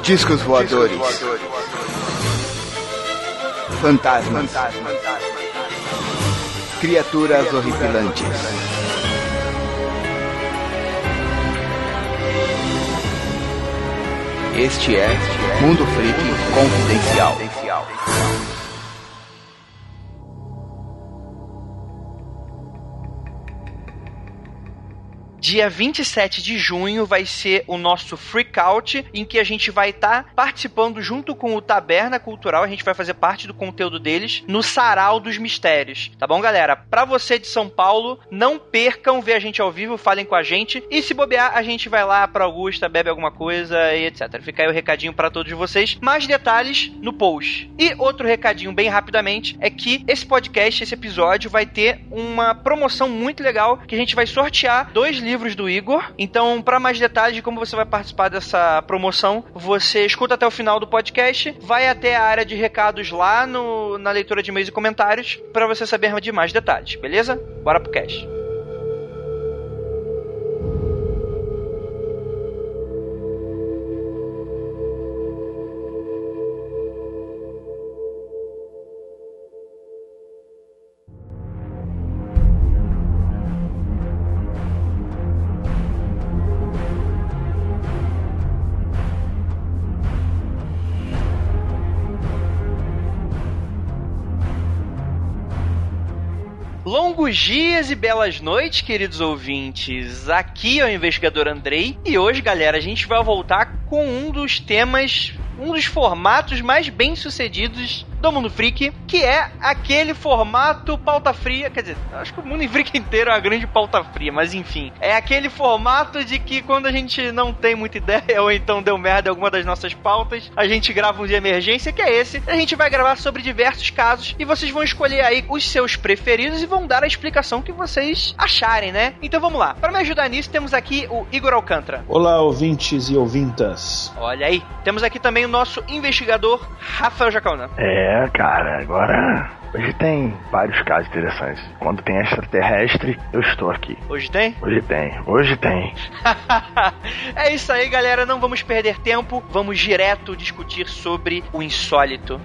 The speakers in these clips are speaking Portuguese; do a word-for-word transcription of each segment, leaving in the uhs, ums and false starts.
Discos voadores. Fantasmas. Criaturas horripilantes. Este é Mundo Freak Confidencial. Dia vinte e sete de junho vai ser o nosso Freak Out, em que a gente vai estar tá participando junto com o Taberna Cultural, a gente vai fazer parte do conteúdo deles, no Sarau dos Mistérios. Tá bom, galera? Pra você de São Paulo, não percam ver a gente ao vivo, falem com a gente, e se bobear, a gente vai lá pra Augusta, bebe alguma coisa e etcétera. Fica aí o recadinho pra todos vocês. Mais detalhes no post. E outro recadinho bem rapidamente, é que esse podcast, esse episódio, vai ter uma promoção muito legal, que a gente vai sortear dois livros livros do Igor. Então, para mais detalhes de como você vai participar dessa promoção, você escuta até o final do podcast, vai até a área de recados lá no, na leitura de e-mails e comentários para você saber de mais detalhes, beleza? Bora pro cast. Longos dias e belas noites, queridos ouvintes. Aqui é o Investigador Andrei. E hoje, galera, a gente vai voltar com um dos temas, um dos formatos mais bem sucedidos do Mundo Freak, que é aquele formato pauta fria. Quer dizer, acho que o Mundo Freak inteiro é uma grande pauta fria, mas enfim. É aquele formato de que quando a gente não tem muita ideia, ou então deu merda em alguma das nossas pautas, a gente grava um de emergência, que é esse. A gente vai gravar sobre diversos casos e vocês vão escolher aí os seus preferidos e vão dar a explicação que vocês acharem, né? Então vamos lá. Para me ajudar nisso, temos aqui o Igor Alcântara. Olá, ouvintes e ouvintas. Olha aí. Temos aqui também o nosso investigador, Rafael Jacaúna. É, cara, agora... Hoje tem vários casos interessantes. Quando tem extraterrestre, eu estou aqui. Hoje tem? Hoje tem, hoje tem. É isso aí, galera. Não vamos perder tempo. Vamos direto discutir sobre o insólito.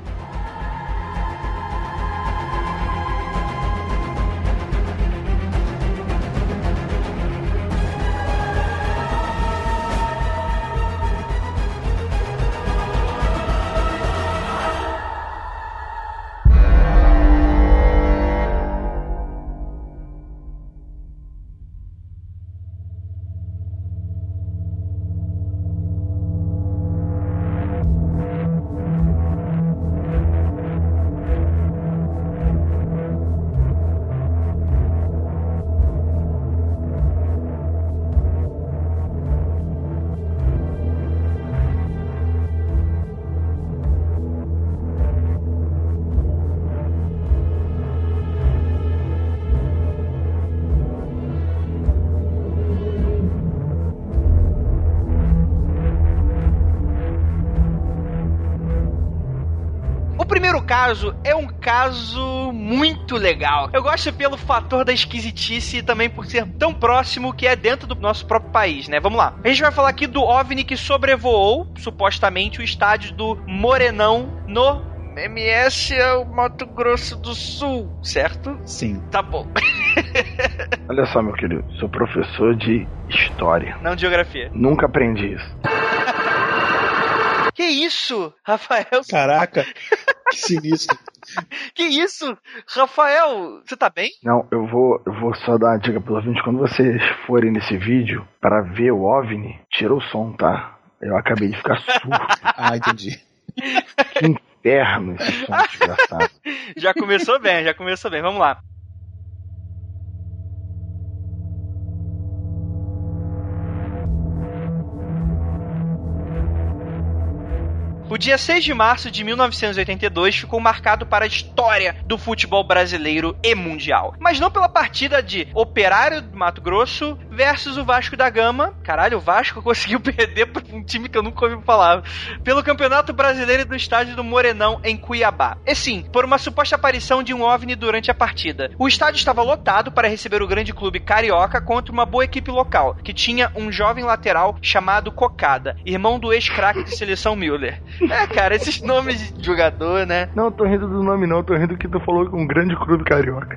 Caso é um caso muito legal. Eu gosto pelo fator da esquisitice e também por ser tão próximo que é dentro do nosso próprio país, né? Vamos lá. A gente vai falar aqui do OVNI que sobrevoou, supostamente, o estádio do Morenão no M S é o Mato Grosso do Sul, certo? Sim. Tá bom. Olha só, meu querido, sou professor de história. Não de geografia. Nunca aprendi isso. Que isso, Rafael? Caraca, que sinistro. Que isso? Rafael, você tá bem? Não, eu vou, eu vou só dar uma dica pros ouvintes. Quando vocês forem nesse vídeo para ver o OVNI, tira o som, tá? Eu acabei de ficar surdo. Ah, entendi. Que inferno esse som desgraçado. Já começou bem, já começou bem. Vamos lá. O dia seis de março de mil novecentos e oitenta e dois ficou marcado para a história do futebol brasileiro e mundial. Mas não pela partida de Operário do Mato Grosso versus o Vasco da Gama. Caralho, o Vasco conseguiu perder para um time que eu nunca ouvi falar. Pelo Campeonato Brasileiro do estádio do Morenão, em Cuiabá. E sim, por uma suposta aparição de um OVNI durante a partida. O estádio estava lotado para receber o grande clube carioca contra uma boa equipe local, que tinha um jovem lateral chamado Cocada, irmão do ex-craque de seleção Müller. É, cara, esses nomes de jogador, né? Não, tô rindo do nome não, tô rindo que tu falou com um grande clube carioca.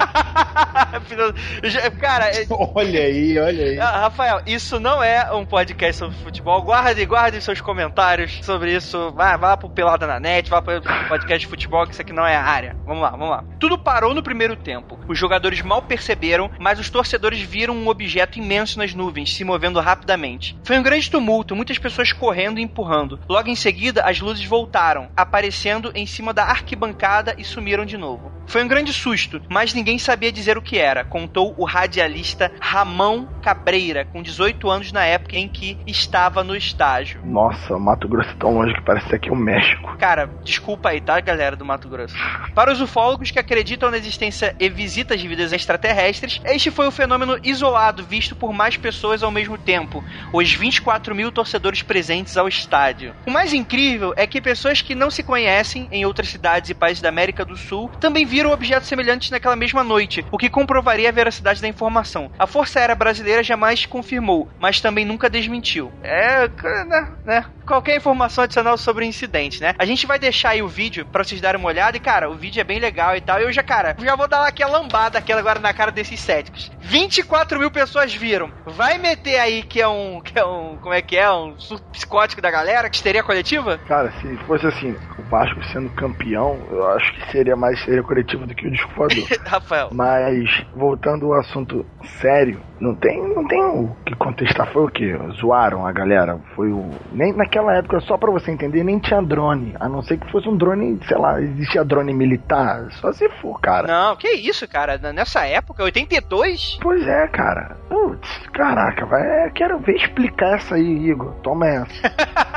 Cara, olha aí, olha aí. Rafael, isso não é um podcast sobre futebol. Guarde, guarde seus comentários sobre isso. Vá, vá pro Pelada na Net, vá pro podcast de futebol, que isso aqui não é a área. Vamos lá, vamos lá. Tudo parou no primeiro tempo. Os jogadores mal perceberam, mas os torcedores viram um objeto imenso nas nuvens, se movendo rapidamente. Foi um grande tumulto, muitas pessoas correndo e empurrando. Logo em seguida, as luzes voltaram, aparecendo em cima da arquibancada e sumiram de novo. Foi um grande susto, mas ninguém sabia dizer o que era, contou o radialista Ramão Cabreira, com dezoito anos na época em que estava no estágio. Nossa, Mato Grosso é tão longe que parece aqui o México. Cara, desculpa aí, tá, galera do Mato Grosso? Para os ufólogos que acreditam na existência e visitas de vidas extraterrestres, este foi o fenômeno isolado visto por mais pessoas ao mesmo tempo, os vinte e quatro mil torcedores presentes ao estádio. O mais incrível é que pessoas que não se conhecem em outras cidades e países da América do Sul também viram objetos semelhantes naquela mesma noite, o que comprovaria a veracidade da informação. A Força Aérea Brasileira jamais confirmou, mas também nunca desmentiu. É, né, né? Qualquer informação adicional sobre o incidente, né? A gente vai deixar aí o vídeo pra vocês darem uma olhada e, cara, o vídeo é bem legal e tal. Eu já, cara, já vou dar lá aquela lambada aquela agora na cara desses céticos. vinte e quatro mil pessoas viram. Vai meter aí que é um, que é um, como é que é? Um surto psicótico da galera, que histeria coletiva? Cara, se fosse assim, o Vasco sendo campeão, eu acho que seria mais histeria coletiva do que o disco voador. Rafael. Mas, voltando ao assunto sério, não tem, não tem o que contestar. Foi o quê? Zoaram a galera. Foi o... Nem naquela época, só pra você entender, nem tinha drone. A não ser que fosse um drone, sei lá, existia drone militar. Só se for, cara. Não, que isso, cara. Nessa época, oitenta e dois? Pois é, cara. Putz, caraca, vai. Quero ver explicar essa aí, Igor. Toma essa.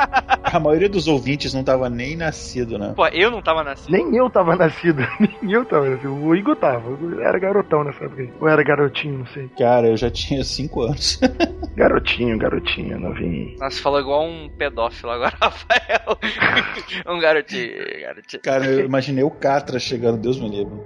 A maioria dos ouvintes não tava nem nascido, né? Pô, eu não tava nascido. Nem eu tava nascido. Nem eu tava nascido. O Igor tava. Eu era garotão nessa época. Ou era garotinho, não sei. Cara, eu já tinha cinco anos. Garotinho, garotinho, novinho. Nossa, falou igual um pedófilo agora, Rafael. Um garotinho, garotinho. Cara, eu imaginei o Catra chegando, Deus me livre.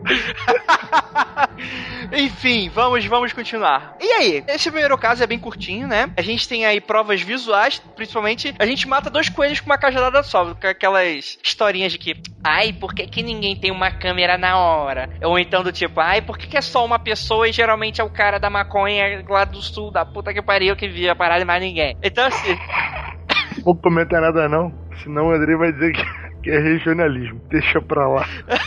Enfim, vamos, vamos continuar. E aí? Esse primeiro caso é bem curtinho, né? A gente tem aí provas visuais, principalmente a gente mata dois coelhos com uma cajadada só, com aquelas historinhas de que, ai, por que que ninguém tem uma câmera na hora? Ou então do tipo, ai, por que que é só uma pessoa e geralmente é o cara da maconha lá do sul, da puta que pariu, que via a parada e mais ninguém. Então assim... Não vou comentar nada não, senão o André vai dizer que, que é regionalismo. Deixa pra lá.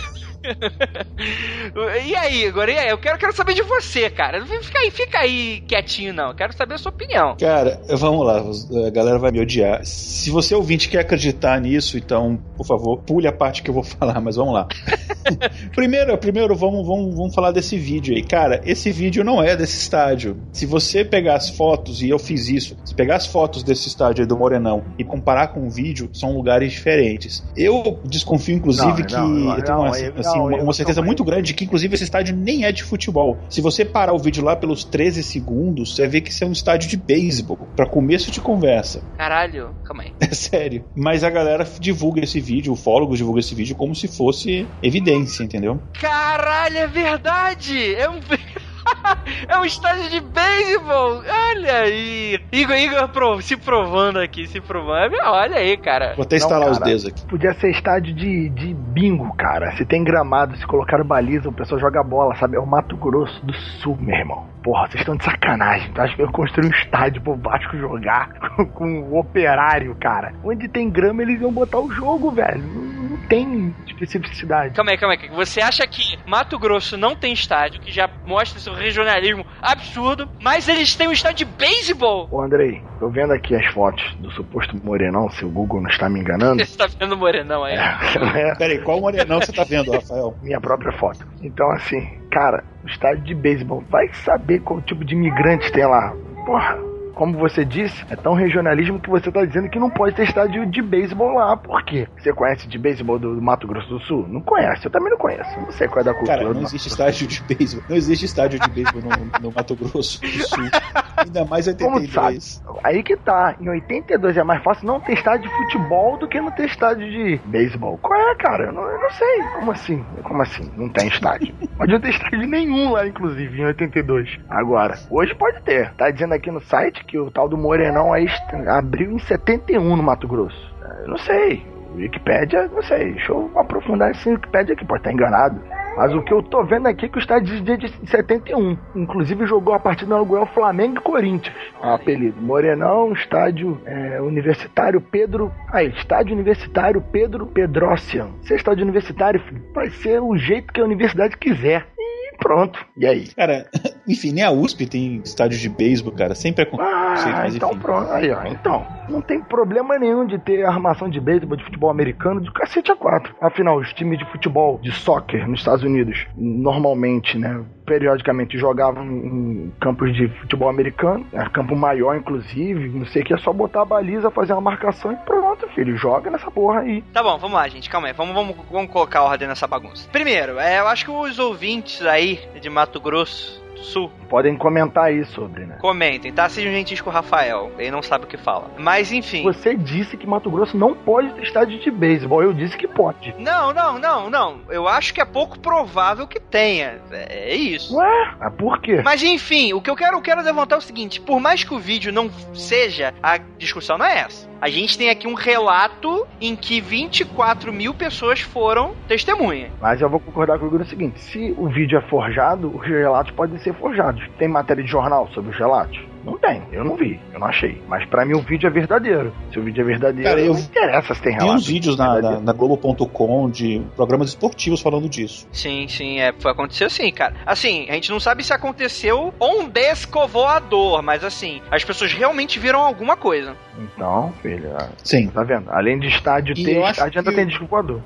E aí, agora, e aí? Eu quero, quero saber de você, cara. Não fica aí, fica aí quietinho, não. Eu quero saber a sua opinião. Cara, vamos lá, a galera vai me odiar. Se você ouvinte quer acreditar nisso, então, por favor, pule a parte que eu vou falar, mas vamos lá. primeiro, primeiro vamos, vamos, vamos falar desse vídeo aí. Cara, esse vídeo não é desse estádio. Se você pegar as fotos, e eu fiz isso, se pegar as fotos desse estádio aí do Morenão e comparar com o vídeo, são lugares diferentes. Eu desconfio, inclusive, não, que não, não, eu tenho uma, não, assim, uma, uma certeza muito grande de que, inclusive, esse estádio nem é de futebol. Se você parar o vídeo lá pelos treze segundos, você vai ver que isso é um estádio de beisebol, pra começo de conversa. Caralho, calma aí. É sério. Mas a galera divulga esse vídeo, ufólogos divulgam esse vídeo como se fosse evidência, entendeu? Caralho, é verdade! É um... É um estádio de beisebol. Olha aí. Igor, Igor prov- se provando aqui, se provando. Olha aí, cara. Vou até instalar os dedos aqui. Podia ser estádio de, de bingo, cara. Se tem gramado, se colocaram baliza, o pessoal joga bola, sabe? É o Mato Grosso do Sul, meu irmão. Porra, vocês estão de sacanagem. Tu acha que eu construí um estádio pro Vasco jogar com, com o Operário, cara? Onde tem grama, eles iam botar o jogo, velho. Não, não tem especificidade. Calma aí, calma aí. Você acha que Mato Grosso não tem estádio, que já mostra seu regionalismo absurdo, mas eles têm um estádio de beisebol? Ô, Andrei, tô vendo aqui as fotos do suposto Morenão, se o Google não está me enganando. Você tá vendo o Morenão aí? É, é. Peraí, qual Morenão você tá vendo, Rafael? Minha própria foto. Então, assim, cara, o estádio de beisebol, vai saber qual tipo de imigrante tem lá. Porra, como você disse, é tão regionalismo que você tá dizendo que não pode ter estádio de beisebol lá. Por quê? Você conhece de beisebol do Mato Grosso do Sul? Não conhece, eu também não conheço. Não sei qual é da cultura. Cara, não existe estádio de beisebol. Não existe estádio de beisebol no, no Mato Grosso do Sul. Ainda mais oitenta e dois. Aí que tá. Em oitenta e dois é mais fácil não ter estádio de futebol do que não ter estádio de beisebol. Qual é, cara? Eu não, eu não sei. Como assim? Como assim? Não tem estádio. Pode não ter estádio nenhum lá, inclusive, em oitenta e dois. Agora, hoje pode ter. Tá dizendo aqui no site que o tal do Morenão aí abriu em setenta e um no Mato Grosso. Eu não sei. Wikipédia, não sei. Deixa eu aprofundar esse Wikipédia aqui. Pode estar enganado. Mas o que eu tô vendo aqui é que o estádio de setenta e um. Inclusive jogou a partida inaugural Flamengo e Corinthians. O apelido. Morenão, estádio é, universitário Pedro... Aí, estádio universitário Pedro Pedrocian. Se é estádio universitário, filho, vai ser o jeito que a universidade quiser. E pronto. E aí? Cara, enfim, nem a U S P tem estádio de beisebol, cara. Sempre é... Ah, mas, então enfim. pronto. Aí, ó. Então, não tem problema nenhum de ter armação de beisebol, de futebol americano, de cacete a quatro. Afinal, os times de futebol, de soccer nos Estados Unidos, normalmente, né, periodicamente jogavam em campos de futebol americano, né, campo maior, inclusive, não sei o que, é só botar a baliza, fazer uma marcação e pronto, filho, joga nessa porra aí. Tá bom, vamos lá, gente, calma aí, vamos, vamos, vamos colocar ordem nessa bagunça. Primeiro, é, eu acho que os ouvintes aí de Mato Grosso do Sul podem comentar aí sobre, né? Comentem, tá? Sejam gentis com o Rafael, ele não sabe o que fala. Mas, enfim... Você disse que Mato Grosso não pode ter estádio de beisebol, eu disse que pode. Não, não, não, não. Eu acho que é pouco provável que tenha. É isso. Ué? Mas por quê? Mas, enfim, o que eu quero, eu quero levantar é o seguinte, por mais que o vídeo não seja, a discussão não é essa. A gente tem aqui um relato em que vinte e quatro mil pessoas foram testemunhas. Mas eu vou concordar com o seguinte, se o vídeo é forjado, os relatos podem ser forjados. Tem matéria de jornal sobre os relatos? Não tem, eu não vi, eu não achei. Mas pra mim o vídeo é verdadeiro. Se o vídeo é verdadeiro, cara, eu não interessa se tem relato. Tem uns vídeos na, na, na Globo ponto com de programas esportivos falando disso. Sim, sim, é, foi, aconteceu sim, cara. Assim, a gente não sabe se aconteceu um disco voador, mas assim, as pessoas realmente viram alguma coisa. Então, filho, sim. Tá vendo? Além de estádio e ter, estádio ainda tem disco voador.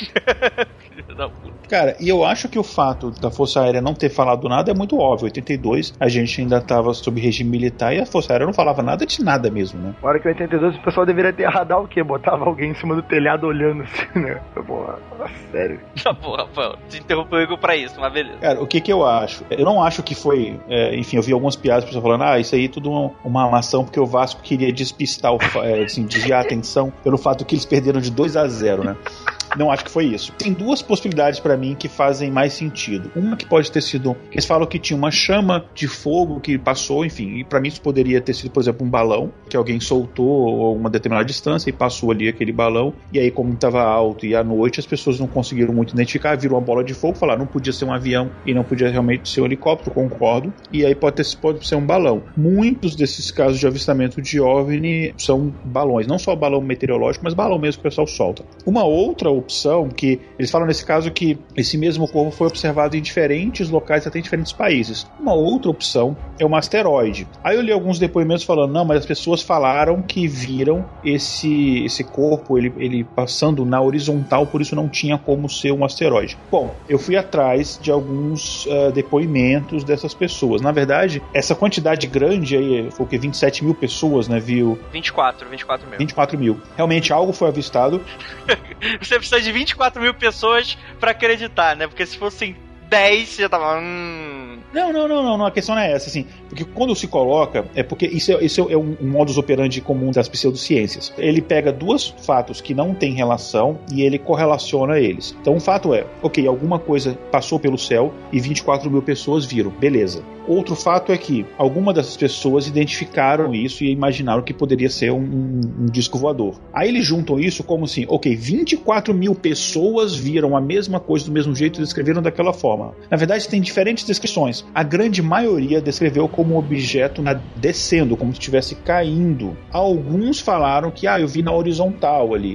Cara, e eu acho que o fato da Força Aérea não ter falado nada é muito óbvio. Em oitenta e dois a gente ainda estava sob regime militar e a Força Aérea não falava nada de nada mesmo, né? Na hora que em oitenta e dois o pessoal deveria ter radar o quê? Botava alguém em cima do telhado olhando assim, né? Porra, sério. Tá bom, Rafael, te interrompeu pra isso, mas beleza. Cara, o que que eu acho? Eu não acho que foi... É, enfim, eu vi algumas piadas, pessoas falando, ah, isso aí é tudo uma, uma armação porque o Vasco queria despistar, o, é, assim, desviar a atenção pelo fato que eles perderam de dois a zero, né? Não acho que foi isso. Tem duas possibilidades pra mim que fazem mais sentido. Uma que pode ter sido... Eles falam que tinha uma chama de fogo que passou, enfim, e pra mim isso poderia ter sido, por exemplo, um balão que alguém soltou a uma determinada distância e passou ali aquele balão, e aí como estava alto e à noite as pessoas não conseguiram muito identificar, viram uma bola de fogo, falaram, não podia ser um avião e não podia realmente ser um helicóptero, concordo, e aí pode, ter, pode ser um balão. Muitos desses casos de avistamento de OVNI são balões, não só balão meteorológico, mas balão mesmo que o pessoal solta. Uma outra opção, que eles falam nesse caso que esse mesmo corpo foi observado em diferentes locais, até em diferentes países. Uma outra opção é um asteroide. Aí eu li alguns depoimentos falando, não, mas as pessoas falaram que viram esse, esse corpo, ele, ele passando na horizontal, por isso não tinha como ser um asteroide. Bom, eu fui atrás de alguns uh, depoimentos dessas pessoas. Na verdade, essa quantidade grande aí, foi o que, vinte e sete mil pessoas, né, viu? vinte e quatro, vinte e quatro mil. vinte e quatro mil. Realmente algo foi avistado. Você precisa de vinte e quatro mil pessoas pra acreditar, né? Porque se fossem dez, você já tava... Hum... Não, não, não, não, não, a questão não é essa, assim, porque quando se coloca, é porque isso é, isso é um, um modus operandi comum das pseudociências. Ele pega dois fatos que não têm relação e ele correlaciona eles. Então, um fato é, ok, alguma coisa passou pelo céu e vinte e quatro mil pessoas viram, beleza. Outro fato é que alguma dessas pessoas identificaram isso e imaginaram que poderia ser um, um, um disco voador. Aí eles juntam isso como assim, ok, vinte e quatro mil pessoas viram a mesma coisa do mesmo jeito e descreveram daquela forma. Na verdade, tem diferentes descrições. A grande maioria descreveu como um objeto na, descendo, como se estivesse caindo. Alguns falaram que, ah, eu vi na horizontal ali,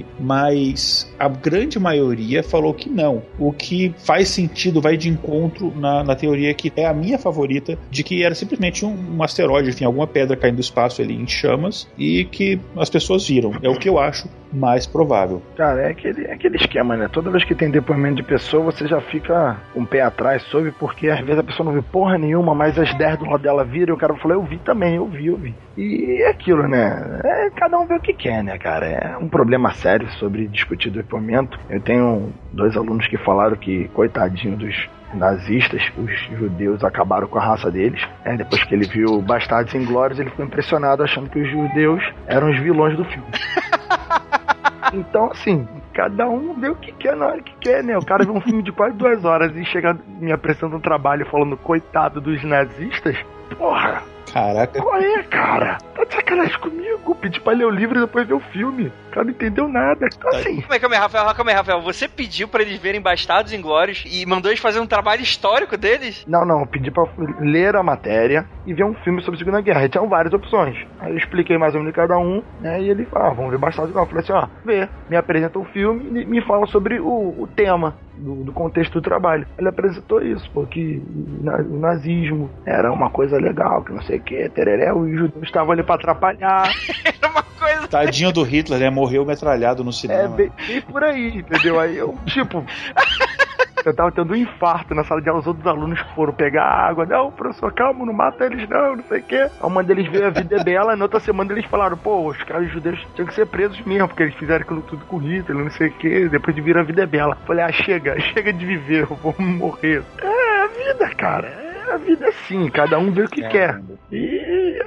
mas a grande maioria falou que não. O que faz sentido, vai de encontro na, na teoria que é a minha favorita, de que era simplesmente um, um asteroide, enfim, alguma pedra caindo do espaço ali em chamas e que as pessoas viram. É o que eu acho mais provável. Cara, é aquele, é aquele esquema, né? Toda vez que tem depoimento de pessoa, você já fica um pé atrás sobre, porque às vezes a pessoa não sabe porra nenhuma, mas as dez do lado dela viram, e o cara falou, eu vi também, eu vi, eu vi. E é aquilo, né? É, cada um vê o que quer, né, cara? É um problema sério sobre discutir depoimento. Eu tenho dois alunos que falaram que, coitadinho dos nazistas, os judeus acabaram com a raça deles. É, depois que ele viu Bastardos Inglórios, ele ficou impressionado achando que os judeus eram os vilões do filme. Então, assim, cada um vê o que quer na hora que quer, né? O cara vê um filme de quase duas horas e chega me apresentando um trabalho falando coitado dos nazistas. Porra! Caraca. Qual é, cara? Tá de sacanagem comigo? Pedi pra ler o livro e depois ver o filme. O cara não entendeu nada. Então, assim... Calma aí, calma aí, Rafael, calma aí, Rafael. Você pediu pra eles verem Bastardos Inglórios e mandou eles fazerem um trabalho histórico deles? Não, não. Eu pedi pra ler a matéria e ver um filme sobre a Segunda Guerra. E tinham várias opções. Aí eu expliquei mais ou menos cada um, né? E ele falou, ah, vamos ver Bastardos Inglórios. Eu falei assim, ó, vê. Me apresenta o filme e me fala sobre o, o tema. Do, do contexto do trabalho. Ele apresentou isso, porque o nazismo era uma coisa legal, que não sei o que, tereré, os judeus estavam ali pra atrapalhar. Era uma coisa... Tadinho do Hitler, né? Morreu metralhado no cinema. É, bem, bem por aí, entendeu? Aí eu, tipo... Eu tava tendo um infarto na sala de aula, os outros alunos foram pegar água. Não, professor, calma, não mata eles não, não sei o quê. A uma deles veio A Vida é Bela, e na outra semana eles falaram, pô, os caras judeus tinham que ser presos mesmo, porque eles fizeram aquilo tudo com Hitler, não sei o quê, depois de vir A Vida é Bela. Falei, ah, chega, chega de viver, eu vou morrer. É a vida, cara. A vida é assim, cada um vê o que é. quer. E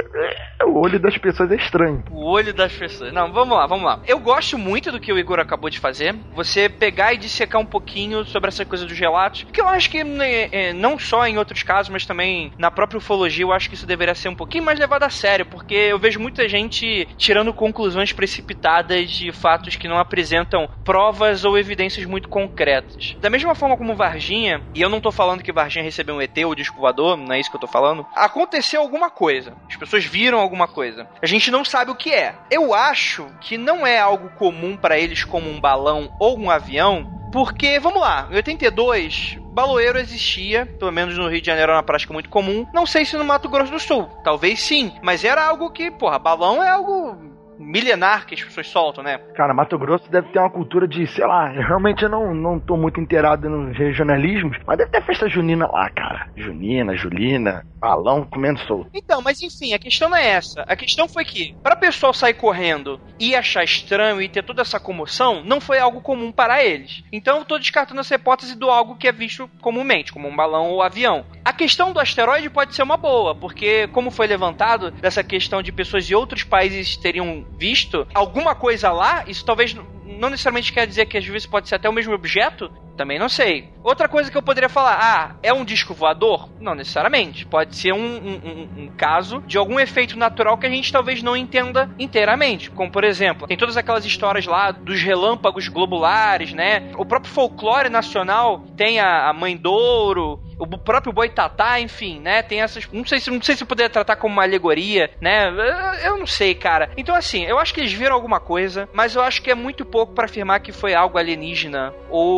é, o olho das pessoas é estranho. O olho das pessoas. Não, vamos lá, vamos lá. Eu gosto muito do que o Igor acabou de fazer. Você pegar e dissecar um pouquinho sobre essa coisa dos relatos. Que eu acho que né, não só em outros casos, mas também na própria ufologia, eu acho que isso deveria ser um pouquinho mais levado a sério. Porque eu vejo muita gente tirando conclusões precipitadas de fatos que não apresentam provas ou evidências muito concretas. Da mesma forma como Varginha, e eu não tô falando que Varginha recebeu um E T ou disco voador, não é isso que eu tô falando. Aconteceu alguma coisa. As pessoas viram alguma coisa. A gente não sabe o que é. Eu acho que não é algo comum pra eles como um balão ou um avião, porque, vamos lá, em oitenta e dois, baloeiro existia, pelo menos no Rio de Janeiro era uma prática muito comum. Não sei se no Mato Grosso do Sul. Talvez sim, mas era algo que, porra, balão é algo milenar que as pessoas soltam, né? Cara, Mato Grosso deve ter uma cultura de, sei lá, eu realmente não, não tô muito inteirado nos regionalismos, mas deve ter festa junina lá, cara. Junina, Julina, balão comendo solto. Então, mas enfim, a questão não é essa. A questão foi que, pra pessoal sair correndo e achar estranho e ter toda essa comoção, não foi algo comum para eles. Então eu tô descartando essa hipótese do algo que é visto comumente, como um balão ou avião. A questão do asteroide pode ser uma boa, porque como foi levantado dessa questão de pessoas de outros países teriam visto alguma coisa lá, isso talvez não necessariamente quer dizer que às vezes pode ser até o mesmo objeto, também não sei. Outra coisa que eu poderia falar, ah, é um disco voador? Não necessariamente, pode ser um, um, um, um caso de algum efeito natural que a gente talvez não entenda inteiramente, como por exemplo, tem todas aquelas histórias lá dos relâmpagos globulares, né, o próprio folclore nacional tem a, a Mãe Douro, o próprio Boitatá, enfim, né, tem essas, não sei se não sei se eu poderia tratar como uma alegoria, né, eu não sei, cara. Então assim, eu acho que eles viram alguma coisa, mas eu acho que é muito pouco pra afirmar que foi algo alienígena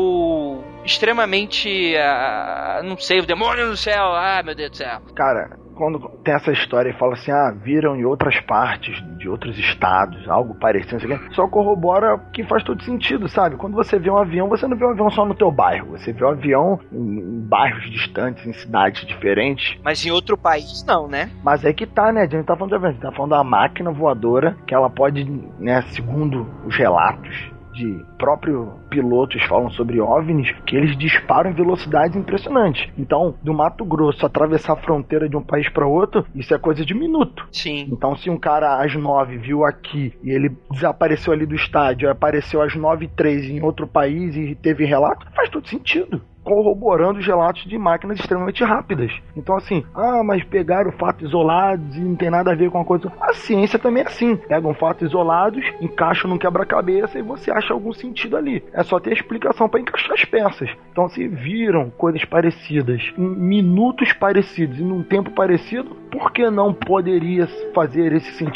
ou extremamente, uh, não sei, o demônio no céu, ah, meu Deus do céu. Cara, quando tem essa história e fala assim, ah, viram em outras partes de outros estados, algo parecido, só corrobora que faz todo sentido, sabe? Quando você vê um avião, você não vê um avião só no teu bairro, você vê um avião em, em bairros distantes, em cidades diferentes. Mas em outro país não, né? Mas é que tá, né? A gente tá falando de avião, a gente tá falando da máquina voadora, que ela pode, né, segundo os relatos de próprios pilotos falam sobre OVNIs, que eles disparam em velocidades impressionantes. Então, do Mato Grosso atravessar a fronteira de um país para outro, isso é coisa de minuto. Sim. Então, se um cara às nove viu aqui e ele desapareceu ali do estádio, apareceu às nove e três em outro país e teve relato, faz todo sentido. Corroborando os relatos de máquinas extremamente rápidas. Então assim, ah, mas pegaram fatos isolados e não tem nada a ver com a coisa. A ciência também é assim. Pegam fatos isolados, encaixam num quebra-cabeça e você acha algum sentido ali. É só ter explicação para encaixar as peças. Então se viram coisas parecidas, em minutos parecidos e num tempo parecido, por que não poderia fazer esse sentido?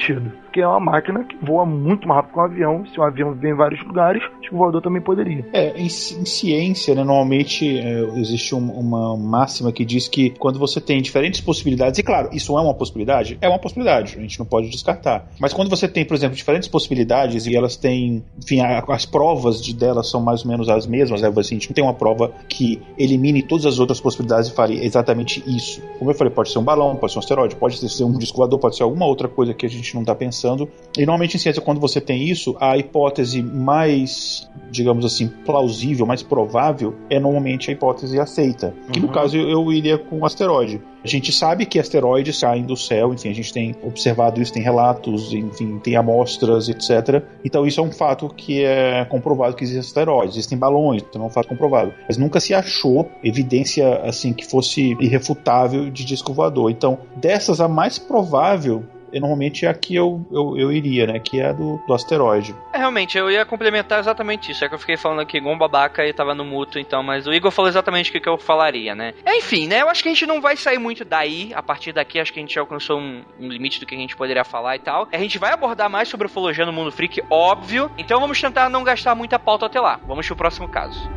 porque é uma máquina que voa muito mais rápido que um avião. Se um avião vem em vários lugares, acho que o voador também poderia. É, em, em ciência, né, normalmente é, existe um, uma máxima que diz que quando você tem diferentes possibilidades, e claro, isso é uma possibilidade? É uma possibilidade, a gente não pode descartar. Mas quando você tem, por exemplo, diferentes possibilidades e elas têm, enfim, a, as provas de delas são mais ou menos as mesmas, né? Assim, a gente não tem uma prova que elimine todas as outras possibilidades e fale exatamente isso. Como eu falei, pode ser um balão, pode ser um asteroide, pode ser um disco voador, pode ser alguma outra coisa que a gente não está pensando. E normalmente em ciência, quando você tem isso, a hipótese mais, digamos assim, plausível, mais provável, é normalmente a hipótese aceita. Que no Uhum. caso eu, eu iria com o asteroide. A gente sabe que asteroides caem do céu, enfim, a gente tem observado isso, tem relatos, enfim, tem amostras, etcétera. Então isso é um fato que é comprovado que existem asteroides, existem balões, então é um fato comprovado. Mas nunca se achou evidência, assim, que fosse irrefutável de disco voador. Então, dessas, a mais provável E normalmente é a que eu, eu, eu iria, né? Que é a do, do asteroide. É, realmente, eu ia complementar exatamente isso. É que eu fiquei falando aqui igual um babaca e tava no mútuo, então, mas o Igor falou exatamente o que, que eu falaria, né? Enfim, né? Eu acho que a gente não vai sair muito daí. A partir daqui, acho que a gente já alcançou um, um limite do que a gente poderia falar e tal. A gente vai abordar mais sobre ufologia no Mundo Freak, óbvio. Então vamos tentar não gastar muita pauta até lá. Vamos pro próximo caso.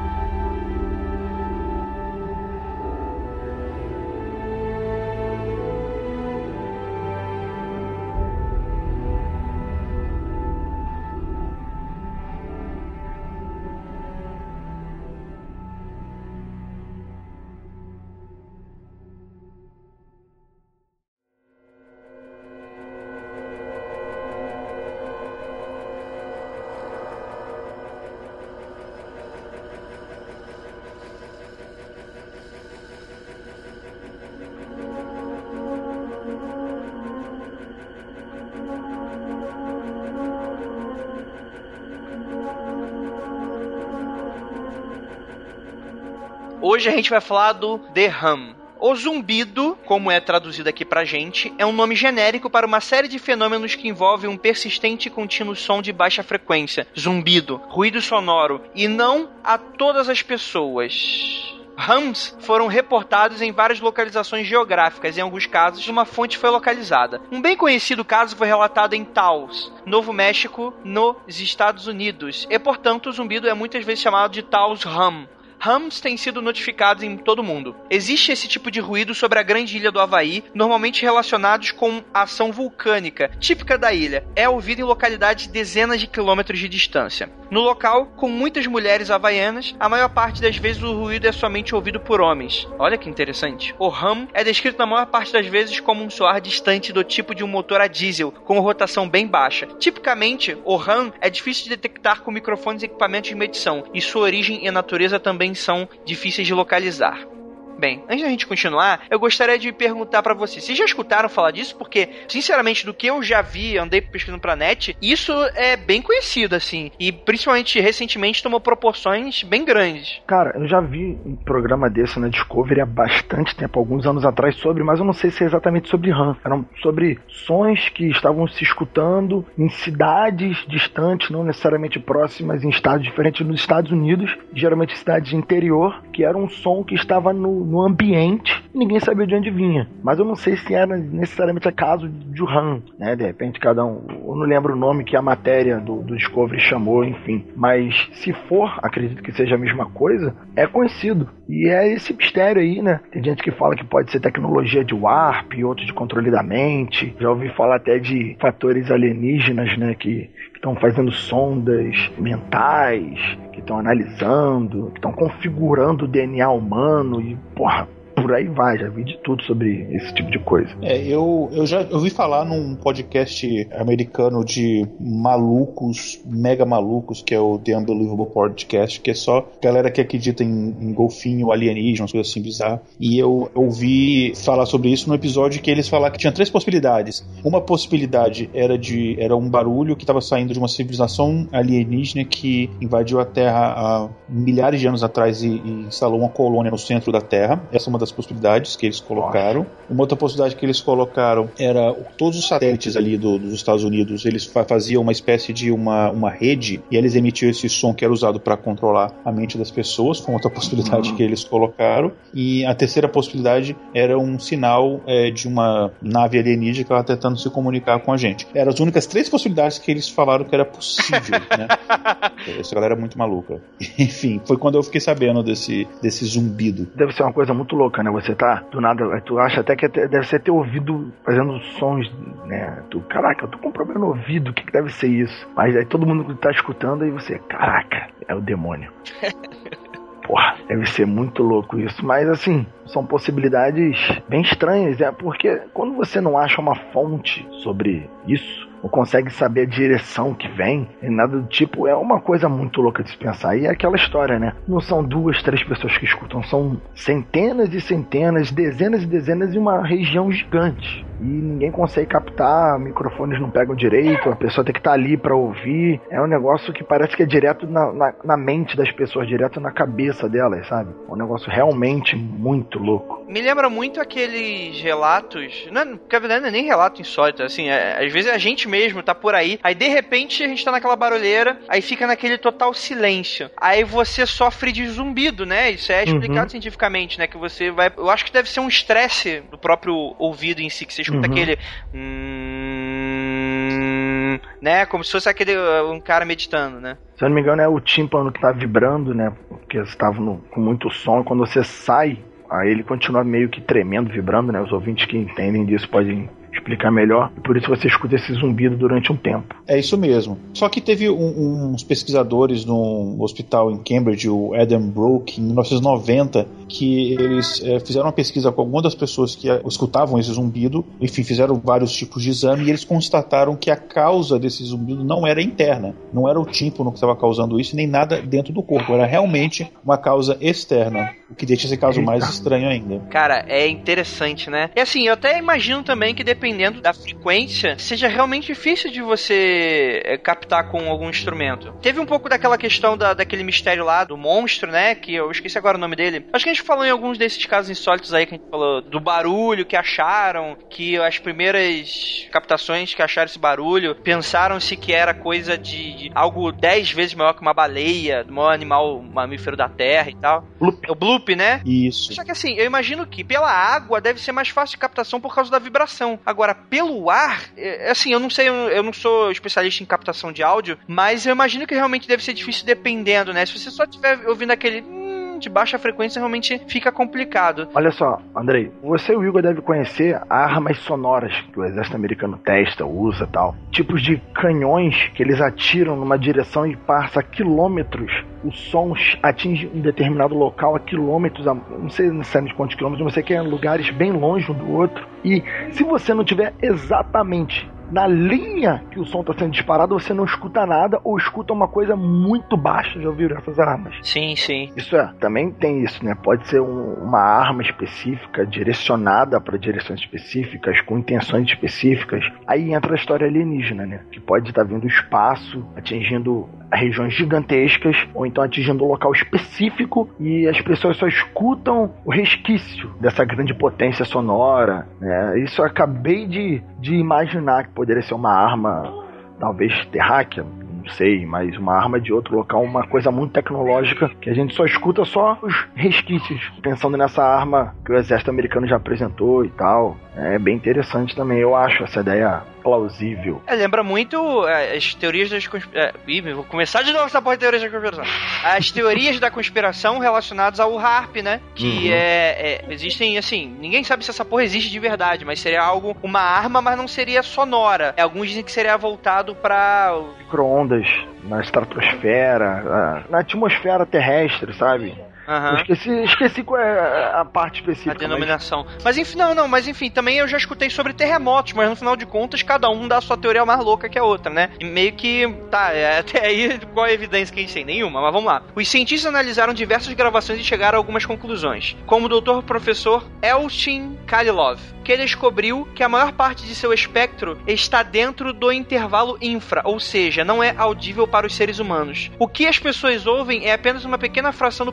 Hoje a gente vai falar do The Hum. O zumbido, como é traduzido aqui pra gente, é um nome genérico para uma série de fenômenos que envolvem um persistente e contínuo som de baixa frequência, zumbido, ruído sonoro, e não a todas as pessoas. Hums foram reportados em várias localizações geográficas, em alguns casos uma fonte foi localizada. Um bem conhecido caso foi relatado em Taos, Novo México, nos Estados Unidos, e portanto o zumbido é muitas vezes chamado de Taos Hum. Hums têm sido notificados em todo o mundo. Existe esse tipo de ruído sobre a grande ilha do Havaí, normalmente relacionados com a ação vulcânica, típica da ilha. É ouvido em localidades dezenas de quilômetros de distância. No local, com muitas mulheres havaianas, a maior parte das vezes o ruído é somente ouvido por homens. Olha que interessante. O hum é descrito na maior parte das vezes como um soar distante do tipo de um motor a diesel, com rotação bem baixa. Tipicamente, o hum é difícil de detectar com microfones e equipamentos de medição, e sua origem e natureza também são difíceis de localizar. Bem, antes da gente continuar, eu gostaria de perguntar pra vocês, vocês já escutaram falar disso? Porque, sinceramente, do que eu já vi, andei pesquisando pra net, isso é bem conhecido, assim, e principalmente recentemente tomou proporções bem grandes. Cara, eu já vi um programa desse na Discovery há bastante tempo, alguns anos atrás, sobre, mas eu não sei se é exatamente sobre hum. Eram sobre sons que estavam se escutando em cidades distantes, não necessariamente próximas, em estados diferentes nos Estados Unidos, geralmente cidades de interior, que era um som que estava no no ambiente, ninguém sabia de onde vinha. Mas eu não sei se era necessariamente a caso de hum, né? De repente cada um, eu não lembro o nome que a matéria do, do Discovery chamou, enfim. Mas se for, acredito que seja a mesma coisa, é conhecido. E é esse mistério aí, né? Tem gente que fala que pode ser tecnologia de warp, outros de controle da mente. Já ouvi falar até de fatores alienígenas, né? Que estão fazendo sondas mentais, que estão analisando, que estão configurando o D N A humano e, porra, por aí vai, já vi de tudo sobre esse tipo de coisa. É, eu, eu já ouvi falar num podcast americano de malucos, mega malucos, que é o The Unbelievable Podcast, que é só galera que acredita em, em golfinho, alienígena, umas coisas assim bizarras. E eu ouvi falar sobre isso no episódio que eles falaram que tinha três possibilidades. Uma possibilidade era de era um barulho que estava saindo de uma civilização alienígena que invadiu a Terra há milhares de anos atrás e, e instalou uma colônia no centro da Terra. Essa é uma das possibilidades que eles colocaram. Uma outra possibilidade que eles colocaram era todos os satélites ali do, dos Estados Unidos, eles faziam uma espécie de uma, uma rede e eles emitiam esse som que era usado para controlar a mente das pessoas. Foi outra possibilidade uhum. que eles colocaram. E a terceira possibilidade era um sinal é, de uma nave alienígena que estava tentando se comunicar com a gente. Eram as únicas três possibilidades que eles falaram que era possível, né? Essa galera é muito maluca. Enfim, foi quando eu fiquei sabendo desse, desse zumbido. Deve ser uma coisa muito louca, né? Você tá, do nada, tu acha até que deve ser ter ouvido fazendo sons, né? Tu, caraca, eu tô com um problema no ouvido, o que que deve ser isso? Mas aí todo mundo tá escutando e você, caraca, é o demônio. Porra, deve ser muito louco isso, mas assim, são possibilidades bem estranhas, é porque quando você não acha uma fonte sobre isso, ou consegue saber a direção que vem, e nada do tipo, é uma coisa muito louca de se pensar. E é aquela história, né? Não são duas, três pessoas que escutam, são centenas e centenas, dezenas e dezenas em uma região gigante. E ninguém consegue captar, microfones não pegam direito, a pessoa tem que estar ali pra ouvir. É um negócio que parece que é direto na, na, na mente das pessoas, direto na cabeça delas, sabe? É um negócio realmente muito louco. Me lembra muito aqueles relatos, não, porque na verdade não é nem relato insólito, assim, é, às vezes a gente mesmo tá por aí, aí de repente a gente tá naquela barulheira, aí fica naquele total silêncio, aí você sofre de zumbido, né? Isso é explicado uhum. cientificamente, né? Que você vai, eu acho que deve ser um estresse do próprio ouvido em si, que você escuta uhum. aquele hum, né? Como se fosse aquele um cara meditando, né? Se eu não me engano é o tímpano que tá vibrando, né? Porque você tava no, com muito som, e quando você sai, aí ele continua meio que tremendo, vibrando, né? Os ouvintes que entendem disso podem explicar melhor, e por isso você escuta esse zumbido durante um tempo. É isso mesmo. Só que teve um, uns pesquisadores no hospital em Cambridge, o Adam Brook, em mil novecentos e noventa, que eles é, fizeram uma pesquisa com algumas das pessoas que escutavam esse zumbido, enfim, fizeram vários tipos de exame, e eles constataram que a causa desse zumbido não era interna, não era o tímpano que estava causando isso, nem nada dentro do corpo, era realmente uma causa externa, o que deixa esse caso mais estranho ainda. Cara, é interessante, né? E assim, eu até imagino também que dependendo da frequência, seja realmente difícil de você é, captar com algum instrumento. Teve um pouco daquela questão da, daquele mistério lá, do monstro, né? Que eu esqueci agora o nome dele. Acho que a gente falou em alguns desses casos insólitos aí, que a gente falou do barulho que acharam, que as primeiras captações que acharam esse barulho, pensaram-se que era coisa de, de algo dez vezes maior que uma baleia, do maior animal mamífero da Terra e tal. Bloop. O bloop, né? Isso. Só que assim, eu imagino que pela água deve ser mais fácil de captação por causa da vibração. Agora, pelo ar, é, assim, eu não sei, eu, eu não sou especialista em captação de áudio, mas eu imagino que realmente deve ser difícil dependendo, né? Se você só estiver ouvindo aquele hum, de baixa frequência, realmente fica complicado. Olha só, Andrei, você e o Igor devem conhecer armas sonoras que o exército americano testa, usa e tal. Tipos de canhões que eles atiram numa direção e passa a quilômetros. Os sons atingem um determinado local a quilômetros, a, não sei necessariamente quantos quilômetros, mas você quer lugares bem longe um do outro. E se você não tiver exatamente na linha que o som está sendo disparado, você não escuta nada ou escuta uma coisa muito baixa. Já ouviram essas armas? Sim, sim. Isso é, também tem isso, né? Pode ser um, uma arma específica, direcionada para direções específicas, com intenções específicas. Aí entra a história alienígena, né? Que pode estar vindo do espaço, atingindo regiões gigantescas, ou então atingindo um local específico, e as pessoas só escutam o resquício dessa grande potência sonora, né? Isso eu acabei de, de imaginar que poderia ser uma arma, talvez terráquea, não sei, mas uma arma de outro local, uma coisa muito tecnológica, que a gente só escuta só os resquícios, pensando nessa arma que o exército americano já apresentou e tal. É bem interessante também, eu acho essa ideia plausível. É, lembra muito as teorias das conspirações. É, vou começar de novo essa porra de teorias da conspiração. As teorias da conspiração relacionadas ao HAARP, né? Que uhum. é, é. Existem, assim, ninguém sabe se essa porra existe de verdade, mas seria algo, uma arma, mas não seria sonora. Alguns dizem que seria voltado pra. Micro-ondas na estratosfera, na atmosfera terrestre, sabe? Uhum. Eu esqueci, esqueci qual é a parte específica. A denominação. Mas... mas enfim, não, não, mas enfim, também eu já escutei sobre terremotos, mas no final de contas, cada um dá a sua teoria mais louca que a outra, né? E meio que, tá, é, até aí, qual é a evidência que a gente tem? Nenhuma, mas vamos lá. Os cientistas analisaram diversas gravações e chegaram a algumas conclusões, como o doutor professor Elchin Kalilov, que ele descobriu que a maior parte de seu espectro está dentro do intervalo infra, ou seja, não é audível para os seres humanos. O que as pessoas ouvem é apenas uma pequena fração do poder real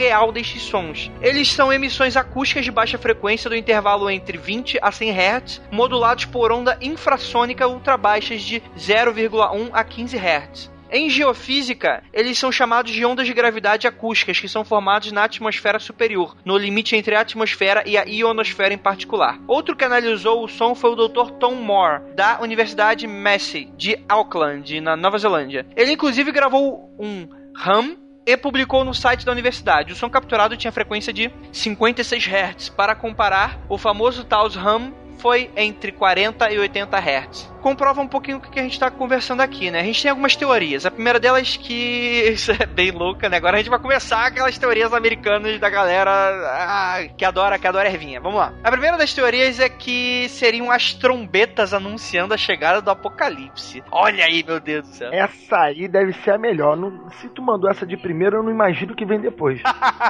real destes sons. Eles são emissões acústicas de baixa frequência do intervalo entre vinte a cem hertz, modulados por onda infrassônica ultrabaixas de zero vírgula um a quinze hertz. Em geofísica, eles são chamados de ondas de gravidade acústicas, que são formados na atmosfera superior, no limite entre a atmosfera e a ionosfera em particular. Outro que analisou o som foi o doutor Tom Moore, da Universidade Massey, de Auckland, na Nova Zelândia. Ele inclusive gravou um hum e publicou no site da universidade. O som capturado tinha frequência de cinquenta e seis hertz. Para comparar, o famoso Taos hum foi entre quarenta e oitenta hertz. Comprova um pouquinho o que a gente está conversando aqui, né? A gente tem algumas teorias. A primeira delas que... isso é bem louca, né? Agora a gente vai começar aquelas teorias americanas da galera ah, que adora, que adora ervinha. Vamos lá. A primeira das teorias é que seriam as trombetas anunciando a chegada do apocalipse. Olha aí, meu Deus do céu. Essa aí deve ser a melhor. Não, se tu mandou essa de primeiro, eu não imagino o que vem depois.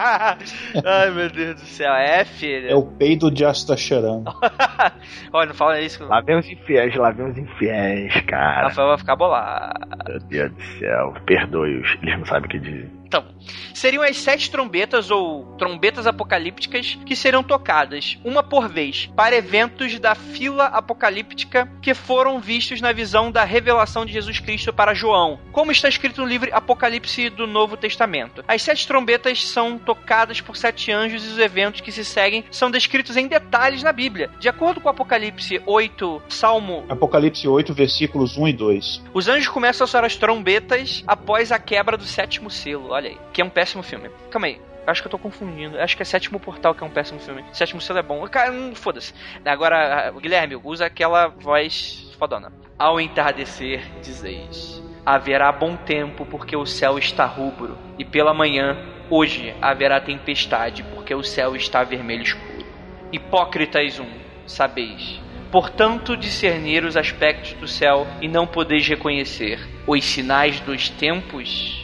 Ai, meu Deus do céu. É, filho. É o peido de Astacharan. Olha, não fala isso. Lá vem os infiéis, lá vem os infiéis, cara. Rafael vai ficar bolado. Meu Deus do céu, perdoe-os, eles não sabem o que dizem. Então, seriam as sete trombetas ou trombetas apocalípticas que serão tocadas, uma por vez, para eventos da fila apocalíptica que foram vistos na visão da revelação de Jesus Cristo para João, como está escrito no livro Apocalipse do Novo Testamento. As sete trombetas são tocadas por sete anjos e os eventos que se seguem são descritos em detalhes na Bíblia. De acordo com Apocalipse oito, Salmo... Apocalipse oito, versículos um e dois. Os anjos começam a soar as trombetas após a quebra do sétimo selo. Olha aí, que é um péssimo filme. Calma aí, acho que eu tô confundindo. Acho que é Sétimo Portal que é um péssimo filme. Sétimo Selo é bom. Cara, não foda-se. Agora, Guilherme, usa aquela voz fodona. Ao entardecer, dizeis: haverá bom tempo, porque o céu está rubro, e pela manhã, hoje, haverá tempestade, porque o céu está vermelho escuro. Hipócritas um, sabeis. Portanto, discernir os aspectos do céu e não podeis reconhecer os sinais dos tempos.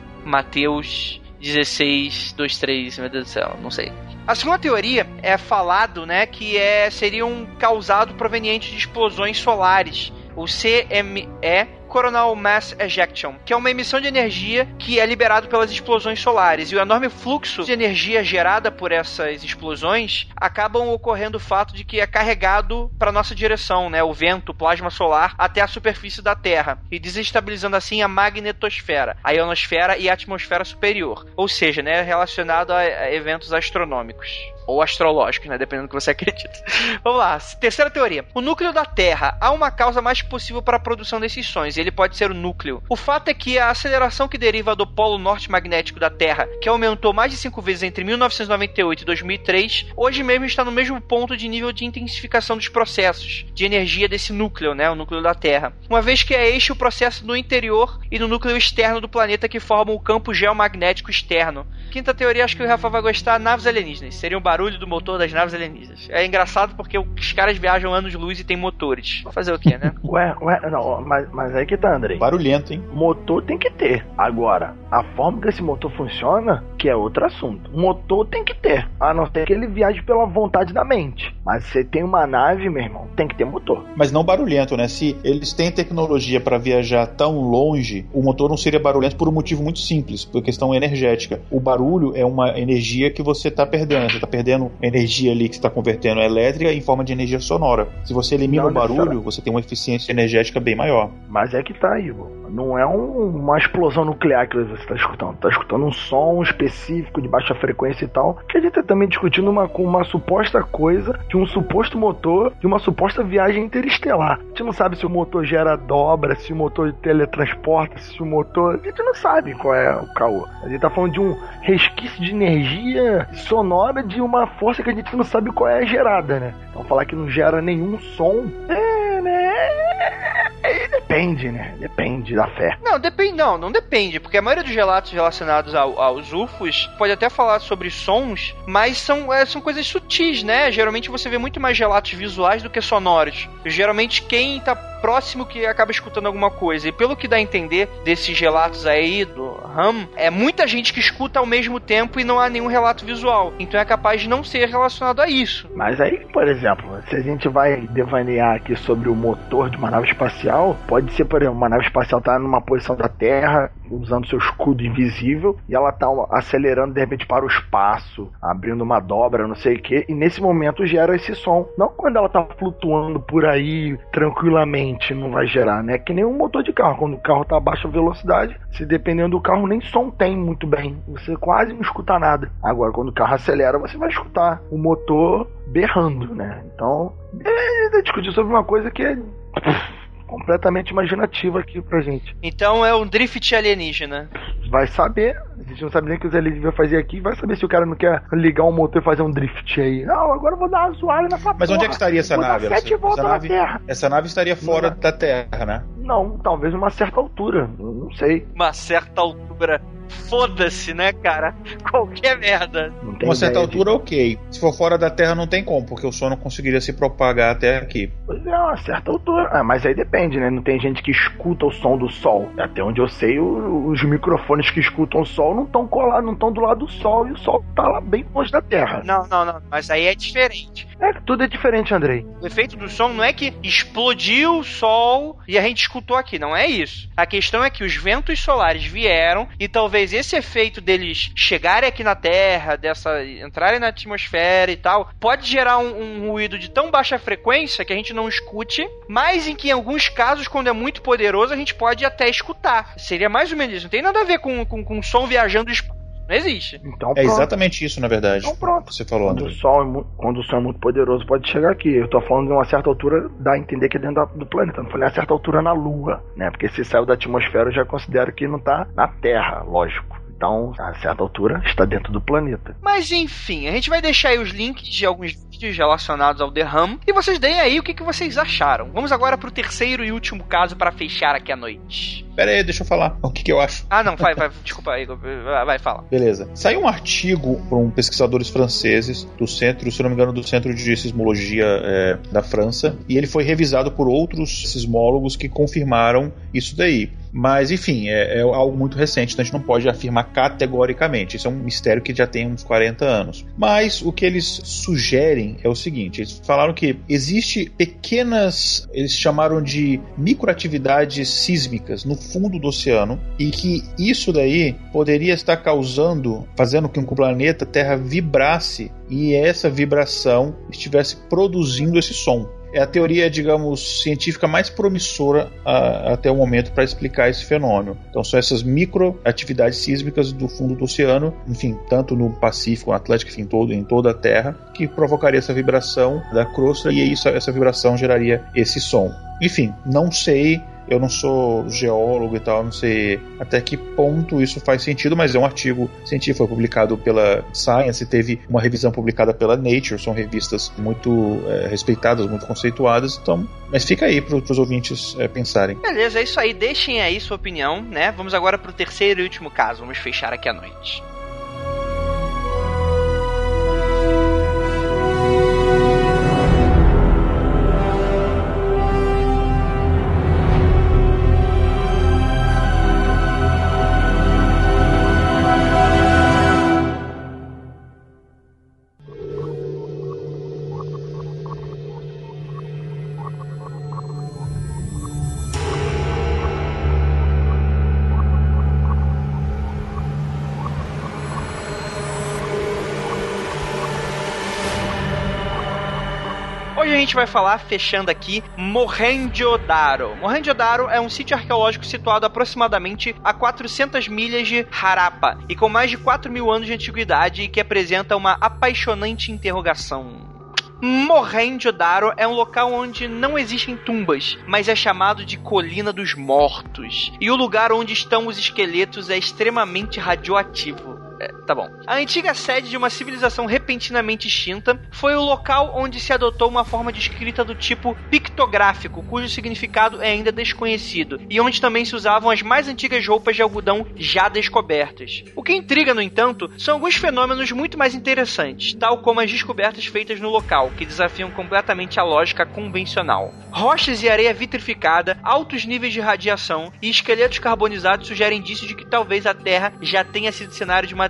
Mateus dezesseis, dois, três, meu Deus do céu, não sei. A segunda teoria é falado, né, que é, seria um causado proveniente de explosões solares, o C M E, Coronal Mass Ejection, que é uma emissão de energia que é liberado pelas explosões solares, e o enorme fluxo de energia gerada por essas explosões acabam ocorrendo o fato de que é carregado para nossa direção, né, o vento, o plasma solar, até a superfície da Terra, e desestabilizando assim a magnetosfera, a ionosfera e a atmosfera superior, ou seja, né, relacionado a eventos astronômicos. Ou astrológicos, né? Dependendo do que você acredita. Vamos lá. Terceira teoria. O núcleo da Terra. Há uma causa mais possível para a produção desses sons. E ele pode ser o núcleo. O fato é que a aceleração que deriva do polo norte magnético da Terra, que aumentou mais de cinco vezes entre mil novecentos e noventa e oito e dois mil e três, hoje mesmo está no mesmo ponto de nível de intensificação dos processos de energia desse núcleo, né? O núcleo da Terra. Uma vez que é este o processo no interior e no núcleo externo do planeta que formam o campo geomagnético externo. Quinta teoria, acho que o Rafa vai gostar. Naves alienígenas. Seria um barulho do motor das naves alienígenas. É engraçado porque os caras viajam anos-luz e tem motores. Vai fazer o quê, né? Ué, ué, não, mas, mas aí que tá, Andrei. Barulhento, hein? Motor tem que ter. Agora, a forma que esse motor funciona, que é outro assunto. Motor tem que ter, a não ser que ele viaje pela vontade da mente. Mas se você tem uma nave, meu irmão, tem que ter motor. Mas não barulhento, né? Se eles têm tecnologia para viajar tão longe, o motor não seria barulhento por um motivo muito simples, por questão energética. O barulho é uma energia que você tá perdendo. Você tá perdendo energia ali que você está convertendo elétrica em forma de energia sonora. Se você elimina não, o barulho, você tem uma eficiência energética bem maior. Mas é que tá, Igor. Não é um, uma explosão nuclear que você está escutando. Está escutando um som específico de baixa frequência e tal, que a gente está também discutindo uma, uma suposta coisa de um suposto motor de uma suposta viagem interestelar. A gente não sabe se o motor gera dobra, se o motor teletransporta, se o motor... A gente não sabe qual é o caô. A gente tá falando de um resquício de energia sonora de uma força que a gente não sabe qual é gerada, né? Então falar que não gera nenhum som, é, né? É, depende, né? Depende da fé. Não, depende, não, não depende, porque a maioria dos relatos relacionados ao, aos U F Os pode até falar sobre sons, mas são, é, são coisas sutis, né? Geralmente você vê muito mais relatos visuais do que sonoros. Geralmente quem tá próximo que acaba escutando alguma coisa, e pelo que dá a entender desses relatos aí do Hum, é muita gente que escuta ao mesmo tempo e não há nenhum relato visual, então é capaz de não ser relacionado a isso. Mas aí, por exemplo, se a gente vai devanear aqui sobre o motor de uma nave espacial, pode ser, por exemplo, uma nave espacial tá numa posição da Terra, usando seu escudo invisível, e ela tá acelerando de repente para o espaço, abrindo uma dobra, não sei o que, e nesse momento gera esse som. Não quando ela tá flutuando por aí tranquilamente, não vai gerar, né? Que nem um motor de carro, quando o carro tá a baixa velocidade, se dependendo do carro, nem som tem muito bem, você quase não escuta nada. Agora, quando o carro acelera, você vai escutar o motor berrando, né? Então, é discutir sobre uma coisa que é completamente imaginativa aqui pra gente. Então é um drift alienígena. Vai saber, a gente não sabe nem o que os alienígenas vão fazer aqui, vai saber se o cara não quer ligar um motor e fazer um drift aí. Não, agora eu vou dar uma zoada nessa Mas porra. onde é que estaria essa vou nave? Dar sete Essa, voltas essa, nave, na Terra. essa nave estaria fora não, da Terra, né? Não, talvez uma certa altura, não sei. Uma certa altura. Foda-se, né, cara? Qualquer merda. Uma certa altura, de... ok. Se for fora da Terra, não tem como, porque o som não conseguiria se propagar até aqui. Pois é, uma certa altura. Ah, mas aí depende, né? Não tem gente que escuta o som do Sol. Até onde eu sei, o, os microfones que escutam o Sol não estão colados, não estão do lado do Sol, e o Sol tá lá bem longe da Terra. Não, não, não. Mas aí é diferente. É, tudo é diferente, Andrei. O efeito do som não é que explodiu o Sol e a gente escutou aqui. Não é isso. A questão é que os ventos solares vieram e talvez esse efeito deles chegarem aqui na Terra, dessa entrarem na atmosfera e tal, pode gerar um, um ruído de tão baixa frequência que a gente não escute, mas em que em alguns casos, quando é muito poderoso, a gente pode até escutar. Seria mais ou menos isso. Não tem nada a ver com, com, com som viajando do espaço. Não existe. Então, é exatamente isso, na verdade. Então pronto. Você falou, quando o, sol é muito, quando o som é muito poderoso, pode chegar aqui. Eu tô falando de uma certa altura, dá a entender que é dentro da, do planeta. Não falei a certa altura na Lua, né? Porque se saiu da atmosfera, eu já considero que não tá na Terra, lógico. Então, a certa altura, está dentro do planeta. Mas enfim, a gente vai deixar aí os links de alguns vídeos relacionados ao The Hum e vocês deem aí o que, que vocês acharam. Vamos agora pro terceiro e último caso para fechar aqui a noite. Pera aí, deixa eu falar o que, que eu acho. Ah, não, vai, vai, desculpa aí, vai, vai, fala. Beleza. Saiu um artigo por um pesquisadores franceses do centro, se não me engano, do Centro de Sismologia é, da França, e ele foi revisado por outros sismólogos que confirmaram isso daí. Mas, enfim, é, é algo muito recente, então a gente não pode afirmar categoricamente. Isso é um mistério que já tem uns quarenta anos. Mas o que eles sugerem é o seguinte: eles falaram que existe pequenas, eles chamaram de microatividades sísmicas no fundo do oceano, e que isso daí poderia estar causando, fazendo com que o planeta Terra vibrasse, e essa vibração estivesse produzindo esse som. É a teoria, digamos, científica mais promissora a, até o momento para explicar esse fenômeno. Então são essas microatividades sísmicas do fundo do oceano, enfim, tanto no Pacífico, no Atlântico, enfim, todo, em toda a Terra, que provocaria essa vibração da crosta, e isso, essa vibração geraria esse som. Enfim, não sei, eu não sou geólogo e tal, não sei até que ponto isso faz sentido, mas é um artigo científico, foi publicado pela Science, teve uma revisão publicada pela Nature, são revistas muito é, respeitadas, muito conceituadas, então, mas fica aí para os ouvintes é, pensarem. Beleza, é isso aí, deixem aí sua opinião, né? Vamos agora para o terceiro e último caso, vamos fechar aqui a noite. Hoje a gente vai falar, fechando aqui, Mohenjo-Daro. Mohenjo-Daro é um sítio arqueológico situado aproximadamente a quatrocentas milhas de Harappa e com mais de quatro mil anos de antiguidade e que apresenta uma apaixonante interrogação. Mohenjo-Daro é um local onde não existem tumbas, mas é chamado de Colina dos Mortos. E o lugar onde estão os esqueletos é extremamente radioativo. É, tá bom. A antiga sede de uma civilização repentinamente extinta foi o local onde se adotou uma forma de escrita do tipo pictográfico, cujo significado é ainda desconhecido, e onde também se usavam as mais antigas roupas de algodão já descobertas. O que intriga, no entanto, são alguns fenômenos muito mais interessantes, tal como as descobertas feitas no local, que desafiam completamente a lógica convencional. Rochas e areia vitrificada, altos níveis de radiação e esqueletos carbonizados sugerem indícios de que talvez a Terra já tenha sido cenário de uma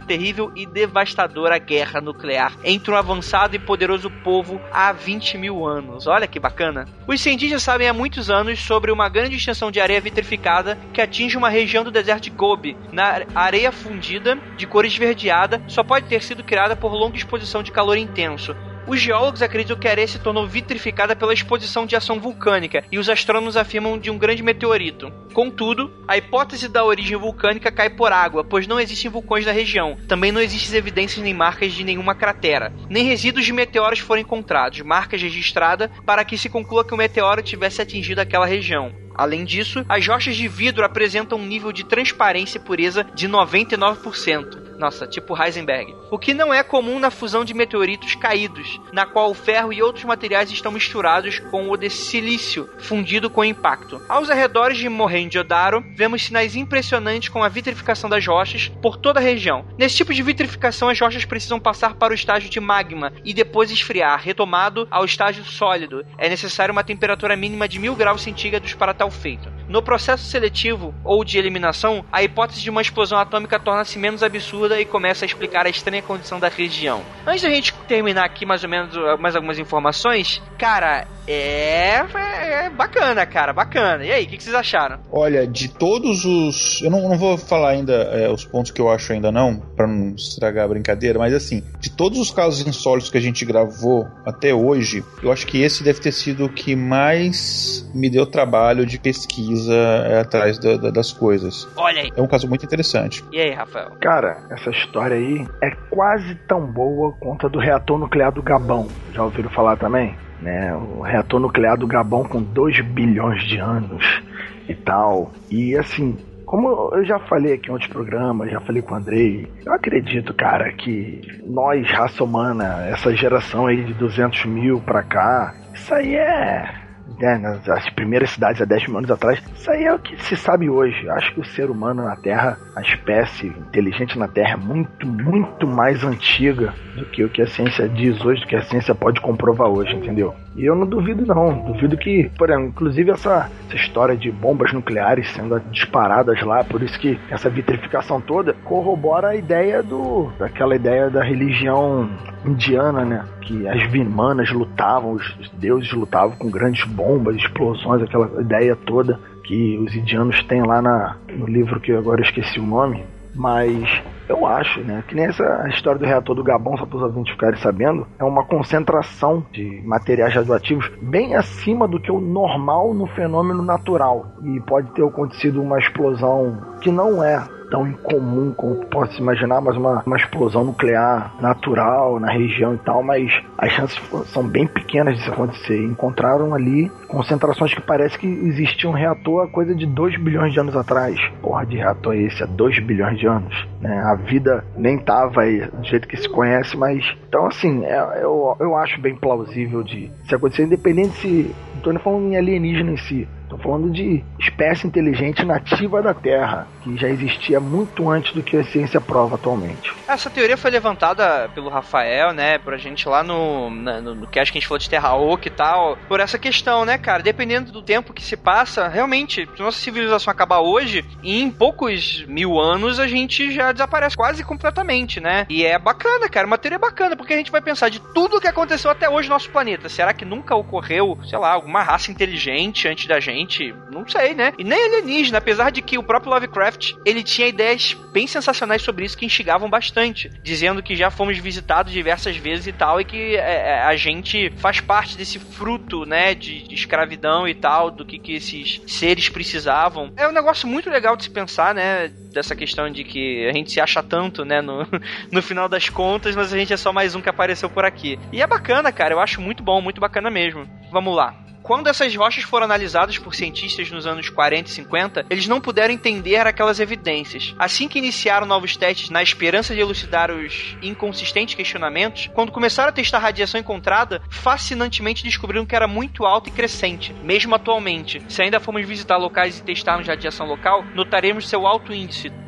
terrível e devastadora guerra nuclear entre um avançado e poderoso povo há vinte mil anos. Olha que bacana. Os cientistas sabem há muitos anos sobre uma grande extensão de areia vitrificada que atinge uma região do deserto de Gobi. Na areia fundida, de cor esverdeada, só pode ter sido criada por longa exposição de calor intenso. Os geólogos acreditam que a areia se tornou vitrificada pela exposição de ação vulcânica e os astrônomos afirmam de um grande meteorito. Contudo, a hipótese da origem vulcânica cai por água, pois não existem vulcões na região. Também não existem evidências nem marcas de nenhuma cratera. Nem resíduos de meteoros foram encontrados, marcas registradas para que se conclua que o meteoro tivesse atingido aquela região. Além disso, as rochas de vidro apresentam um nível de transparência e pureza de noventa e nove por cento. Nossa, tipo Heisenberg. O que não é comum na fusão de meteoritos caídos, na qual o ferro e outros materiais estão misturados com o de silício fundido com impacto. Aos arredores de Mohenjo-Daro, vemos sinais impressionantes com a vitrificação das rochas por toda a região. Nesse tipo de vitrificação, as rochas precisam passar para o estágio de magma e depois esfriar, retomado ao estágio sólido. É necessário uma temperatura mínima de mil graus centígrados para tal feito. No processo seletivo ou de eliminação, a hipótese de uma explosão atômica torna-se menos absurda e começa a explicar a estranha condição da região. Antes da gente terminar aqui mais ou menos mais algumas informações, cara, é, é bacana, cara, bacana. E aí, o que, que vocês acharam? Olha, de todos os... Eu não, não vou falar ainda é, os pontos que eu acho ainda não, pra não estragar a brincadeira, mas assim, de todos os casos insólitos que a gente gravou até hoje, eu acho que esse deve ter sido o que mais me deu trabalho de pesquisa é, atrás da, da, das coisas. Olha aí. É um caso muito interessante. E aí, Rafael? Cara, essa história aí é quase tão boa quanto a do reator nuclear do Gabão. Já ouviram falar também? Né? O reator nuclear do Gabão com dois bilhões de anos e tal. E assim, como eu já falei aqui em outros programas, já falei com o Andrei, eu acredito, cara, que nós, raça humana, essa geração aí de duzentos mil pra cá, isso aí é... É, nas primeiras cidades há dez mil anos atrás, isso aí é o que se sabe hoje. Acho que o ser humano na Terra, a espécie inteligente na Terra, é muito, muito mais antiga do que o que a ciência diz hoje, do que a ciência pode comprovar hoje, entendeu? E eu não duvido não, duvido que, por exemplo, inclusive essa, essa história de bombas nucleares sendo disparadas lá, por isso que essa vitrificação toda corrobora a ideia do, daquela ideia da religião indiana, né? Que as vimanas lutavam, os deuses lutavam com grandes bombas, explosões, aquela ideia toda que os indianos têm lá na, no livro que eu agora esqueci o nome, mas eu acho, né, que nem essa história do reator do Gabão, só para os ouvintes ficarem sabendo, é uma concentração de materiais radioativos bem acima do que o normal no fenômeno natural, e pode ter acontecido uma explosão que não é tão incomum como pode se imaginar, mas uma, uma explosão nuclear natural na região e tal, mas as chances são bem pequenas disso acontecer. Encontraram ali concentrações que parece que existia um reator há coisa de dois bilhões de anos atrás. Porra de reator é esse há dois bilhões de anos, né? A vida nem tava aí do jeito que se conhece, mas... Então, assim, é, eu, eu acho bem plausível de se acontecer, independente se... Não tô nem falando em alienígena em si, tô falando de espécie inteligente nativa da Terra, que já existia muito antes do que a ciência prova atualmente. Essa teoria foi levantada pelo Rafael, né, pra gente lá no, no, no que acho que a gente falou de Terra Oca e tal, por essa questão, né, cara, dependendo do tempo que se passa, realmente, se nossa civilização acabar hoje, em poucos mil anos a gente já desaparece quase completamente, né, e é bacana, cara, uma teoria bacana, porque a gente vai pensar de tudo que aconteceu até hoje no nosso planeta, será que nunca ocorreu, sei lá, alguma raça inteligente antes da gente? Não sei, né, e nem alienígena, apesar de que o próprio Lovecraft, ele tinha ideias bem sensacionais sobre isso que instigavam bastante, dizendo que já fomos visitados diversas vezes e tal, e que é, a gente faz parte desse fruto, né, de, de escravidão e tal, do que, que esses seres precisavam. É um negócio muito legal de se pensar, né, dessa questão de que a gente se acha tanto, né, no, no final das contas, mas a gente é só mais um que apareceu por aqui. E é bacana, cara, eu acho muito bom, muito bacana mesmo. Vamos lá. Quando essas rochas foram analisadas por cientistas nos anos quarenta e cinquenta, eles não puderam entender aquelas evidências. Assim que iniciaram novos testes na esperança de elucidar os inconsistentes questionamentos, quando começaram a testar a radiação encontrada, fascinantemente descobriram que era muito alta e crescente, mesmo atualmente. Se ainda formos visitar locais e testarmos radiação local, notaremos seu alto índice,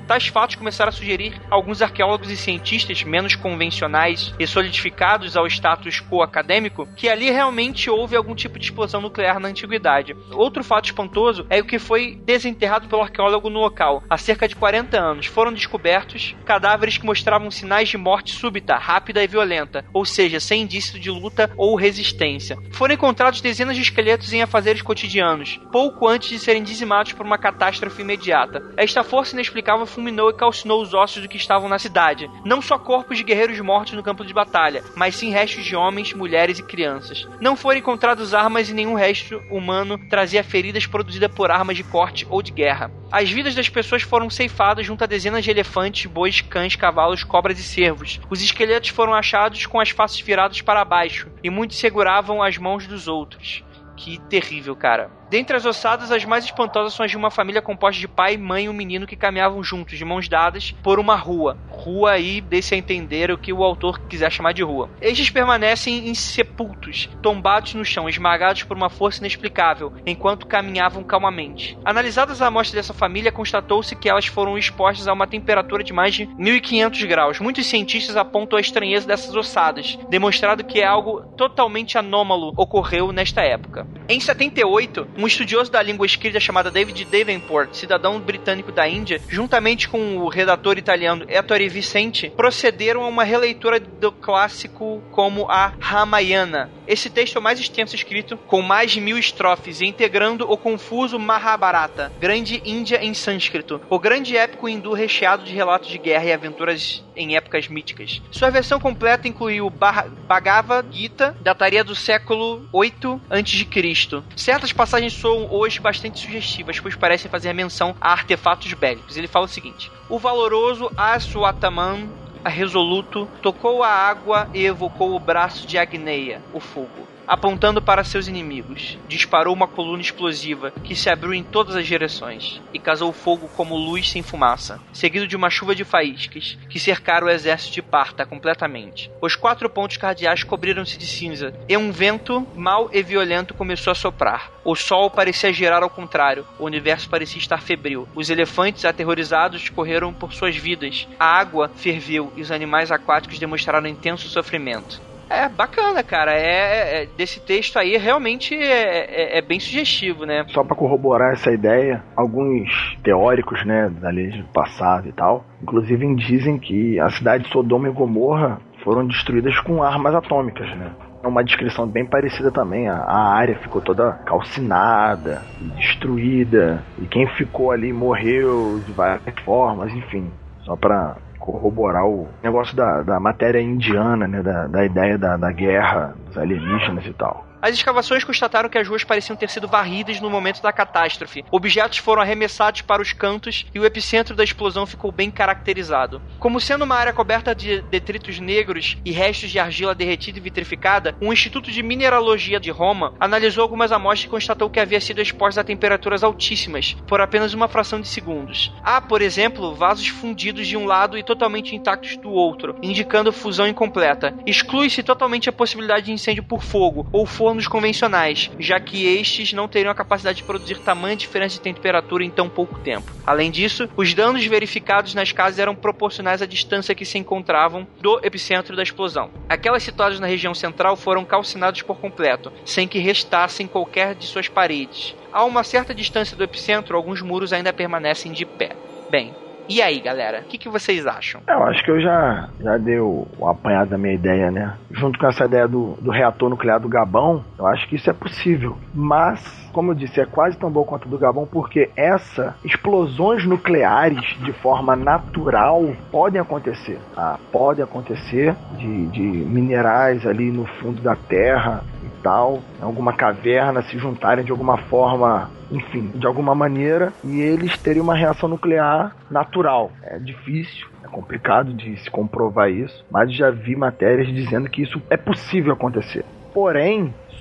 Tais fatos começaram a sugerir a alguns arqueólogos e cientistas menos convencionais e solidificados ao status quo acadêmico que ali realmente houve algum tipo de explosão nuclear na antiguidade. Outro fato espantoso é o que foi desenterrado pelo arqueólogo no local. Há cerca de quarenta anos foram descobertos cadáveres que mostravam sinais de morte súbita, rápida e violenta, ou seja, sem indício de luta ou resistência. Foram encontrados dezenas de esqueletos em afazeres cotidianos, pouco antes de serem dizimados por uma catástrofe imediata. Esta força inexplicável fulminou e calcinou os ossos do que estavam na cidade. Não só corpos de guerreiros mortos no campo de batalha, mas sim restos de homens, mulheres e crianças. Não foram encontradas armas e nenhum resto humano trazia feridas produzidas por armas de corte ou de guerra. As vidas das pessoas foram ceifadas junto a dezenas de elefantes, bois, cães, cavalos, cobras e cervos. Os esqueletos foram achados com as faces viradas para baixo, e muitos seguravam as mãos dos outros. Que terrível, cara. Dentre as ossadas, as mais espantosas são as de uma família composta de pai, mãe e um menino que caminhavam juntos, de mãos dadas, por uma rua. Rua aí, deixe a entender o que o autor quiser chamar de rua. Estes permanecem insepultos, tombados no chão, esmagados por uma força inexplicável, enquanto caminhavam calmamente. Analisadas as amostras dessa família, constatou-se que elas foram expostas a uma temperatura de mais de mil e quinhentos graus. Muitos cientistas apontam a estranheza dessas ossadas, demonstrando que algo totalmente anômalo ocorreu nesta época. Em setenta e oito, um estudioso da língua escrita chamado David Davenport, cidadão britânico da Índia, juntamente com o redator italiano Ettore Vicente, procederam a uma releitura do clássico como a Ramayana. Esse texto é o mais extenso escrito, com mais de mil estrofes, integrando o confuso Mahabharata, grande Índia em sânscrito, o grande épico hindu recheado de relatos de guerra e aventuras em épocas míticas. Sua versão completa incluiu o Bhagavad Gita, dataria do século oito antes de Cristo. Certas passagens soam hoje bastante sugestivas, pois parecem fazer menção a artefatos bélicos. Ele fala o seguinte: o valoroso Aswathaman, resoluto, tocou a água e evocou o braço de Agneia, o fogo, apontando para seus inimigos. Disparou uma coluna explosiva que se abriu em todas as direções e casou fogo como luz sem fumaça, seguido de uma chuva de faíscas que cercaram o exército de Parta completamente. Os quatro pontos cardeais cobriram-se de cinza e um vento mau e violento começou a soprar. O sol parecia girar ao contrário, o universo parecia estar febril. Os elefantes aterrorizados correram por suas vidas. A água ferveu e os animais aquáticos demonstraram intenso sofrimento. É bacana, cara. É, é desse texto aí realmente é, é, é bem sugestivo, né? Só pra corroborar essa ideia, alguns teóricos, né, da lei do passado e tal, inclusive dizem que a cidade de Sodoma e Gomorra foram destruídas com armas atômicas, né? É uma descrição bem parecida também. A, a área ficou toda calcinada, destruída, e quem ficou ali morreu de várias formas, enfim. Só pra corroborar o negócio da, da matéria indiana, né, da, da ideia da, da guerra dos alienígenas e tal. As escavações constataram que as ruas pareciam ter sido varridas no momento da catástrofe. Objetos foram arremessados para os cantos e o epicentro da explosão ficou bem caracterizado. Como sendo uma área coberta de detritos negros e restos de argila derretida e vitrificada, um instituto de mineralogia de Roma analisou algumas amostras e constatou que havia sido exposta a temperaturas altíssimas por apenas uma fração de segundos. Há, por exemplo, vasos fundidos de um lado e totalmente intactos do outro, indicando fusão incompleta. Exclui-se totalmente a possibilidade de incêndio por fogo ou fornos convencionais, já que estes não teriam a capacidade de produzir tamanha diferença de temperatura em tão pouco tempo. Além disso, os danos verificados nas casas eram proporcionais à distância que se encontravam do epicentro da explosão. Aquelas situadas na região central foram calcinadas por completo, sem que restassem qualquer de suas paredes. A uma certa distância do epicentro, alguns muros ainda permanecem de pé. Bem, e aí, galera? O que, que vocês acham? Eu acho que eu já, já dei o, o apanhado da minha ideia, né? Junto com essa ideia do, do reator nuclear do Gabão, eu acho que isso é possível. Mas, como eu disse, é quase tão bom quanto do Gabão, porque essas explosões nucleares de forma natural podem acontecer. Ah, podem acontecer de, de minerais ali no fundo da Terra e tal, em alguma caverna se juntarem de alguma forma, enfim, de alguma maneira, e eles terem uma reação nuclear natural. É difícil, é complicado de se comprovar isso, mas já vi matérias dizendo que isso é possível acontecer. Porém,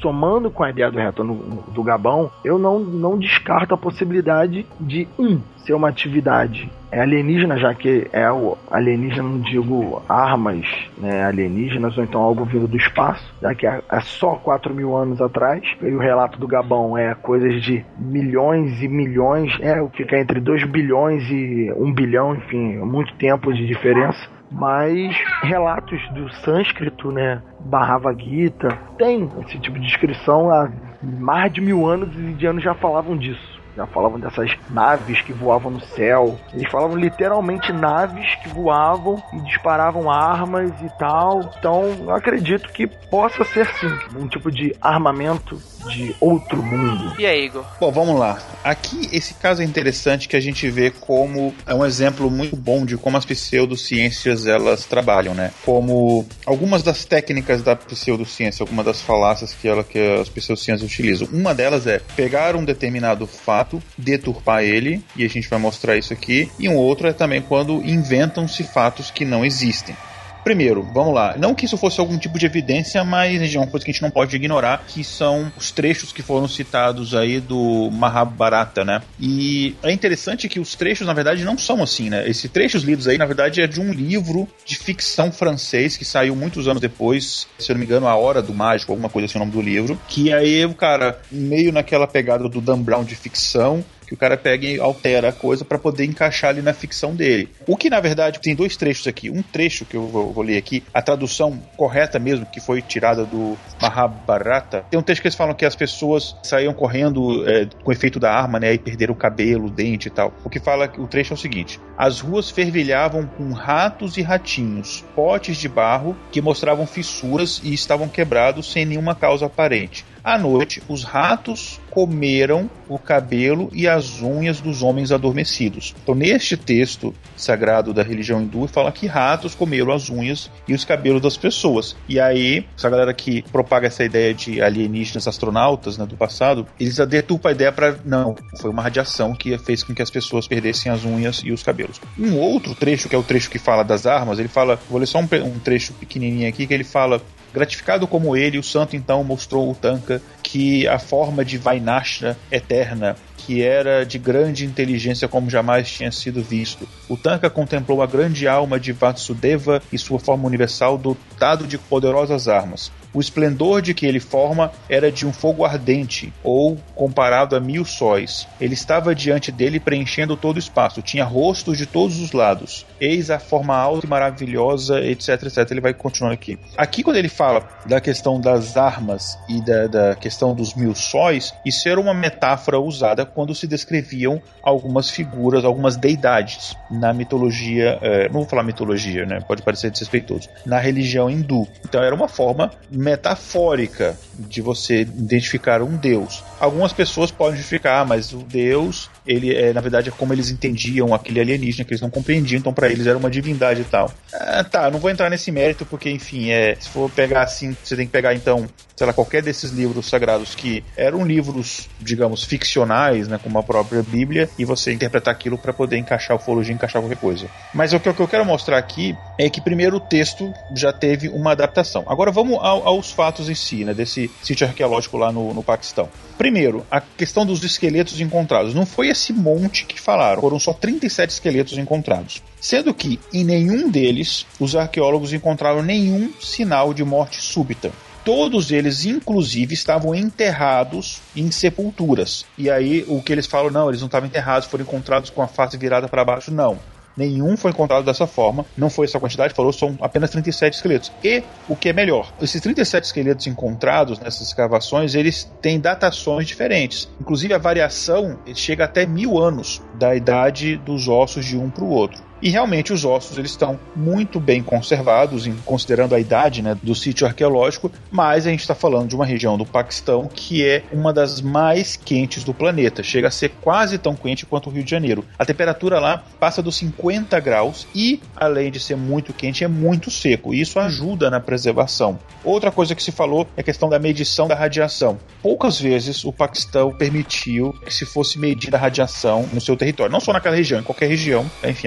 somando com a ideia do retorno do Gabão, eu não, não descarto a possibilidade de, um, ser uma atividade é alienígena, já que é o alienígena, não digo armas, né, alienígenas, ou então algo vindo do espaço, já que é, é só quatro mil anos atrás, e o relato do Gabão é coisas de milhões e milhões, é o que fica entre dois bilhões e um bilhão, enfim, muito tempo de diferença. Mas relatos do sânscrito, né, Bhagavad Gita, tem esse tipo de descrição há mais de mil anos, e os indianos já falavam disso. Já falavam dessas naves que voavam no céu. Eles falavam literalmente naves que voavam e disparavam armas e tal. Então, eu acredito que possa ser, sim, um tipo de armamento de outro mundo. E aí, Igor? Bom, vamos lá. Aqui, esse caso é interessante, que a gente vê como é um exemplo muito bom de como as pseudociências, elas trabalham, né? Como algumas das técnicas da pseudociência, algumas das falácias que, ela, que as pseudociências utilizam. Uma delas é pegar um determinado fato, deturpar ele, e a gente vai mostrar isso aqui. E um outro é também quando inventam-se fatos que não existem. Primeiro, vamos lá, não que isso fosse algum tipo de evidência, mas é uma coisa que a gente não pode ignorar, que são os trechos que foram citados aí do Mahabharata, né? E é interessante que os trechos, na verdade, não são assim, né? Esses trechos lidos aí, na verdade, é de um livro de ficção francês que saiu muitos anos depois, se eu não me engano, A Hora do Mágico, alguma coisa assim, o nome do livro, que aí o cara, meio naquela pegada do Dan Brown de ficção, que o cara pega e altera a coisa para poder encaixar ali na ficção dele. O que, na verdade, tem dois trechos aqui. Um trecho que eu vou, vou ler aqui, a tradução correta mesmo, que foi tirada do Mahabharata. Tem um trecho que eles falam que as pessoas saíam correndo é, com o efeito da arma, né, e perderam o cabelo, o dente e tal. O que fala, o trecho é o seguinte: as ruas fervilhavam com ratos e ratinhos, potes de barro que mostravam fissuras e estavam quebrados sem nenhuma causa aparente. À noite, os ratos comeram o cabelo e as unhas dos homens adormecidos. Então, neste texto sagrado da religião hindu, fala que ratos comeram as unhas e os cabelos das pessoas. E aí, essa galera que propaga essa ideia de alienígenas astronautas, né, do passado, eles deturpam a ideia para não, foi uma radiação que fez com que as pessoas perdessem as unhas e os cabelos. Um outro trecho, que é o trecho que fala das armas, ele fala, vou ler só um, um trecho pequenininho aqui, que ele fala: gratificado como ele, o santo então mostrou o Tanka que a forma de Vainashna eterna, que era de grande inteligência como jamais tinha sido visto. O Tanka contemplou a grande alma de Vasudeva e sua forma universal, dotado de poderosas armas. O esplendor de que ele forma era de um fogo ardente, ou comparado a mil sóis. Ele estava diante dele preenchendo todo o espaço, tinha rostos de todos os lados. Eis a forma alta e maravilhosa, etc, etc. Ele vai continuando aqui. Aqui, quando ele fala da questão das armas e da, da questão dos mil sóis, isso era uma metáfora usada quando se descreviam algumas figuras, algumas deidades na mitologia, é, não vou falar mitologia, né? Pode parecer desrespeitoso, na religião hindu. Então era uma forma metafórica de você identificar um deus. Algumas pessoas podem identificar, ah, mas o deus, ele é, na verdade, é como eles entendiam aquele alienígena, que eles não compreendiam, então para eles era uma divindade e tal. Ah, tá, não vou entrar nesse mérito, porque, enfim, é, se for pegar assim, você tem que pegar, então, sei lá, qualquer desses livros sagrados que eram livros, digamos, ficcionais, né, como a própria Bíblia, e você interpretar aquilo para poder encaixar ufologia, encaixar qualquer coisa. Mas o que eu quero mostrar aqui é que, primeiro, o texto já teve uma adaptação. Agora vamos ao, aos fatos em si, né, desse sítio arqueológico lá no, no Paquistão. Primeiro, a questão dos esqueletos encontrados. Não foi esse monte que falaram, foram só trinta e sete esqueletos encontrados. Sendo que, em nenhum deles, os arqueólogos encontraram nenhum sinal de morte súbita. Todos eles, inclusive, estavam enterrados em sepulturas. E aí, o que eles falam, não, eles não estavam enterrados, foram encontrados com a face virada para baixo, não. Nenhum foi encontrado dessa forma, não foi essa quantidade, falou, são apenas trinta e sete esqueletos. E, o que é melhor, esses trinta e sete esqueletos encontrados nessas escavações, eles têm datações diferentes. Inclusive, a variação chega até mil anos da idade dos ossos de um para o outro. E realmente os ossos eles estão muito bem conservados, em, considerando a idade, né, do sítio arqueológico, mas a gente está falando de uma região do Paquistão que é uma das mais quentes do planeta, chega a ser quase tão quente quanto o Rio de Janeiro. A temperatura lá passa dos cinquenta graus e, além de ser muito quente, é muito seco, e isso ajuda na preservação. Outra coisa que se falou é a questão da medição da radiação. Poucas vezes o Paquistão permitiu que se fosse medida a radiação no seu território, não só naquela região, em qualquer região, enfim, é um governo muito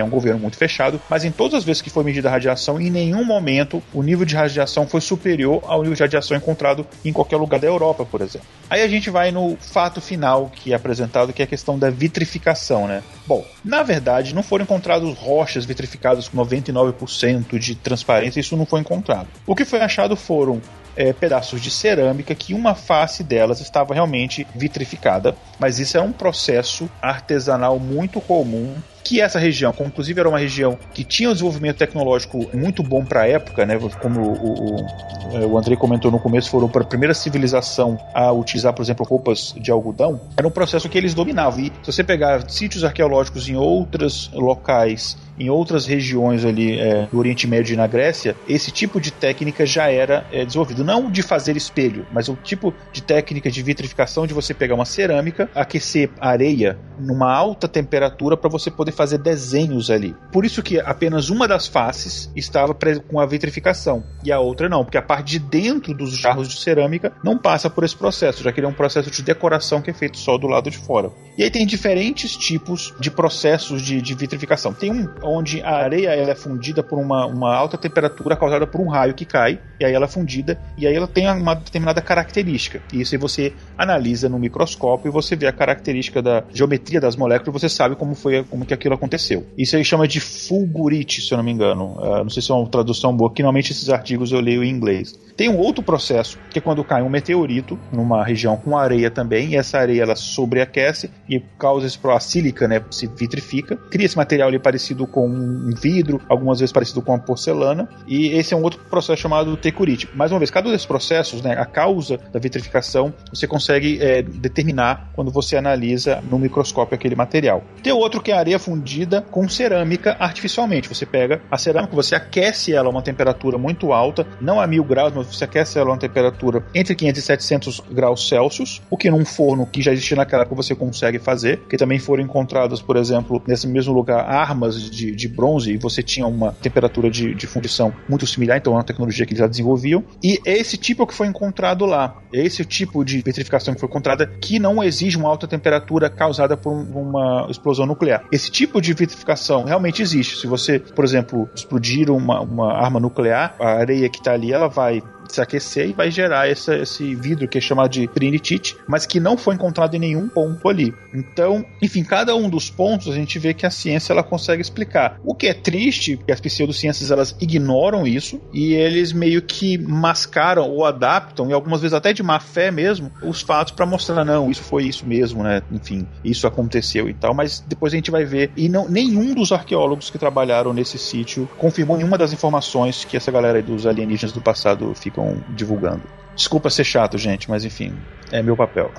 muito fechado, mas em todas as vezes que foi medida a radiação, em nenhum momento o nível de radiação foi superior ao nível de radiação encontrado em qualquer lugar da Europa, por exemplo. Aí a gente vai no fato final que é apresentado, que é a questão da vitrificação, né? Bom, na verdade, não foram encontradas rochas vitrificadas com noventa e nove por cento de transparência, isso não foi encontrado. O que foi achado foram É, pedaços de cerâmica que uma face delas estava realmente vitrificada, mas isso é um processo artesanal muito comum, que essa região, como inclusive era uma região que tinha um desenvolvimento tecnológico muito bom para a época, né, como o, o, o Andrei comentou no começo, foram a primeira civilização a utilizar, por exemplo, roupas de algodão, era um processo que eles dominavam. E se você pegar sítios arqueológicos em outros locais, em outras regiões ali é, do Oriente Médio e na Grécia, esse tipo de técnica já era é, desenvolvido. Não de fazer espelho, mas o tipo de técnica de vitrificação de você pegar uma cerâmica, aquecer areia numa alta temperatura para você poder fazer desenhos ali. Por isso que apenas uma das faces estava com a vitrificação e a outra não, porque a parte de dentro dos jarros de cerâmica não passa por esse processo, já que ele é um processo de decoração que é feito só do lado de fora. E aí tem diferentes tipos de processos de, de vitrificação. Tem um onde a areia ela é fundida por uma, uma alta temperatura causada por um raio que cai, e aí ela é fundida, e aí ela tem uma determinada característica. E isso aí você analisa no microscópio e você vê a característica da geometria das moléculas, você sabe como foi, como que aquilo aconteceu. Isso aí chama de fulgurite, se eu não me engano. Uh, não sei se é uma tradução boa, que normalmente esses artigos eu leio em inglês. Tem um outro processo, que é quando cai um meteorito numa região com areia também, e essa areia ela sobreaquece e causa esse, a sílica, né, se vitrifica, cria esse material ali parecido com um vidro, algumas vezes parecido com uma porcelana, e esse é um outro processo chamado tecurite. Mais uma vez, cada um desses processos, né, a causa da vitrificação, você consegue é, determinar quando você analisa no microscópio aquele material. Tem outro que é a areia fundida com cerâmica artificialmente. Você pega a cerâmica, você aquece ela a uma temperatura muito alta, não a mil graus, mas você aquece ela a uma temperatura entre quinhentos e setecentos graus Celsius, o que num forno que já existia naquela época você consegue fazer, que também foram encontradas, por exemplo, nesse mesmo lugar, armas de, de bronze, e você tinha uma temperatura de, de fundição muito similar, então é uma tecnologia que eles já desenvolviam, e esse tipo é o que foi encontrado lá. Esse tipo de vitrificação que foi encontrada, que não exige uma alta temperatura causada por uma explosão nuclear. Esse tipo de vitrificação realmente existe. Se você, por exemplo, explodir uma, uma arma nuclear, a areia que está ali, ela vai se aquecer e vai gerar essa, esse vidro que é chamado de trinitite, mas que não foi encontrado em nenhum ponto ali. Então, enfim, cada um dos pontos a gente vê que a ciência ela consegue explicar. O que é triste, que as pseudociências elas ignoram isso e eles meio que mascaram ou adaptam, e algumas vezes até de má fé mesmo, os fatos para mostrar, não, isso foi isso mesmo, né? Enfim, isso aconteceu e tal, mas depois a gente vai ver, e não, nenhum dos arqueólogos que trabalharam nesse sítio confirmou nenhuma das informações que essa galera aí dos alienígenas do passado fica divulgando. Desculpa ser chato, gente, mas enfim, é meu papel.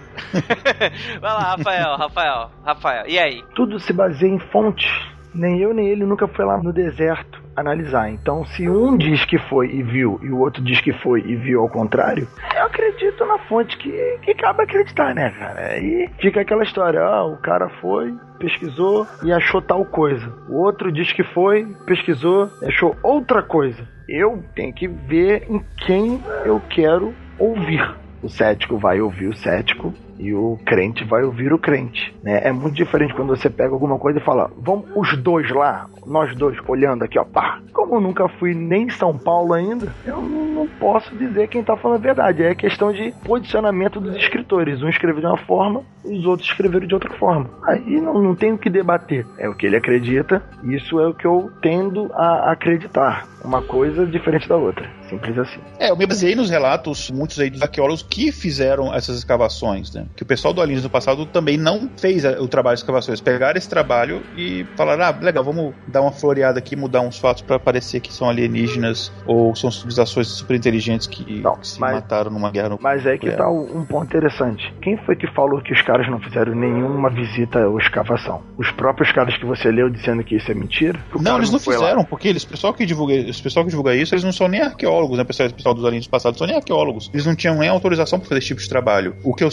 Vai lá, Rafael, Rafael, Rafael, e aí? Tudo se baseia em fontes. Nem eu nem ele nunca foi lá no deserto analisar. Então, se um diz que foi e viu, e o outro diz que foi e viu ao contrário, eu acredito na fonte que, que cabe acreditar, né, cara? Aí fica aquela história, ah, o cara foi, pesquisou e achou tal coisa. O outro diz que foi, pesquisou e achou outra coisa. Eu tenho que ver em quem eu quero ouvir. O cético vai ouvir o cético e o crente vai ouvir o crente, né? É muito diferente quando você pega alguma coisa e fala, vamos os dois lá, nós dois, olhando aqui, ó, pá. Como eu nunca fui nem em São Paulo ainda, eu não posso dizer quem tá falando a verdade. É questão de posicionamento dos escritores. Um escreveu de uma forma, os outros escreveram de outra forma. Aí não, não tem o que debater. É o que ele acredita, isso é o que eu tendo a acreditar. Uma coisa diferente da outra. Simples assim. É, eu me baseei nos relatos, muitos aí dos arqueólogos que fizeram essas escavações, né? Que o pessoal do Alienígenas do passado também não fez o trabalho de escavações. Pegaram esse trabalho e falaram, ah, legal, vamos dar uma floreada aqui, mudar uns fatos pra parecer que são alienígenas ou são civilizações super inteligentes que, não, que se mas, mataram numa guerra nuclear. Mas é que tá um ponto interessante. Quem foi que falou que os caras não fizeram nenhuma visita ou escavação? Os próprios caras que você leu dizendo que isso é mentira? Não, eles não, não fizeram, lá. Porque eles, o pessoal que divulga, o pessoal que divulga isso, eles não são nem arqueólogos, né? O pessoal, o pessoal dos alienígenas passados são nem arqueólogos. Eles não tinham nem autorização para fazer esse tipo de trabalho. O que eu sei que eles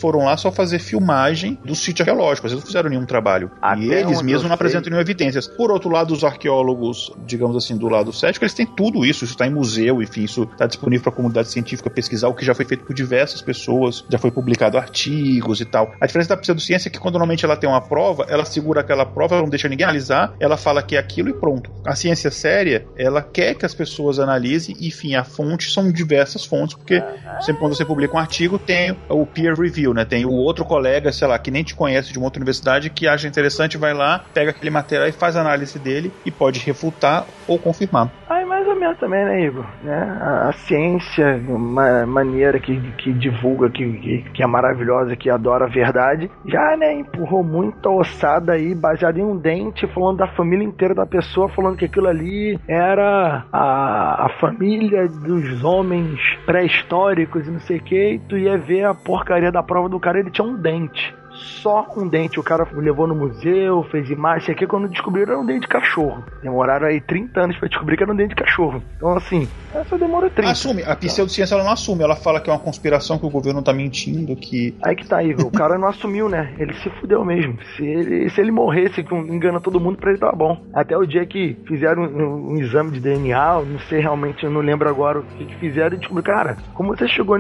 foram lá só fazer filmagem do sítio arqueológico, eles não fizeram nenhum trabalho. Até e eles onde mesmos eu não apresentam sei. nenhuma evidências. Por outro lado, os arqueólogos, digamos assim, do lado cético, eles têm tudo isso, isso está em museu, enfim, isso está disponível para a comunidade científica pesquisar, o que já foi feito por diversas pessoas, já foi publicado artigos e tal. A diferença da pseudociência é que quando normalmente ela tem uma prova, ela segura aquela prova, ela não deixa ninguém analisar, ela fala que é aquilo e pronto. A ciência séria, ela quer que as pessoas analisem, e, enfim, a fonte são diversas fontes, porque sempre quando você publica um artigo, tem o peer review, né? Tem o outro colega, sei lá, que nem te conhece de uma outra universidade, que acha interessante, vai lá, pega aquele material e faz a análise dele e pode refutar ou confirmar. Aí mais ou menos também, né, Igor? Né? A, a ciência, uma maneira que, que divulga, que, que, que é maravilhosa, que adora a verdade, já, né, empurrou muita ossada aí, baseada em um dente, falando da família inteira da pessoa, falando que aquilo ali era a, a família dos homens pré-históricos e não sei o que, e tu ia ver a porcaria da prova do cara, ele tinha um dente. Só um dente, o cara levou no museu, fez imagem, aqui quando descobriram era um dente de cachorro. Demoraram aí trinta anos pra descobrir que era um dente de cachorro. Então assim, essa demora trinta. Assume, a pseudociência ela não assume, ela fala que é uma conspiração, que o governo tá mentindo, que... Aí que tá, Igor, o cara não assumiu, né? Ele se fudeu mesmo. Se ele, se ele morresse, engana todo mundo, pra ele tá bom. Até o dia que fizeram um, um exame de D N A, não sei realmente, eu não lembro agora o que, que fizeram, e descobriram, cara, como você chegou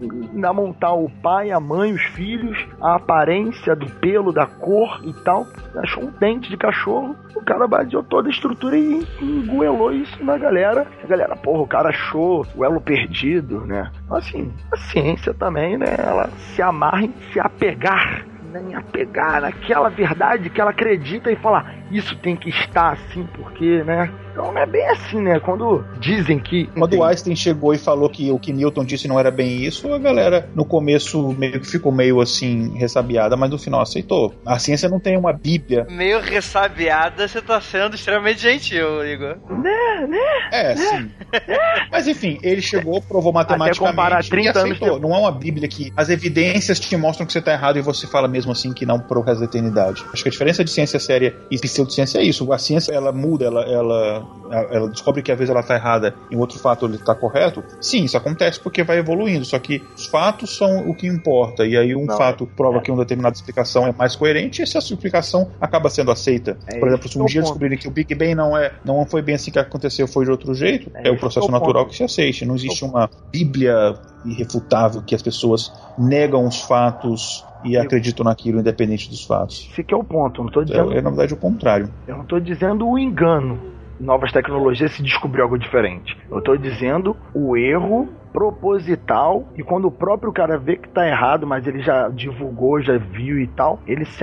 a montar o pai, a mãe, os filhos, a aparência do pelo, da cor e tal, achou um dente de cachorro, o cara baseou toda a estrutura e engoelou isso na galera. A galera, porra, o cara achou o elo perdido, né? Assim, a ciência também, né? Ela se amarra em se apegar, em apegar naquela verdade que ela acredita e falar, isso tem que estar assim, porque, né? Então não é bem assim, né? Quando dizem que... Quando o Einstein chegou e falou que o que Newton disse não era bem isso, a galera no começo meio que ficou meio assim, ressabiada, mas no final aceitou. A ciência não tem uma bíblia. Meio ressabiada, você tá sendo extremamente gentil, Igor. Né, né? É, sim. Mas enfim, ele chegou, provou matematicamente e aceitou. Anos... Não é uma bíblia que as evidências te mostram que você tá errado e você fala mesmo assim que não pro resto da eternidade. Acho que a diferença de ciência séria e pseudociência é isso. A ciência, ela muda, ela... ela ela descobre que às vezes ela está errada e em outro fato ele está correto. Sim, isso acontece porque vai evoluindo, só que os fatos são o que importa, e aí um não, fato prova é. que uma determinada explicação é mais coerente e essa explicação acaba sendo aceita. É Por exemplo, se um dia descobrirem que o Big Bang não, é, não foi bem assim que aconteceu, foi de outro jeito, é, é o processo natural ponto. que se aceite. Não existe uma bíblia irrefutável que as pessoas negam os fatos e eu... acreditam naquilo independente dos fatos. Esse que é o ponto. Eu não tô dizendo... é, é na verdade o contrário. Eu não estou dizendo o engano. Novas tecnologias se descobriu algo diferente. Eu estou dizendo o erro proposital, e quando o próprio cara vê que tá errado, mas ele já divulgou, já viu e tal, ele se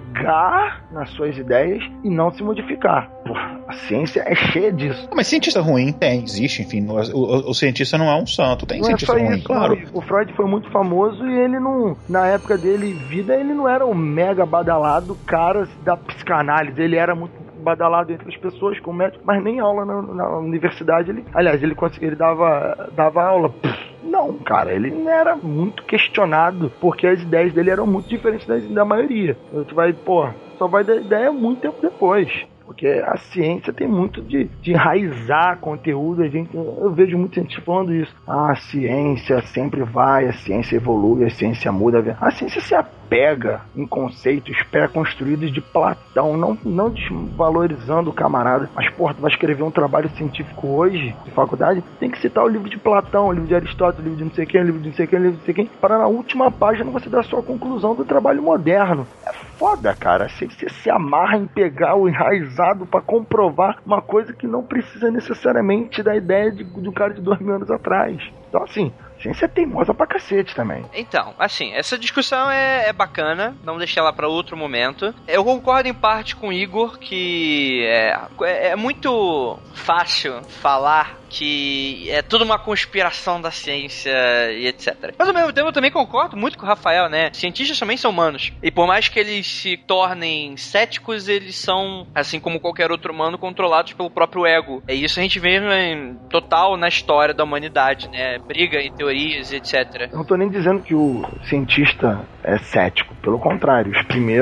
apegar nas suas ideias e não se modificar. Porra, a ciência é cheia disso. Mas cientista ruim tem, existe, enfim, o, o, o cientista não é um santo, tem não cientista é ruim, isso, claro. O Freud foi muito famoso e ele não, na época dele, vida, ele não era o mega badalado cara da psicanálise, ele era muito badalado entre as pessoas com médico, mas nem aula na, na universidade ele, aliás, ele conseguia, ele dava, dava aula. Pff, não, cara, ele era muito questionado porque as ideias dele eram muito diferentes das da maioria. A gente vai, pô, só vai dar ideia muito tempo depois. Porque a ciência tem muito de, de enraizar conteúdo. A gente, eu vejo muita gente falando isso. Ah, a ciência sempre vai, a ciência evolui, a ciência muda. A ciência se apega em conceitos pré-construídos de Platão, não, não desvalorizando o camarada. Mas, porra, tu vai escrever um trabalho científico hoje, de faculdade, tem que citar o livro de Platão, o livro de Aristóteles, o livro de não sei quem, o livro de não sei quem, o livro de não sei quem, para na última página você dar a sua conclusão do trabalho moderno. É foda, cara. Você, você se amarra em pegar o enraizado para comprovar uma coisa que não precisa necessariamente da ideia de, do cara de dois mil anos atrás. Então, assim, a ciência é teimosa pra cacete também. Então, assim, essa discussão é, é bacana, vamos deixar ela pra outro momento. Eu concordo em parte com o Igor que é, é muito fácil falar que é tudo uma conspiração da ciência e etcétera. Mas ao mesmo tempo eu também concordo muito com o Rafael, né? Cientistas também são humanos. E por mais que eles se tornem céticos, eles são, assim como qualquer outro humano, controlados pelo próprio ego. E isso a gente vê em total na história da humanidade, né? Briga em teorias e etcétera. Eu não tô nem dizendo que o cientista é cético. Pelo contrário, os primeiros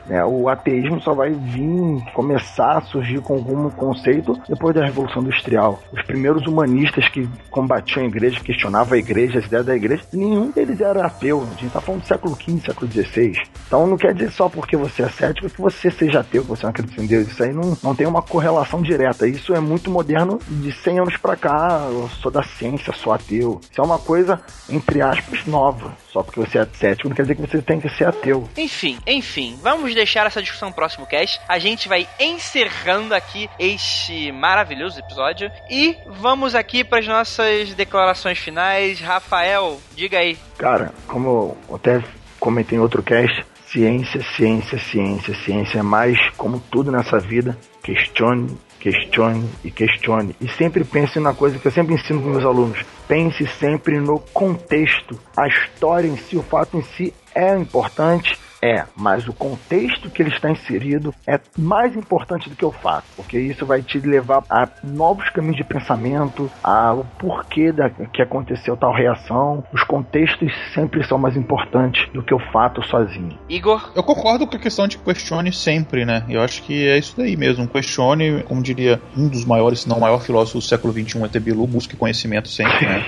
né? O ateísmo só vai vir, começar a surgir com algum conceito depois da Revolução Industrial. Os primeiros humanistas que combatiam a igreja, questionavam a igreja, as ideias da igreja, nenhum deles era ateu. A gente tá falando do século quinze, século dezesseis. Então não quer dizer só porque você é cético que você seja ateu, que você não acredita em Deus. Isso aí não, não tem uma correlação direta. Isso é muito moderno, de cem anos pra cá. Eu sou da ciência, sou ateu. Isso é uma coisa, entre aspas, nova. Só porque você é cético não quer dizer que você tem que ser ateu. Enfim, enfim, vamos deixar essa discussão no próximo cast. A gente vai encerrando aqui este maravilhoso episódio e vamos aqui para as nossas declarações finais. Rafael, diga aí. Cara, como eu até comentei em outro cast, ciência, ciência, ciência, ciência é mais como tudo nessa vida. Questione, questione e questione. E sempre pense na coisa que eu sempre ensino para meus alunos. Pense sempre no contexto. A história em si, o fato em si é importante, é, mas o contexto que ele está inserido é mais importante do que o fato, porque isso vai te levar a novos caminhos de pensamento, a o porquê da, que aconteceu tal reação. Os contextos sempre são mais importantes do que o fato sozinho. Igor? Eu concordo com a questão de questione sempre, né? Eu acho que é isso daí mesmo. Questione, como diria um dos maiores, se não o maior filósofo do século vinte e um, E T Bilu, busque conhecimento sempre, né?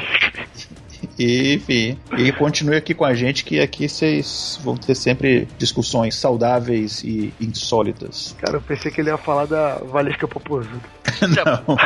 E, enfim, e continue aqui com a gente, que aqui vocês vão ter sempre discussões saudáveis e insólitas. Cara, eu pensei que ele ia falar da Valesca Popozuda. Não.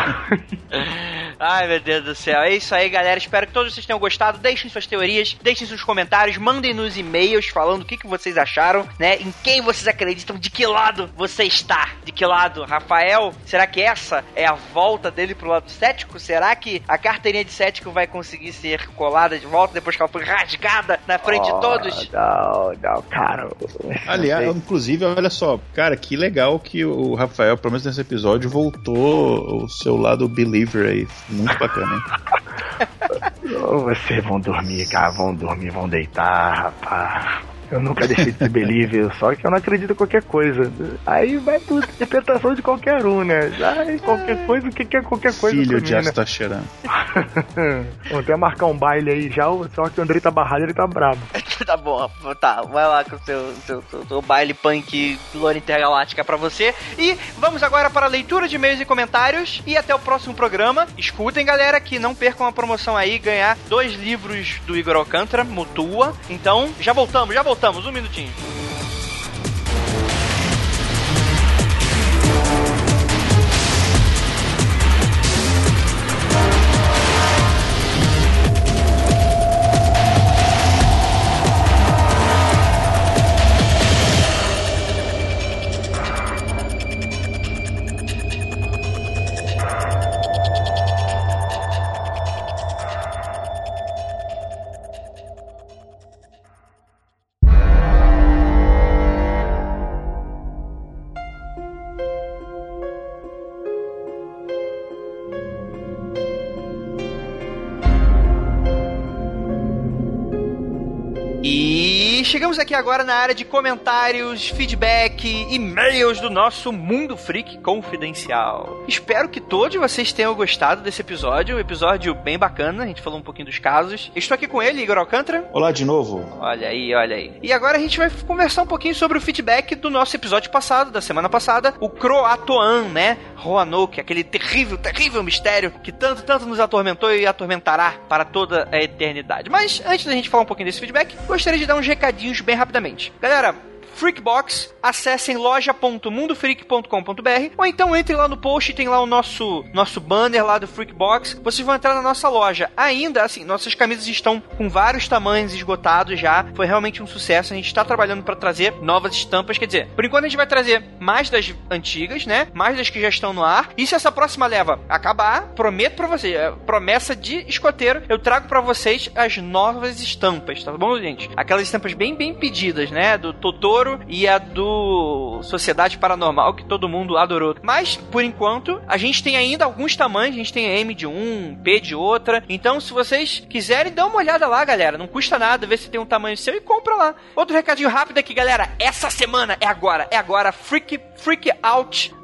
Ai, meu Deus do céu. É isso aí, galera. Espero que todos vocês tenham gostado. Deixem suas teorias, deixem seus comentários, mandem nos e-mails falando o que, que vocês acharam, né? Em quem vocês acreditam, de que lado você está. De que lado? Rafael, será que essa é a volta dele pro lado cético? Será que a carteirinha de cético vai conseguir ser colada de volta depois que ela foi rasgada na frente oh, de todos? Não, não, cara. Aliás, inclusive, olha só, cara, que legal que o Rafael, pelo menos nesse episódio, voltou o seu lado believer aí. Muito bacana, hein? Oh, vocês vão dormir, cara, vão dormir, vão deitar, rapaz. Eu nunca deixei de ser believer, só que eu não acredito em qualquer coisa. Aí vai tudo, interpretação de qualquer um, né? Aí qualquer coisa, o que, que é qualquer coisa? Filho de mim, Asta cheirando. Vamos até marcar um baile aí já, só que o Andrei tá barrado, ele tá bravo. Tá bom, tá, vai lá com o seu, seu, seu, seu baile punk Lore Intergaláctica pra você. E vamos agora para a leitura de e-mails e comentários e até o próximo programa. Escutem, galera, que não percam a promoção aí, ganhar dois livros do Igor Alcântara, Mutua. Então, já voltamos, já voltamos. Voltamos, um minutinho. Chegamos aqui agora na área de comentários, feedback, e-mails do nosso Mundo Freak Confidencial. Espero que todos vocês tenham gostado desse episódio, um episódio bem bacana, a gente falou um pouquinho dos casos. Estou aqui com ele, Igor Alcântara. Olá de novo. Olha aí, olha aí. E agora a gente vai conversar um pouquinho sobre o feedback do nosso episódio passado, da semana passada, o Croatoan, né? Roanoke, aquele terrível, terrível mistério que tanto, tanto nos atormentou e atormentará para toda a eternidade. Mas antes da gente falar um pouquinho desse feedback, gostaria de dar uns recadinhos bem rapidamente. Galera, Freakbox, acessem loja ponto mundo freak ponto com ponto b r ou então entre lá no post, tem lá o nosso, nosso banner lá do Freakbox, vocês vão entrar na nossa loja. Ainda, assim, nossas camisas estão com vários tamanhos esgotados já, foi realmente um sucesso, a gente está trabalhando para trazer novas estampas, quer dizer, por enquanto a gente vai trazer mais das antigas, né, mais das que já estão no ar, e se essa próxima leva acabar, prometo para vocês, é promessa de escoteiro, eu trago para vocês as novas estampas, tá bom, gente? Aquelas estampas bem, bem pedidas, né, do Totoro e a do Sociedade Paranormal, que todo mundo adorou. Mas, por enquanto, a gente tem ainda alguns tamanhos. A gente tem M de um, P de outra. Então, se vocês quiserem, dá uma olhada lá, galera. Não custa nada, ver se tem um tamanho seu e compra lá. Outro recadinho rápido aqui, galera. Essa semana é agora. É agora. Freak, Freak Out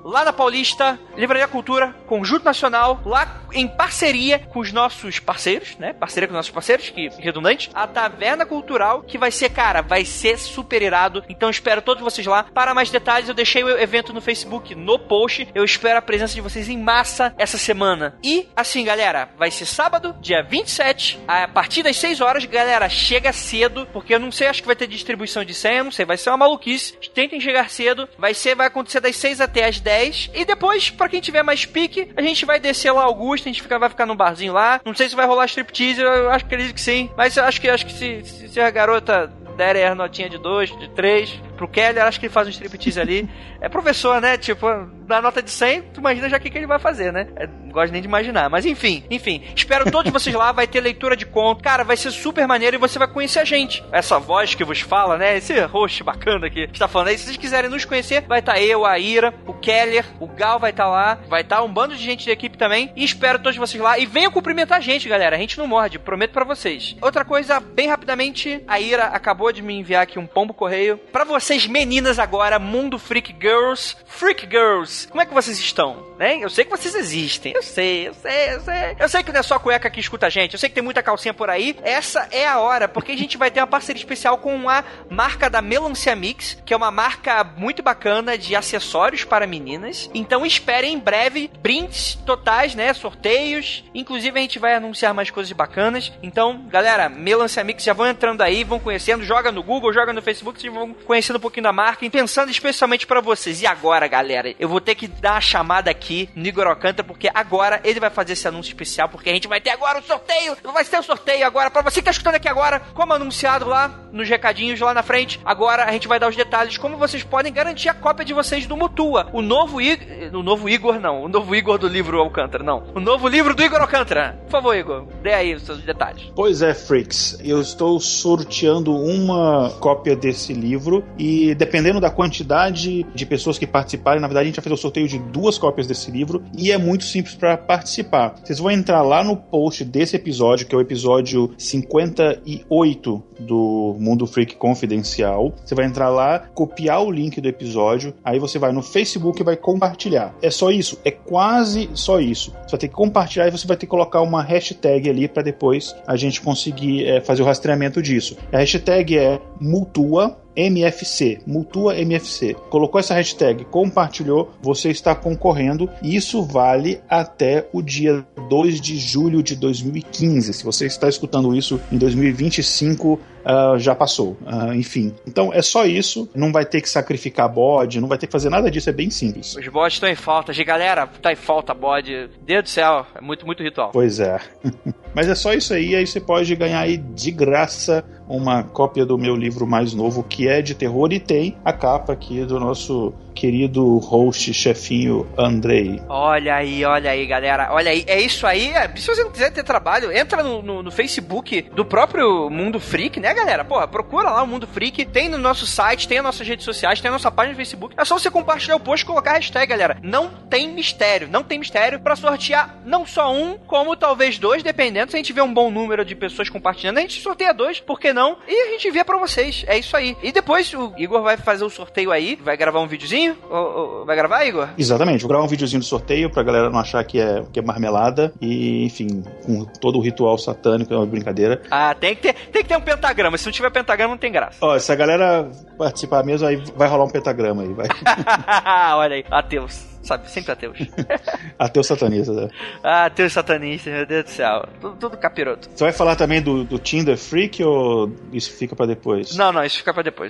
lá na Paulista, Livraria Cultura, Conjunto Nacional, lá em parceria com os nossos parceiros, né? Parceria com os nossos parceiros, que redundante, a Taverna Cultural, que vai ser, cara, vai ser super irado. Então espero todos vocês lá. Para mais detalhes, eu deixei o evento no Facebook, no post. Eu espero a presença de vocês em massa essa semana. E, assim, galera, vai ser sábado, dia vinte e sete, a partir das seis horas. Galera, chega cedo, porque eu não sei, acho que vai ter distribuição de senha, não sei, vai ser uma maluquice. Tentem chegar cedo. Vai ser, vai acontecer das seis até as dez. E depois, pra quem tiver mais pique, a gente vai descer lá Augusto, a gente fica, vai ficar num barzinho lá. Não sei se vai rolar striptease, eu acho que acredito que sim. Mas eu acho que, acho que se, se, se a garota der a notinha de dois, de três, pro Keller, acho que ele faz um striptease ali. É professor, né? Tipo, na nota de cem, tu imagina já o que, que ele vai fazer, né? É, não gosto nem de imaginar. Mas enfim, enfim. Espero todos vocês lá, vai ter leitura de conto. Cara, vai ser super maneiro e você vai conhecer a gente. Essa voz que vos fala, né? Esse host bacana aqui está falando aí. Se vocês quiserem nos conhecer, vai estar tá eu, a Ira, o Keller, o Gal vai estar tá lá. Vai estar tá um bando de gente da equipe também. E espero todos vocês lá. E venham cumprimentar a gente, galera. A gente não morde, prometo pra vocês. Outra coisa, bem rapidamente, a Ira acabou de me enviar aqui um pombo correio. Pra vocês, meninas agora, Mundo Freak Girls, Freak Girls, como é que vocês estão? Né? Eu sei que vocês existem, eu sei, eu sei, eu sei. Eu sei que não é só a cueca que escuta a gente, eu sei que tem muita calcinha por aí. Essa é a hora, porque a gente vai ter uma parceria especial com a marca da Melancia Mix, que é uma marca muito bacana de acessórios para meninas. Então esperem em breve brindes totais, né? Sorteios. Inclusive a gente vai anunciar mais coisas bacanas. Então, galera, Melancia Mix, já vão entrando aí, vão conhecendo, joga no Google, joga no Facebook, vocês vão conhecendo um pouquinho da marca e pensando especialmente para vocês. E agora, galera, eu vou ter que dar uma chamada aqui no Igor Alcântara, porque agora ele vai fazer esse anúncio especial, porque a gente vai ter agora o sorteio, vai ter um sorteio agora, pra você que tá escutando aqui agora, como anunciado lá nos recadinhos lá na frente. Agora a gente vai dar os detalhes de como vocês podem garantir a cópia de vocês do Mutua, o novo Igor, o novo Igor não, o novo Igor do livro Alcântara, não, o novo livro do Igor Alcântara. Por favor, Igor, dê aí os seus detalhes. Pois é, Freaks, eu estou sorteando uma cópia desse livro e dependendo da quantidade de pessoas que participarem, na verdade a gente vai fazer o sorteio de duas cópias desse livro e é muito simples para participar. Vocês vão entrar lá no post desse episódio, que é o episódio cinquenta e oito do Mundo Freak Confidencial. Você vai entrar lá, copiar o link do episódio, aí você vai no Facebook e vai compartilhar. É só isso, é quase só isso. Você vai ter que compartilhar e você vai ter que colocar uma hashtag ali para depois a gente conseguir é, fazer o rastreamento disso. A hashtag é Mutua M F C, Mutua M F C. Colocou essa hashtag, compartilhou, você está concorrendo e isso vale até o dia dois de julho de dois mil e quinze. Se você está escutando isso em dois mil e vinte e cinco, uh, já passou. Uh, enfim, então é só isso. Não vai ter que sacrificar bode, não vai ter que fazer nada disso, é bem simples. Os bodes estão em falta. De galera, tá em falta bode. Deus do céu, é muito, muito ritual. Pois é. Mas é só isso aí, aí você pode ganhar aí de graça uma cópia do meu livro mais novo, que é de terror, e tem a capa aqui do nosso querido host, chefinho Andrei. Olha aí, olha aí, galera. Olha aí, é isso aí. É, se você não quiser ter trabalho, entra no, no, no Facebook do próprio Mundo Freak, né, galera? Porra, procura lá o Mundo Freak. Tem no nosso site, tem nas nossas redes sociais, tem a nossa página no Facebook. É só você compartilhar o post e colocar a hashtag, galera. Não tem mistério, não tem mistério pra sortear não só um, como talvez dois, dependendo. Se a gente vê um bom número de pessoas compartilhando, a gente sorteia dois, por que não? E a gente vê pra vocês. É isso aí. E depois o Igor vai fazer o sorteio aí, vai gravar um videozinho. Ou, ou, vai gravar, Igor? Exatamente, vou gravar um videozinho do sorteio pra galera não achar que é, que é marmelada. E, enfim, com todo o ritual satânico, é uma brincadeira. Ah, tem que ter, tem que ter um pentagrama. Se não tiver pentagrama, não tem graça. Ó, se a galera participar mesmo, aí vai rolar um pentagrama aí, vai. Olha aí, ateus. Sabe, sempre ateus. Ateus satanistas, né? Ah, ateus satanistas, meu Deus do céu. Tudo, tudo capiroto. Você vai falar também do, do Tinder Freak ou isso fica pra depois? Não, não, isso fica pra depois.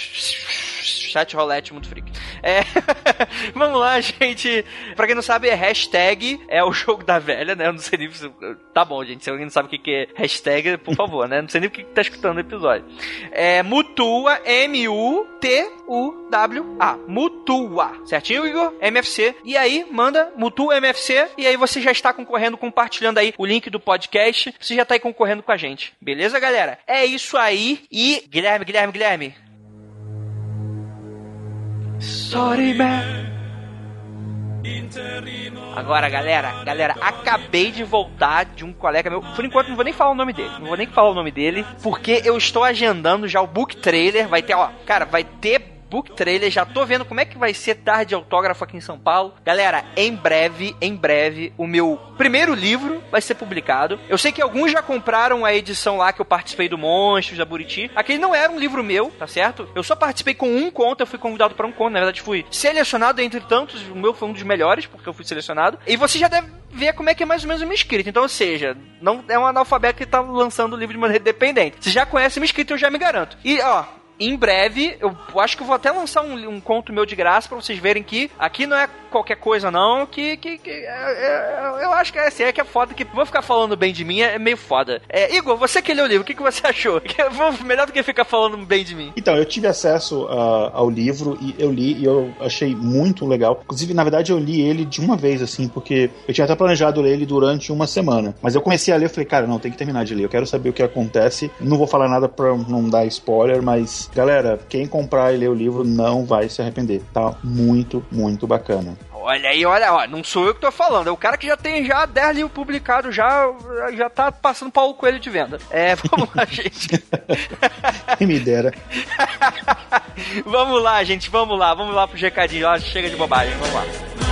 Chat roulette muito freak. É, vamos lá, gente. Pra quem não sabe, é hashtag, é o jogo da velha, né? Eu não sei nem se... Tá bom, gente. Se alguém não sabe o que é hashtag, por favor, né? Não sei nem o que tá escutando o episódio. É Mutua, M U T U W A. Mutua. Certinho, Igor? M F C. E aí, manda Mutua M F C. E aí você já está concorrendo, compartilhando aí o link do podcast. Você já tá aí concorrendo com a gente. Beleza, galera? É isso aí. E, Guilherme, Guilherme, Guilherme. Sorry, man. Agora, galera, galera, acabei de voltar de um colega meu. Por enquanto, não vou nem falar o nome dele. Não vou nem falar o nome dele, porque eu estou agendando já o book trailer. Vai ter, ó, cara, vai ter book trailer, já tô vendo como é que vai ser tarde de autógrafo aqui em São Paulo. Galera, em breve, em breve, o meu primeiro livro vai ser publicado. Eu sei que alguns já compraram a edição lá que eu participei do Monstros, da Buriti. Aquele não era um livro meu, tá certo? Eu só participei com um conto, eu fui convidado para um conto, na verdade fui selecionado entre tantos, o meu foi um dos melhores, porque eu fui selecionado. E você já deve ver como é que é mais ou menos o meu escrito. Então, ou seja, não é um analfabeto que tá lançando o livro de maneira independente. Você já conhece o meu escrito, eu já me garanto. E, ó, em breve, eu acho que eu vou até lançar um, um conto meu de graça pra vocês verem que aqui não é qualquer coisa não, que, que, que é, é, eu acho que é assim, é que é foda, que vou ficar falando bem de mim é meio foda. É, Igor, você que leu o livro, o que, que você achou? Melhor do que ficar falando bem de mim. Então, eu tive acesso uh, ao livro e eu li e eu achei muito legal. Inclusive, na verdade, eu li ele de uma vez, assim, porque eu tinha até planejado ler ele durante uma semana. Mas eu comecei a ler e falei, cara, não, tem que terminar de ler. Eu quero saber o que acontece. Não vou falar nada pra não dar spoiler, mas, galera, quem comprar e ler o livro não vai se arrepender. Tá muito, muito bacana. Olha aí, olha, ó, não sou eu que tô falando, é o cara que já tem já dez livros publicados, já, já tá passando Paulo Coelho de venda. É, vamos lá, gente. Quem me dera. Vamos lá, gente, vamos lá, vamos lá pro recadinho, ó, chega de bobagem, vamos lá.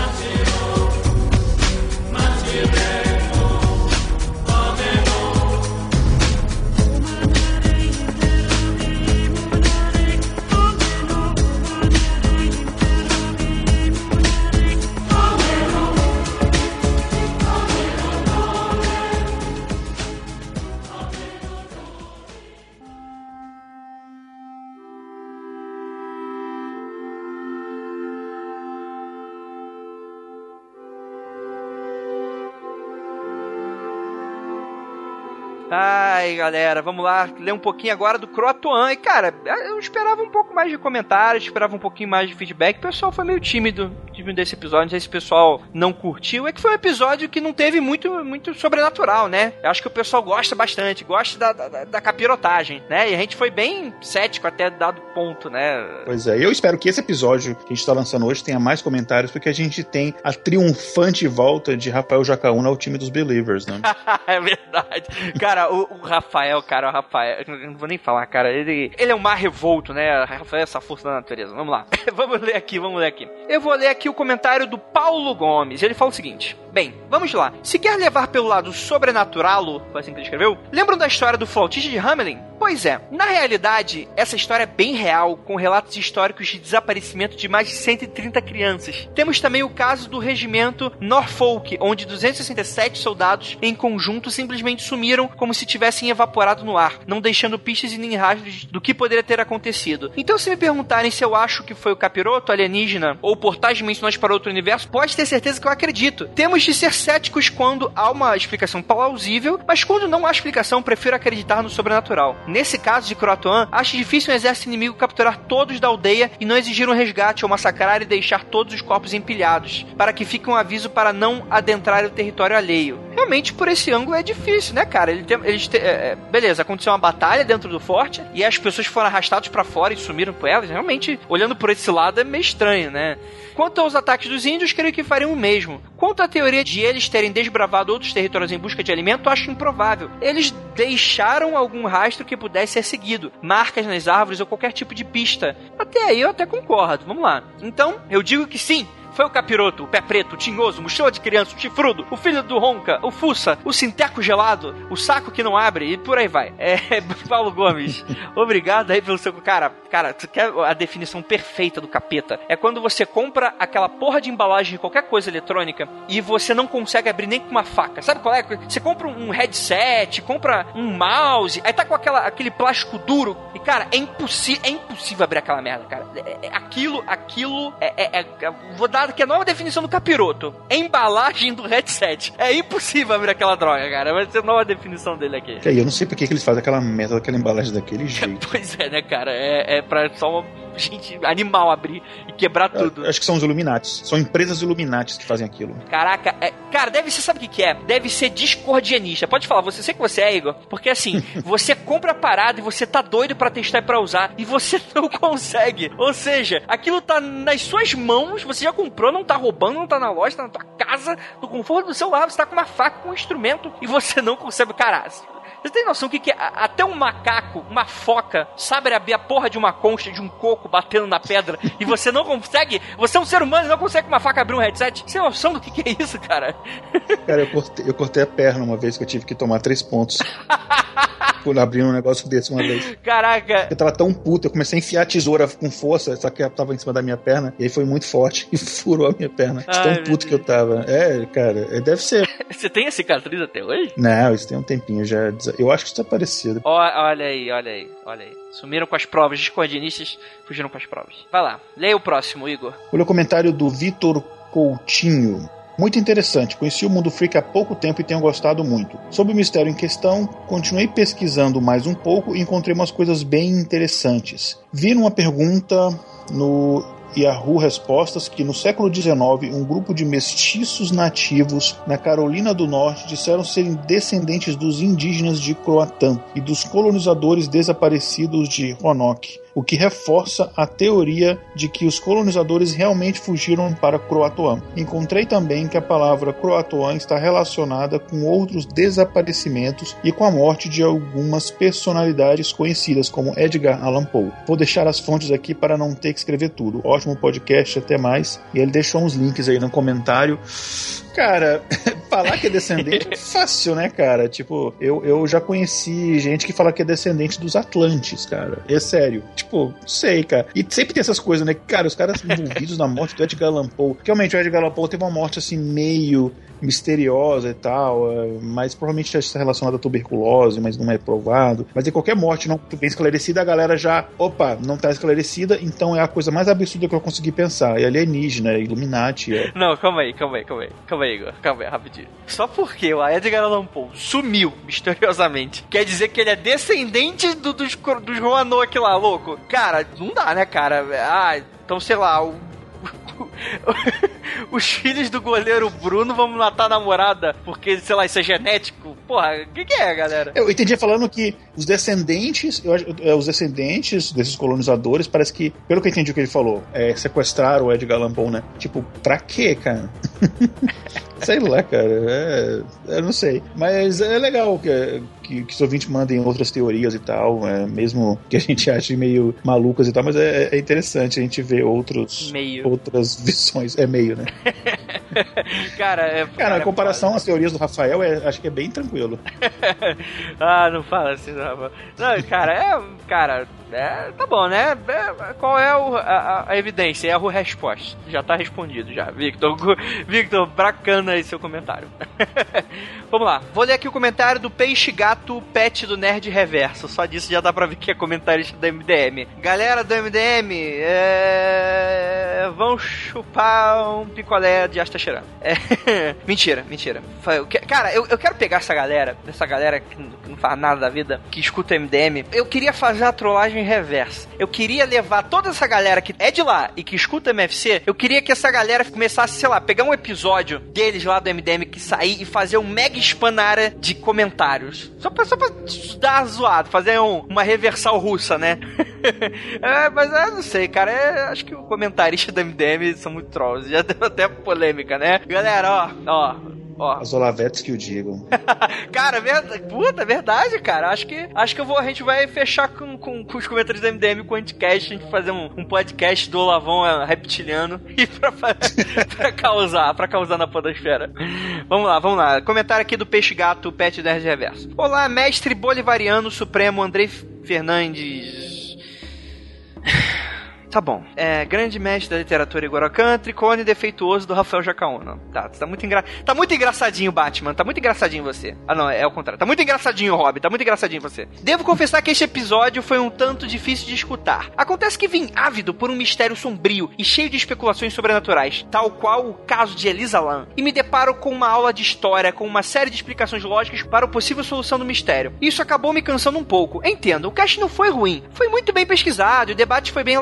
Ai, galera, vamos lá ler um pouquinho agora do Croatoan. E, cara, eu esperava um pouco mais de comentários, esperava um pouquinho mais de feedback. O pessoal foi meio tímido desse episódio, não sei se o pessoal não curtiu. É que foi um episódio que não teve muito, muito sobrenatural, né? Eu acho que o pessoal gosta bastante, gosta da, da, da capirotagem, né? E a gente foi bem cético até dado ponto, né? Pois é, eu espero que esse episódio que a gente tá lançando hoje tenha mais comentários, porque a gente tem a triunfante volta de Rafael Jacaúna ao time dos Believers, né? É verdade. Cara, o, o Rafael, cara, o Rafael, eu não vou nem falar, cara, ele, ele é um mar revolto, né? Rafael é essa força da natureza. Vamos lá. Vamos ler aqui, vamos ler aqui. Eu vou ler aqui o comentário do Paulo Gomes. Ele fala o seguinte: bem, vamos lá. Se quer levar pelo lado sobrenatural, foi assim que ele escreveu, lembram da história do flautista de Hamelin? Pois é, na realidade, essa história é bem real, com relatos históricos de desaparecimento de mais de cento e trinta crianças. Temos também o caso do regimento Norfolk, onde duzentos e sessenta e sete soldados em conjunto simplesmente sumiram como se tivessem evaporado no ar, não deixando pistas e nem rastros do que poderia ter acontecido. Então, se me perguntarem se eu acho que foi o capiroto, alienígena ou portais dimensionais para outro universo, pode ter certeza que eu acredito. Temos de ser céticos quando há uma explicação plausível, mas quando não há explicação, prefiro acreditar no sobrenatural. Nesse caso de Croatoan, acho difícil um exército inimigo capturar todos da aldeia e não exigir um resgate ou massacrar e deixar todos os corpos empilhados, para que fique um aviso para não adentrar o território alheio. Realmente, por esse ângulo é difícil, né, cara? Ele tem, eles te, é, beleza, aconteceu uma batalha dentro do forte e as pessoas foram arrastadas pra fora e sumiram por elas. Realmente, olhando por esse lado, é meio estranho, né? Quanto aos ataques dos índios, creio que fariam o mesmo. Quanto à teoria de eles terem desbravado outros territórios em busca de alimento, acho improvável. Eles deixaram algum rastro que pudesse ser seguido, marcas nas árvores ou qualquer tipo de pista. Até aí eu até concordo, vamos lá. Então, eu digo que sim. Foi o capiroto, o pé preto, o tinhoso, o mochila de criança, o chifrudo, o filho do ronca, o fuça, o sinteco gelado, o saco que não abre e por aí vai. É, Paulo Gomes, obrigado aí pelo seu... Cara, cara, tu quer a definição perfeita do capeta? É quando você compra aquela porra de embalagem de qualquer coisa eletrônica e você não consegue abrir nem com uma faca. Sabe qual é? Você compra um headset, compra um mouse, aí tá com aquela, aquele plástico duro e, cara, é impossível, é impossível abrir aquela merda, cara. É, é, aquilo, aquilo, é, é, é, vou dar que é a nova definição do capiroto. Embalagem do headset. É impossível abrir aquela droga, cara. Vai ser a nova definição dele aqui. É, eu não sei por que eles fazem aquela merda daquela embalagem daquele jeito. Pois é, né, cara? É, é pra só uma gente animal abrir e quebrar tudo. Eu acho que são os Illuminatis. São empresas Illuminatis que fazem aquilo. Caraca, é, cara, deve ser, sabe o que que é? Deve ser discordianista. Pode falar, você sei que você é, Igor. Porque assim, você compra a parada e você tá doido pra testar e pra usar e você não consegue. Ou seja, aquilo tá nas suas mãos, você já comprou, não tá roubando, não tá na loja, tá na tua casa, no conforto do seu lar, você tá com uma faca, com um instrumento e você não consegue. Cara, Você tem noção que, que até um macaco, uma foca, sabe abrir a porra de uma concha de um coco batendo na pedra e você não consegue? Você é um ser humano e não consegue com uma faca abrir um headset? Você tem noção do que, que é isso, cara? Cara, eu cortei, eu cortei a perna uma vez que eu tive que tomar três pontos por abrir um negócio desse uma vez. Caraca! Eu tava tão puto, eu comecei a enfiar a tesoura com força, só que ela tava em cima da minha perna, e aí foi muito forte e furou a minha perna. De tão Ai, puto que eu tava. É, cara, deve ser. Você tem a cicatriz até hoje? Não, isso tem um tempinho já. Eu acho que isso tá parecido. O, olha aí, olha aí, olha aí. Sumiram com as provas, os coordinistas fugiram com as provas. Vai lá, leia o próximo, Igor. Olha o comentário do Vitor Coutinho. Muito interessante, conheci o Mundo Freak há pouco tempo e tenho gostado muito. Sobre o mistério em questão, continuei pesquisando mais um pouco e encontrei umas coisas bem interessantes. Vi numa pergunta no Yahoo Respostas que no século dezenove um grupo de mestiços nativos na Carolina do Norte disseram serem descendentes dos indígenas de Croatã e dos colonizadores desaparecidos de Roanoke, o que reforça a teoria de que os colonizadores realmente fugiram para Croatoan. Encontrei também que a palavra Croatoan está relacionada com outros desaparecimentos e com a morte de algumas personalidades conhecidas, como Edgar Allan Poe. Vou deixar as fontes aqui para não ter que escrever tudo. Ótimo podcast, até mais. E ele deixou uns links aí no comentário. Cara, falar que é descendente é fácil, né, cara? Tipo, eu, eu já conheci gente que fala que é descendente dos Atlantes, cara. É sério. Tipo, sei, cara. E sempre tem essas coisas, né? Cara, os caras envolvidos na morte do Edgar Allan Poe. Realmente, o Edgar Allan Poe teve uma morte, assim, meio misteriosa e tal, mas provavelmente está relacionada à tuberculose, mas não é provado. Mas em qualquer morte não muito bem esclarecida, a galera já, opa, não está esclarecida, então é a coisa mais absurda que eu consegui pensar. É alienígena, é Illuminati. É... Não, calma aí, calma aí, calma aí. Calma aí, Igor. Calma aí, rapidinho. Só porque o Edgar Allan Poe sumiu misteriosamente, quer dizer que ele é descendente do, dos, dos Roanoke lá, louco? Cara, não dá, né, cara? Ah, então sei lá, o os filhos do goleiro Bruno vão matar a namorada porque, sei lá, isso é genético. Porra, o que, que é, galera? Eu entendi falando que os descendentes, eu, eu, os descendentes desses colonizadores, parece que, pelo que eu entendi o que ele falou, é, sequestraram o Edgar Allan Poe, né? Tipo, pra quê, cara? Sei lá, cara. É, eu não sei. Mas é legal que, que, que os ouvintes mandem outras teorias e tal, é, mesmo que a gente ache meio malucas e tal, mas é, é interessante a gente ver outros, meio. outras visões. É meio, né? Cara, é, cara, cara, em comparação é às teorias do Rafael, é, acho que é bem tranquilo. Ah, não fala assim, não. Não, cara, é. Cara, é, tá bom, né? É, qual é o, a, a evidência? É a resposta. Já tá respondido já. Victor, Victor, bacana aí seu comentário. Vamos lá. Vou ler aqui o comentário do Peixe Gato Pet do Nerd Reverso. Só disso já dá pra ver que é comentarista do M D M. Galera do M D M, é... vão chupar um picolé de Astaxerã. É... mentira, mentira. Cara, eu, eu quero pegar essa galera, essa galera que não faz nada da vida, que escuta M D M. Eu queria fazer a trollagem reversa. Eu queria levar toda essa galera que é de lá e que escuta M F C, eu queria que essa galera começasse, sei lá, pegar um episódio deles lá do M D M que sair e fazer um mega spam na área de comentários. Só pra, só pra dar zoado, fazer um, uma reversal russa, né? É, mas eu não sei, cara. É, acho que o comentarista do M D M são muito trolls. Já deu até polêmica, né? Galera, ó, ó. Ó. As Olavetes que o digam. Cara, verdade, puta, verdade, cara. Acho que, acho que eu vou, a gente vai fechar com, com, com os comentários do M D M com o Anticast. A gente fazer um, um podcast do Olavão é, reptiliano e pra, pra causar, pra causar na podosfera. Vamos lá, vamos lá. Comentário aqui do Peixe Gato, Pet Nerd Reverso. Olá, mestre bolivariano supremo Andrei Fernandes. Tá bom. É, grande mestre da literatura Igor Alcântara, clone defeituoso do Rafael Jacaúna. Tá, tá muito, engra... tá muito engraçadinho, Batman. Tá muito engraçadinho você. Ah, não, é, é o contrário. Tá muito engraçadinho, Rob. Tá muito engraçadinho você. Devo confessar que este episódio foi um tanto difícil de escutar. Acontece que vim ávido por um mistério sombrio e cheio de especulações sobrenaturais, tal qual o caso de Elisa Lam, e me deparo com uma aula de história com uma série de explicações lógicas para a possível solução do mistério. Isso acabou me cansando um pouco. Entendo, o cast não foi ruim. Foi muito bem pesquisado e o debate foi bem elaborado.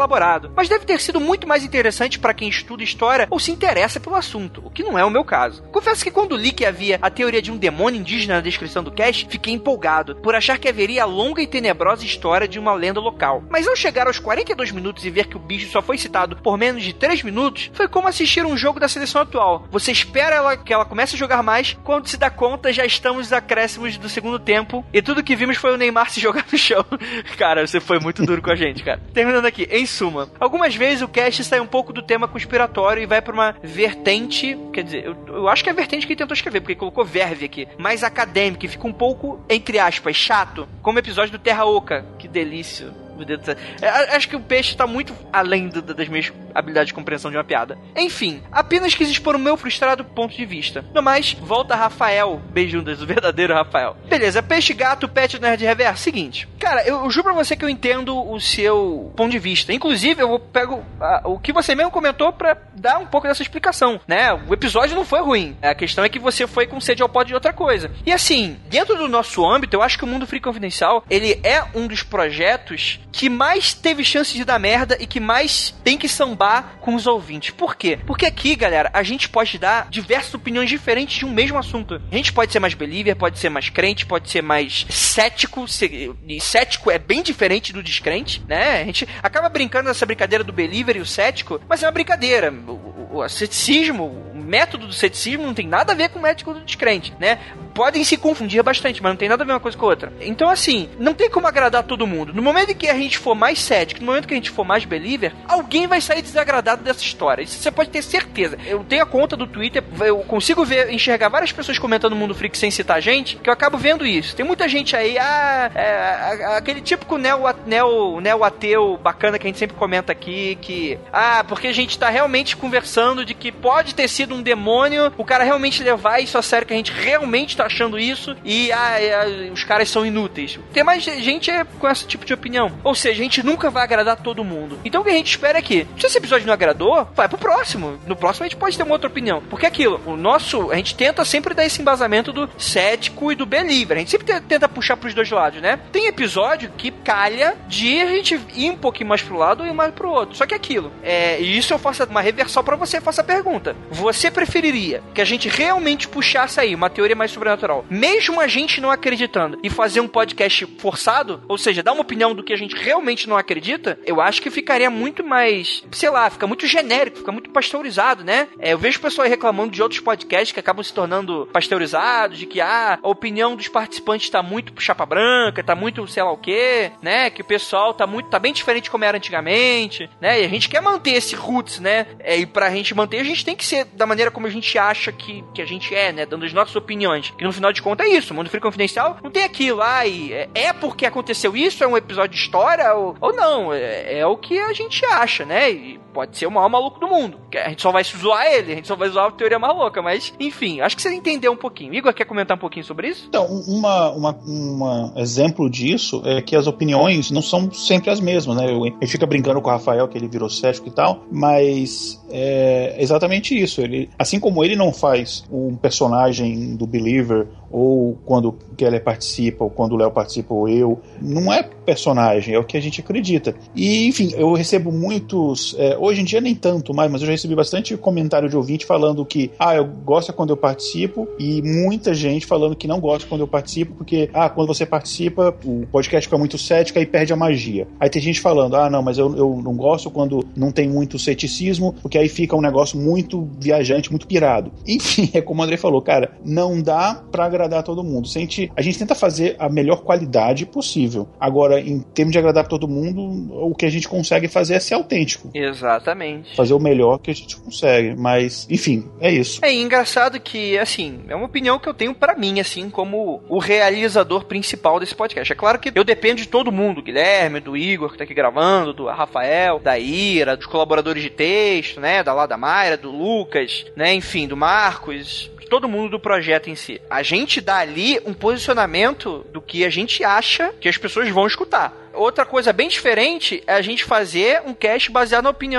empolgado. Mas deve ter sido muito mais interessante para quem estuda história ou se interessa pelo assunto, o que não é o meu caso. Confesso que quando li que havia a teoria de um demônio indígena na descrição do cast, fiquei empolgado, por achar que haveria a longa e tenebrosa história de uma lenda local. Mas ao chegar aos quarenta e dois minutos e ver que o bicho só foi citado por menos de três minutos, foi como assistir um jogo da seleção atual. Você espera ela, que ela comece a jogar mais, quando se dá conta já estamos nos acréscimos do segundo tempo, e tudo que vimos foi o Neymar se jogar no chão. Cara, você foi muito duro com a gente, cara. Terminando aqui, em suma, algumas vezes o cast sai um pouco do tema conspiratório e vai pra uma vertente, quer dizer, eu, eu acho que é a vertente que ele tentou escrever, porque ele colocou verve aqui, mais acadêmica, e fica um pouco, entre aspas, chato, como o episódio do Terra Oca. Que delícia. Meu Deus do céu. É, acho que o peixe tá muito além do, das minhas habilidades de compreensão de uma piada. Enfim, apenas quis expor o meu frustrado ponto de vista. No mais, volta Rafael. Beijundas, o verdadeiro Rafael. Beleza, peixe, gato, pet do Nerd Reverso. Seguinte, cara, eu, eu juro pra você que eu entendo o seu ponto de vista. Inclusive, eu vou pego a, o que você mesmo comentou pra dar um pouco dessa explicação, né? O episódio não foi ruim. A questão é que você foi com sede ao pote de outra coisa. E assim, dentro do nosso âmbito, eu acho que o Mundo Freak Confidencial, ele é um dos projetos que mais teve chance de dar merda e que mais tem que sambar com os ouvintes. Por quê? Porque aqui, galera, a gente pode dar diversas opiniões diferentes de um mesmo assunto. A gente pode ser mais believer, pode ser mais crente, pode ser mais cético. E cético é bem diferente do descrente, né? A gente acaba brincando nessa brincadeira do believer e o cético, mas é uma brincadeira. O, o, o ceticismo, o método do ceticismo não tem nada a ver com o método do descrente, né? Podem se confundir bastante, mas não tem nada a ver uma coisa com a outra. Então, assim, não tem como agradar todo mundo. No momento em que a gente for mais cético, no momento que a gente for mais believer, alguém vai sair desagradado dessa história. Isso você pode ter certeza. Eu tenho a conta do Twitter, eu consigo ver, enxergar várias pessoas comentando no Mundo Freak sem citar gente, que eu acabo vendo isso. Tem muita gente aí, ah, é, aquele típico neo, neo, neo ateu bacana que a gente sempre comenta aqui, que, ah, porque a gente tá realmente conversando de que pode ter sido um demônio, o cara realmente levar isso a sério, que a gente realmente tá achando isso, e ah, é, os caras são inúteis. Tem mais gente com esse tipo de opinião. Ou seja, a gente nunca vai agradar todo mundo. Então o que a gente espera é que, se esse episódio não agradou, vai pro próximo. No próximo a gente pode ter uma outra opinião. Porque aquilo, o nosso, a gente tenta sempre dar esse embasamento do cético e do believer. A gente sempre tenta puxar pros dois lados, né? Tem episódio que calha de a gente ir um pouquinho mais pro lado e mais pro outro. Só que aquilo, é, e isso eu faço uma reversal pra você, faço a pergunta. Você preferiria que a gente realmente puxasse aí uma teoria mais sobrenatural, mesmo a gente não acreditando, e fazer um podcast forçado, ou seja, dar uma opinião do que a gente realmente não acredita? Eu acho que ficaria muito mais, sei lá, fica muito genérico, fica muito pasteurizado, né? É, eu vejo o pessoal aí reclamando de outros podcasts que acabam se tornando pasteurizados, de que ah, a opinião dos participantes tá muito chapa branca, tá muito sei lá o quê, né? Que o pessoal tá muito, tá bem diferente de como era antigamente, né? E a gente quer manter esse roots, né? É, e pra gente manter, a gente tem que ser da maneira como a gente acha que, que a gente é, né? Dando as nossas opiniões. Que no final de contas é isso. O Mundo Freak Confidencial não tem aquilo. Ah, e é, é porque aconteceu isso? É um episódio de história? Ou, ou não? É, é o que a gente acha, né? E pode ser o maior maluco do mundo. A gente só vai zoar ele, a gente só vai zoar a teoria maluca, mas, enfim, acho que você entendeu um pouquinho. Igor, quer comentar um pouquinho sobre isso? Então, uma, uma, uma exemplo disso é que as opiniões não são sempre as mesmas, né? Eu, ele fica brincando com o Rafael, que ele virou cético e tal, mas é exatamente isso. Ele, assim como ele não faz um personagem do Believer, ou quando o Keller participa, ou quando o Léo participa, ou eu, não é personagem, é o que a gente acredita. E, enfim, eu recebo muitos... É, hoje em dia nem tanto mais, mas eu já recebi bastante comentário de ouvinte falando que, ah, eu gosto quando eu participo, e muita gente falando que não gosta quando eu participo, porque, ah, quando você participa, o podcast fica muito cético e perde a magia. Aí tem gente falando, ah, não, mas eu, eu não gosto quando não tem muito ceticismo, porque aí fica um negócio muito viajante, muito pirado. Enfim, é como o André falou, cara, não dá pra agradar todo mundo. A gente, a gente tenta fazer a melhor qualidade possível. Agora, em termos de agradar todo mundo, o que a gente consegue fazer é ser autêntico. Exatamente. Fazer o melhor que a gente consegue. Mas, enfim, é isso. É engraçado que, assim, é uma opinião que eu tenho pra mim, assim, como o realizador principal desse podcast. É claro que eu dependo de todo mundo, do Guilherme, do Igor, que tá aqui gravando, do Rafael, da Ira, dos colaboradores de texto, né, da lá da Mayra, do Lucas, né, enfim, do Marcos, todo mundo do projeto em si. A gente dá ali um posicionamento do que a gente acha que as pessoas vão escutar. Outra coisa bem diferente é a gente fazer um cast baseado na opinião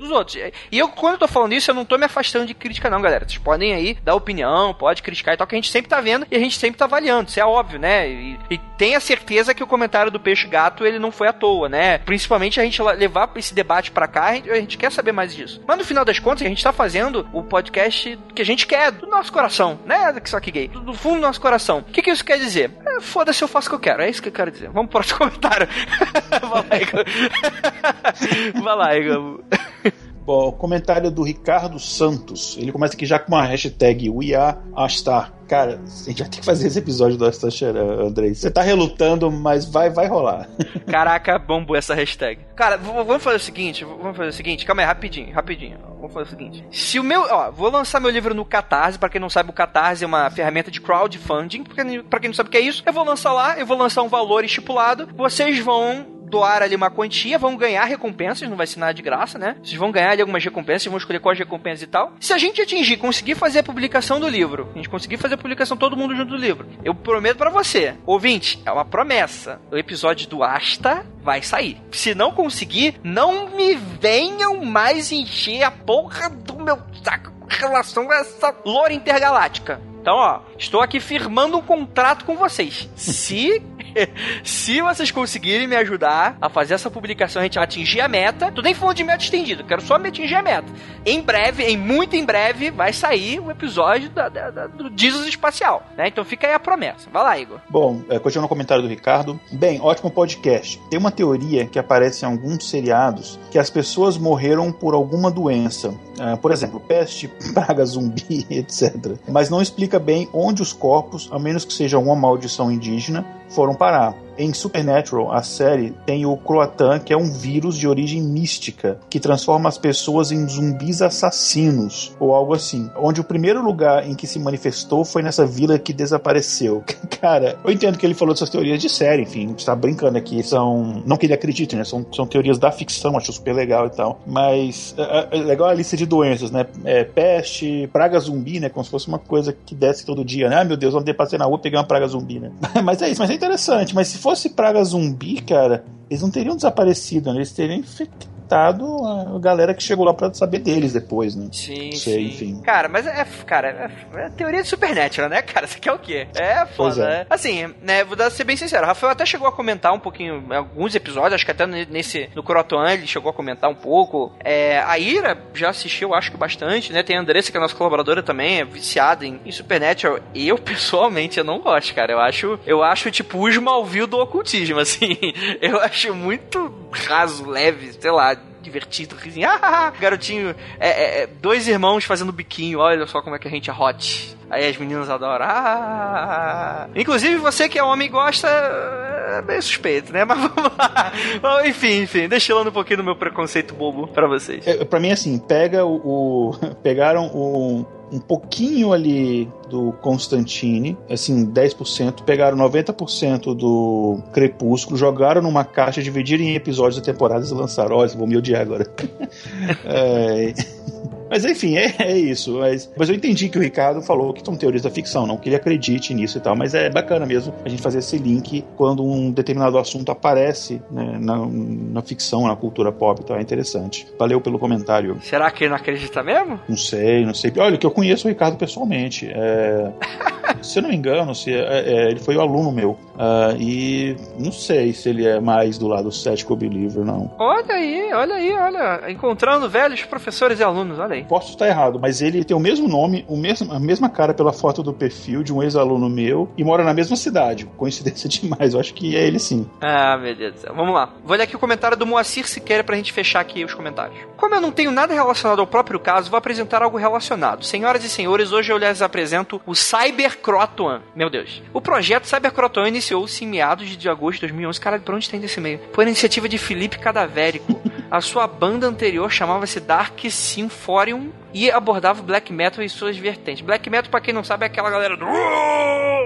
dos outros. E eu, quando eu tô falando isso, eu não tô me afastando de crítica não, galera. Vocês podem aí dar opinião, pode criticar e tal, que a gente sempre tá vendo e a gente sempre tá avaliando. Isso é óbvio, né? E, e tenha certeza que o comentário do Peixe Gato, ele não foi à toa, né? Principalmente a gente levar esse debate pra cá, a gente, a gente quer saber mais disso. Mas no final das contas, a gente tá fazendo o podcast que a gente quer, do nosso coração, né? Só que gay. Do, do fundo do nosso coração. O que que isso quer dizer? É, foda-se, eu faço o que eu quero. É isso que eu quero dizer. Vamos pro próximo comentário. Vai lá, Igor. Vai lá, Igor. Bom, o comentário do Ricardo Santos. Ele começa aqui já com uma hashtag We Are Astar. Cara, a gente vai ter que fazer esse episódio do Astar, Andrei. Você tá relutando, mas vai, vai rolar. Caraca, bombou essa hashtag. Cara, v- vamos fazer o seguinte, vamos fazer o seguinte, calma aí, rapidinho, rapidinho. Vamos fazer o seguinte. Se o meu, ó, vou lançar meu livro no Catarse, pra quem não sabe, o Catarse é uma ferramenta de crowdfunding, pra quem, pra quem não sabe o que é isso, eu vou lançar lá, eu vou lançar um valor estipulado, vocês vão doar ali uma quantia, vão ganhar recompensas, não vai ser nada de graça, né? Vocês vão ganhar ali algumas recompensas, vão escolher quais recompensas e tal. Se a gente atingir, conseguir fazer a publicação do livro, a gente conseguir fazer a publicação todo mundo junto do livro, eu prometo pra você, ouvinte, é uma promessa, o episódio do Asta vai sair. Se não conseguir, não me venham mais encher a porra do meu saco em relação a essa lore intergaláctica. Então, ó, estou aqui firmando um contrato com vocês. Se se vocês conseguirem me ajudar a fazer essa publicação, a gente atingir a meta, tô nem falando de meta estendida, quero só me atingir a meta. Em breve, em muito em breve, vai sair o episódio da, da, da, do Jesus Espacial, né? Então fica aí a promessa. Vai lá, Igor. Bom, é, continuando o comentário do Ricardo. Bem, ótimo podcast. Tem uma teoria que aparece em alguns seriados que as pessoas morreram por alguma doença. Uh, por exemplo, peste, praga, zumbi, etcétera. Mas não explica bem onde os corpos, a menos que seja uma maldição indígena, foram parar. Em Supernatural, a série, tem o Croatan, que é um vírus de origem mística, que transforma as pessoas em zumbis assassinos, ou algo assim. Onde o primeiro lugar em que se manifestou foi nessa vila que desapareceu. Cara, eu entendo que ele falou dessas teorias de série, enfim, a gente tá brincando aqui, são... não que ele acredite, né? São, são teorias da ficção, acho super legal e tal. Mas é, é legal a lista de doenças, né? É, peste, praga zumbi, né? Como se fosse uma coisa que desce todo dia, né? Ah, meu Deus, ontem passei na rua e peguei uma praga zumbi, né? Mas é isso, mas é interessante. Mas se fosse praga zumbi, cara, eles não teriam desaparecido, né? Eles teriam infectado a galera que chegou lá pra saber deles depois, né? Sim, Sei, sim. Enfim. Cara, mas é, cara, é, é teoria de Supernatural, né, cara? Você quer o quê? É Pois foda, é. né? Assim, né, vou dar, ser bem sincero, o Rafael até chegou a comentar um pouquinho, alguns episódios, acho que até nesse, no Croatoan ele chegou a comentar um pouco. É, a Ira já assistiu, acho que bastante, né? Tem a Andressa, que é a nossa colaboradora também, é viciada em, em Supernatural. Eu, pessoalmente, eu não gosto, cara. Eu acho, eu acho tipo, o Smallville do ocultismo, assim. Eu acho muito raso, leve, sei lá, divertido, risinho. Ah, garotinho, é, é, é, dois irmãos fazendo biquinho, olha só como é que a gente é hot. Aí as meninas adoram. Ah, inclusive você que é homem e gosta, é meio suspeito, né? Mas vamos lá. Bom, enfim, enfim, deixando um pouquinho do meu preconceito bobo pra vocês. É, pra mim, assim, pega o... o pegaram o... um pouquinho ali do Constantine, assim, dez por cento, pegaram noventa por cento do Crepúsculo, jogaram numa caixa, dividiram em episódios da temporada e lançaram. Olha, vou me odiar agora. é... Mas enfim, é, é isso. Mas, mas eu entendi que o Ricardo falou que são teorias da ficção, não que ele acredite nisso e tal. Mas é bacana mesmo a gente fazer esse link quando um determinado assunto aparece, né, na, na ficção, na cultura pop. Então é interessante. Valeu pelo comentário. Será que ele não acredita mesmo? Não sei, não sei. Olha, que eu conheço o Ricardo pessoalmente. É... se eu não me engano, se é, é, ele foi um aluno meu. Uh, e não sei se ele é mais do lado cético ou believer, não. Olha aí, olha aí, olha. Encontrando velhos professores e alunos, olha aí. Posso estar errado, mas ele tem o mesmo nome, o mesmo, a mesma cara pela foto do perfil de um ex-aluno meu e mora na mesma cidade. Coincidência demais, eu acho que é ele sim. Ah, meu Deus do céu. Vamos lá. Vou olhar aqui o comentário do Moacir Siqueira pra gente fechar aqui os comentários. Como eu não tenho nada relacionado ao próprio caso, vou apresentar algo relacionado. Senhoras e senhores, hoje eu lhes apresento o Cybercroatoan. Meu Deus. O projeto Cybercroatoan iniciou-se em meados de agosto de dois mil e onze. Caralho, pra onde tem desse meio? Por iniciativa de Felipe Cadavérico. A sua banda anterior chamava-se Dark Symphorium e abordava o black metal e suas vertentes. Black metal, pra quem não sabe, é aquela galera do...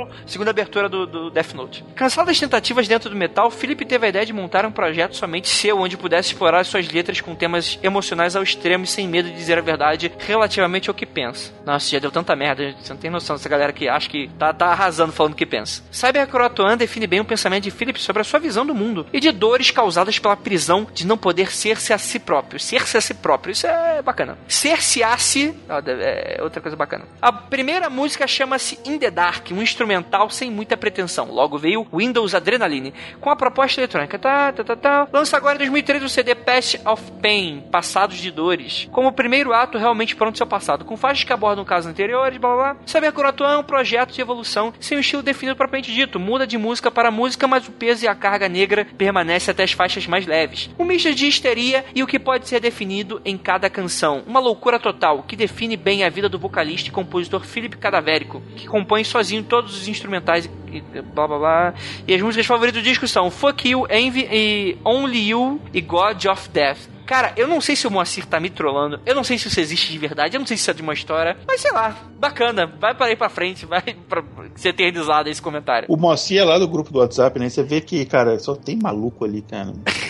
segunda abertura do, do Death Note. Cansado das tentativas dentro do metal, Philip teve a ideia de montar um projeto somente seu, onde pudesse explorar suas letras com temas emocionais ao extremo e sem medo de dizer a verdade relativamente ao que pensa. Nossa, já deu tanta merda, você não tem noção dessa galera que acha que tá, tá arrasando falando o que pensa. Cyber Croatoan define bem o pensamento de Philip sobre a sua visão do mundo e de dores causadas pela prisão de não poder ser-se a si próprio. Ser-se a si próprio, isso é bacana. Ser-se a si é outra coisa bacana. A primeira música chama-se In The Dark, um instrumental sem muita pretensão. Logo veio Windows Adrenaline, com a proposta eletrônica. Tá, tá, tá, tá. Lança agora em dois mil e treze o C D Past of Pain, Passados de Dores, como o primeiro ato realmente pronto do seu passado, com faixas que abordam casos anteriores, blá blá blá. Cyber Croatoan é um projeto de evolução sem um estilo definido propriamente dito. Muda de música para música, mas o peso e a carga negra permanece até as faixas mais leves. Um misto de histeria e o que pode ser definido em cada canção. Uma loucura total, que define bem a vida do vocalista e compositor Philip Cadavérico, que compõe sozinho todos os instrumentais e blá blá blá. E as músicas favoritas do disco são Fuck You, Envy e Only You e God of Death. Cara, eu não sei se o Moacir tá me trollando, eu não sei se isso existe de verdade, eu não sei se isso é de uma história, mas sei lá, bacana, vai para aí pra frente, vai pra ser eternizado esse comentário. O Moacir é lá do grupo do WhatsApp, né? Você vê que, cara, só tem maluco ali, cara.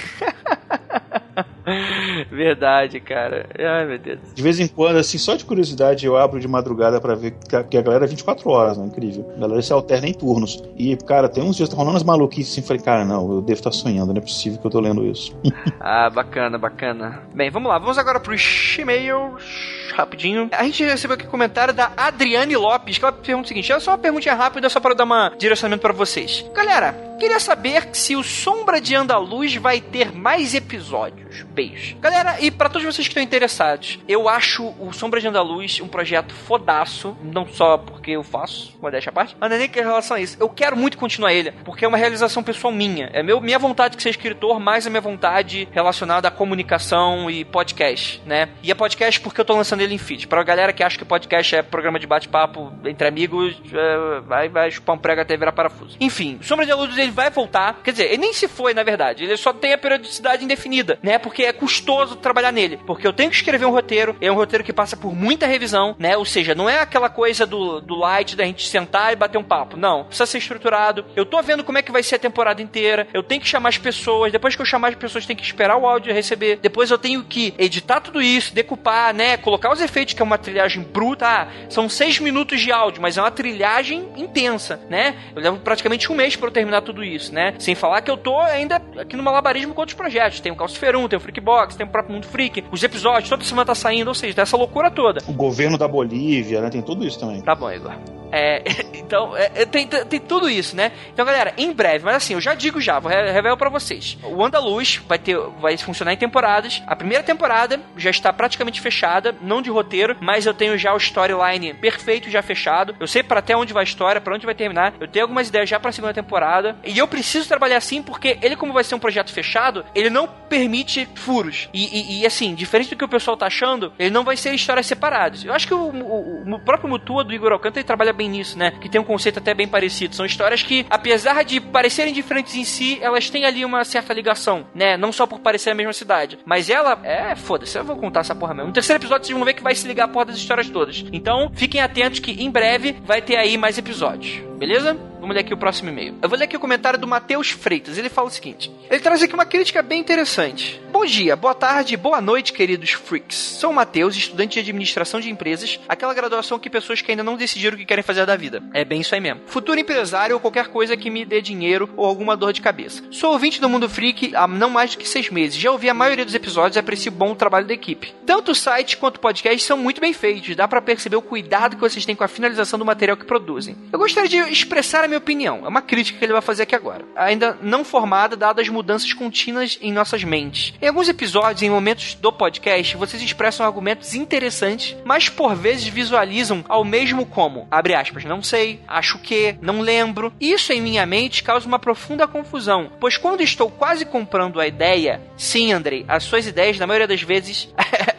Verdade, cara. Ai, meu Deus. De vez em quando, assim, só de curiosidade, eu abro de madrugada pra ver que a galera é vinte e quatro horas, né? Incrível. A galera se alterna em turnos. E, cara, tem uns dias que tá rolando as maluquices assim, falei, cara, não, eu devo estar sonhando, não é possível que eu tô lendo isso. Ah, bacana, bacana. Bem, vamos lá, vamos agora pros e-mails. Rapidinho. A gente recebeu aqui um comentário da Adriane Lopes, que ela pergunta o seguinte, é só uma perguntinha rápida, só para dar uma direcionamento pra vocês. Galera, queria saber se o Sombra de Andaluz vai ter mais episódios. Beijo. Galera, e pra todos vocês que estão interessados, eu acho o Sombra de Andaluz um projeto fodaço, não só porque eu faço, modéstia à parte, mas não é nem que em relação a isso. Eu quero muito continuar ele, porque é uma realização pessoal minha. É meu, minha vontade de ser escritor, mais a minha vontade relacionada à comunicação e podcast, né? E é podcast porque eu tô lançando ele em feed. Pra galera que acha que podcast é programa de bate-papo entre amigos, é, vai, vai chupar um prego até virar parafuso. Enfim, o Sombra de Andaluz ele vai voltar, quer dizer, ele nem se foi, na verdade, ele só tem a periodicidade indefinida, né? Porque é custoso trabalhar nele, porque eu tenho que escrever um roteiro, é um roteiro que passa por muita revisão, né? Ou seja, não é aquela coisa do, do light da gente sentar e bater um papo, não. Precisa ser estruturado. Eu tô vendo como é que vai ser a temporada inteira, eu tenho que chamar as pessoas, depois que eu chamar as pessoas, tem que esperar o áudio receber, depois eu tenho que editar tudo isso, decupar, né? Colocar os efeitos, que é uma trilhagem bruta, ah, são seis minutos de áudio, mas é uma trilhagem intensa, né? Eu levo praticamente um mês pra eu terminar tudo isso, né? Sem falar que eu tô ainda aqui no malabarismo com outros projetos. Tem o Calciferum, tem o Freakbox, tem o próprio Mundo Freak, os episódios, toda semana tá saindo, ou seja, tem essa loucura toda. O governo da Bolívia, né? Tem tudo isso também. Tá bom, Igor. É, então, é, tem, tem tudo isso, né? Então, galera, em breve, mas assim, eu já digo já, vou revelar pra vocês. O Andaluz vai ter, vai funcionar em temporadas. A primeira temporada já está praticamente fechada, não de roteiro, mas eu tenho já o storyline perfeito, já fechado. Eu sei pra até onde vai a história, pra onde vai terminar. Eu tenho algumas ideias já pra segunda temporada. E eu preciso trabalhar assim, porque ele, como vai ser um projeto fechado, ele não permite furos. E, e, e assim, diferente do que o pessoal tá achando, ele não vai ser histórias separadas. Eu acho que o, o, o próprio Mutua do Igor Alcântara, ele trabalha bem nisso, né? Que tem um conceito até bem parecido. São histórias que, apesar de parecerem diferentes em si, elas têm ali uma certa ligação, né? Não só por parecer a mesma cidade. Mas ela, é, foda-se, eu vou contar essa porra mesmo. No terceiro episódio vocês vão ver que vai se ligar a porra das histórias todas. Então, fiquem atentos que em breve vai ter aí mais episódios. Beleza? Vamos ler aqui o próximo e-mail. Eu vou ler aqui o comentário do Matheus Freitas. Ele fala o seguinte. Ele traz aqui uma crítica bem interessante. Bom dia, boa tarde, boa noite, queridos freaks. Sou o Matheus, estudante de administração de empresas, aquela graduação que pessoas que ainda não decidiram o que querem fazer da vida. É bem isso aí mesmo. Futuro empresário ou qualquer coisa que me dê dinheiro ou alguma dor de cabeça. Sou ouvinte do Mundo Freak há não mais do que seis meses. Já ouvi a maioria dos episódios e aprecio bom o trabalho da equipe. Tanto o site quanto o podcast são muito bem feitos. Dá pra perceber o cuidado que vocês têm com a finalização do material que produzem. Eu gostaria de expressar a minha opinião. É uma crítica que ele vai fazer aqui agora. Ainda não formada, dadas as mudanças contínuas em nossas mentes. Em alguns episódios, em momentos do podcast, vocês expressam argumentos interessantes, mas por vezes visualizam ao mesmo como, abre aspas, não sei, acho que, não lembro. Isso em minha mente causa uma profunda confusão, pois quando estou quase comprando a ideia, sim, Andrei, as suas ideias, na maioria das vezes,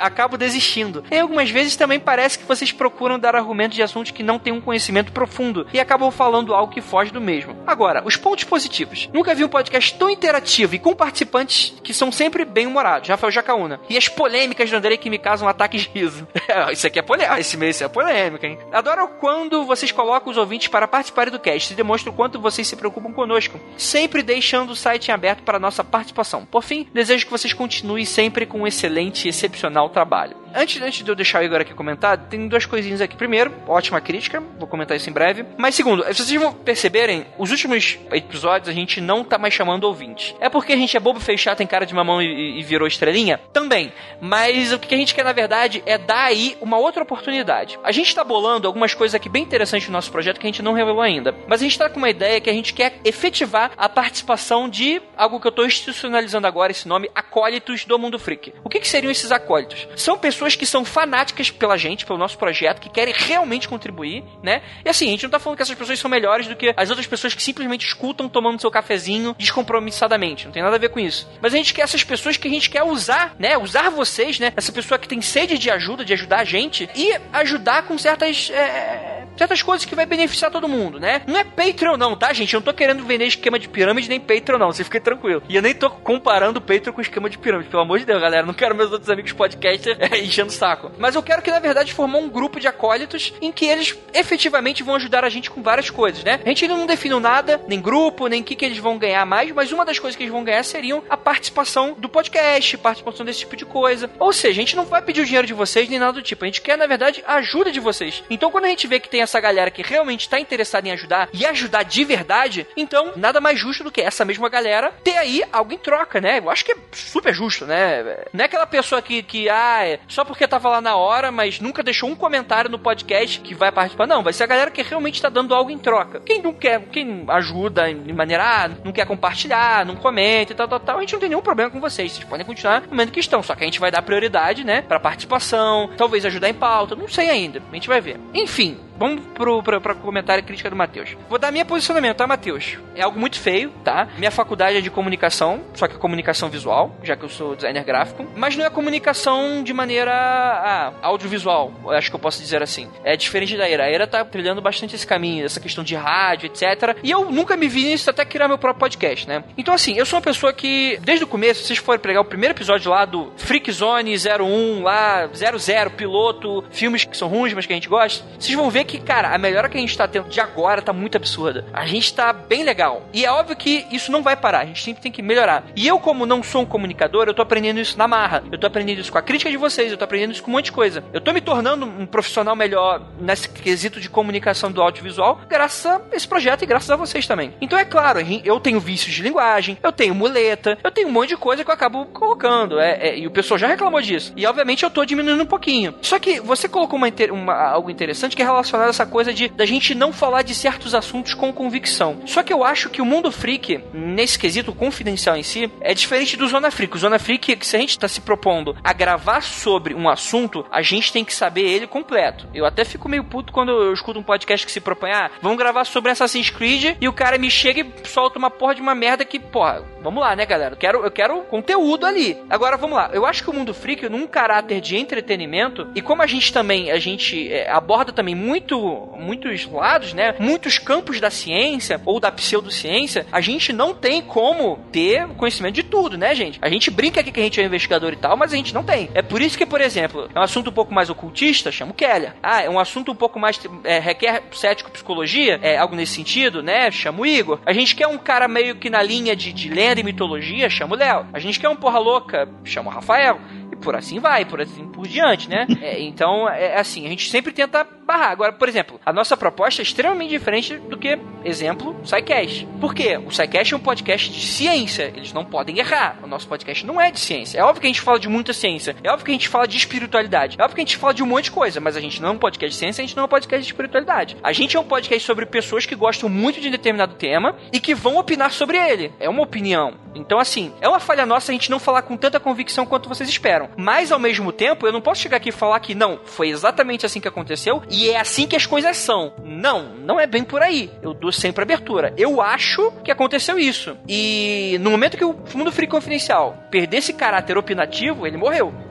acabo desistindo. E algumas vezes também parece que vocês procuram dar argumentos de assuntos que não têm um conhecimento profundo e acabam falando algo que foge do mesmo. Agora, os pontos positivos. Nunca vi um podcast tão interativo e com participantes que são sempre bem-humorados. Rafael Jacaúna. E as polêmicas do Andrei que me causam ataques de riso. Isso aqui é polêmica. Esse mês é polêmica, hein? Adoro quando vocês colocam os ouvintes para participarem do cast e demonstram o quanto vocês se preocupam conosco, sempre deixando o site em aberto para nossa participação. Por fim, desejo que vocês continuem sempre com um excelente e excepcional trabalho. Antes, antes de eu deixar o Igor aqui comentar, tem duas coisinhas aqui. Primeiro, ótima crítica, vou comentar isso em breve. Mas segundo, se vocês vão perceberem, os últimos episódios a gente não tá mais chamando ouvintes. É porque a gente é bobo, fez chato, tem cara de mamão e, e virou estrelinha? Também. Mas o que a gente quer, na verdade, é dar aí uma outra oportunidade. A gente tá bolando algumas coisas aqui bem interessantes no nosso projeto que a gente não revelou ainda. Mas a gente tá com uma ideia que a gente quer efetivar a participação de algo que eu tô institucionalizando agora, esse nome, acólitos do Mundo Freak. O que que seriam esses acólitos? São pessoas que são fanáticas pela gente, pelo nosso projeto, que querem realmente contribuir, né? E assim, a gente não tá falando que essas pessoas são melhores do que as outras pessoas que simplesmente escutam tomando seu cafezinho descompromissadamente. Não tem nada a ver com isso. Mas a gente quer essas pessoas que a gente quer usar, né? Usar vocês, né? Essa pessoa que tem sede de ajuda, de ajudar a gente e ajudar com certas... É... certas coisas que vai beneficiar todo mundo, né? Não é Patreon não, tá, gente? Eu não tô querendo vender esquema de pirâmide nem Patreon não, você fica tranquilo. E eu nem tô comparando o Patreon com o esquema de pirâmide, pelo amor de Deus, galera. Não quero meus outros amigos podcasters é, enchendo o saco. Mas eu quero que, na verdade, formar um grupo de acólitos em que eles efetivamente vão ajudar a gente com várias coisas, né? A gente ainda não definiu nada, nem grupo, nem o que, que eles vão ganhar mais, mas uma das coisas que eles vão ganhar seriam a participação do podcast, participação desse tipo de coisa. Ou seja, a gente não vai pedir o dinheiro de vocês nem nada do tipo. A gente quer, na verdade, a ajuda de vocês. Então, quando a gente vê que tem essa galera que realmente está interessada em ajudar e ajudar de verdade, então nada mais justo do que essa mesma galera ter aí algo em troca, né? Eu acho que é super justo, né? Não é aquela pessoa que, que ah, é só porque tava lá na hora, mas nunca deixou um comentário no podcast que vai participar. Não, vai ser a galera que realmente está dando algo em troca. Quem não quer, quem ajuda de maneira, ah, não quer compartilhar, não comenta e tal, tal, tal, a gente não tem nenhum problema com vocês. Vocês podem continuar no momento que estão, só que a gente vai dar prioridade, né, pra participação, talvez ajudar em pauta, não sei ainda, a gente vai ver. Enfim, vamos pro, pro, pro comentário e crítica do Matheus. Vou dar minha posicionamento, tá, Matheus? É algo muito feio, tá? Minha faculdade é de comunicação, só que é comunicação visual, já que eu sou designer gráfico, mas não é comunicação de maneira ah, audiovisual, acho que eu posso dizer assim. É diferente da Era. A Era tá trilhando bastante esse caminho, essa questão de rádio, etcétera. E eu nunca me vi nisso até criar meu próprio podcast, né? Então, assim, eu sou uma pessoa que, desde o começo, se vocês forem pegar o primeiro episódio lá do Freak Zone zero um, lá, zero zero, piloto, filmes que são ruins, mas que a gente gosta, vocês vão ver que, cara, a melhora que a gente tá tendo de agora tá muito absurda. A gente tá bem legal. E é óbvio que isso não vai parar. A gente sempre tem que melhorar. E eu, como não sou um comunicador, eu tô aprendendo isso na marra. Eu tô aprendendo isso com a crítica de vocês. Eu tô aprendendo isso com um monte de coisa. Eu tô me tornando um profissional melhor nesse quesito de comunicação do audiovisual graças a esse projeto e graças a vocês também. Então, é claro, eu tenho vícios de linguagem, eu tenho muleta, eu tenho um monte de coisa que eu acabo colocando. É, é, e o pessoal já reclamou disso. E, obviamente, eu tô diminuindo um pouquinho. Só que você colocou uma, uma, algo interessante que é relacionado a essa coisa de da gente não falar de certos assuntos com convicção. Só que eu acho que o Mundo Freak, nesse quesito confidencial em si, é diferente do Zona Freak. O Zona Freak é que se a gente tá se propondo a gravar sobre um assunto, a gente tem que saber ele completo. Eu até fico meio puto quando eu escuto um podcast que se propõe, ah, vamos gravar sobre Assassin's Creed, e o cara me chega e solta uma porra de uma merda que, porra, vamos lá, né, galera? Eu quero, eu quero conteúdo ali. Agora, vamos lá. Eu acho que o Mundo Freak, num caráter de entretenimento, e como a gente também, a gente é, aborda também muito, muitos lados, né, muitos campos da ciência, ou da pseudociência, a gente não tem como ter conhecimento de tudo, né, gente? A gente brinca aqui que a gente é investigador e tal, mas a gente não tem. É por isso que, por exemplo, é um assunto um pouco mais ocultista, chama o Keller. Ah, é um assunto um pouco mais, é, requer cético-psicologia, é algo nesse sentido, né, chama o Igor. A gente quer um cara meio que na linha de, de lenda e mitologia, chama o Léo. A gente quer um porra louca, chama o Rafael. E por assim vai, por assim por diante, né? É, então, é assim, a gente sempre tenta barrar. Agora, por exemplo, a nossa proposta é extremamente diferente do que, exemplo, o SciCast. Por quê? O SciCast é um podcast de ciência. Eles não podem errar. O nosso podcast não é de ciência. É óbvio que a gente fala de muita ciência. É óbvio que a gente fala de espiritualidade. É óbvio que a gente fala de um monte de coisa. Mas a gente não é um podcast de ciência, a gente não é um podcast de espiritualidade. A gente é um podcast sobre pessoas que gostam muito de um determinado tema e que vão opinar sobre ele. É uma opinião. Então, assim, é uma falha nossa a gente não falar com tanta convicção quanto vocês esperam. Mas, ao mesmo tempo, eu não posso chegar aqui e falar que não, foi exatamente assim que aconteceu e é assim que as coisas são. Não, não é bem por aí. Eu dou sempre abertura. Eu acho que aconteceu isso. E no momento que o Mundo Freak Confidencial perder esse caráter opinativo, ele morreu.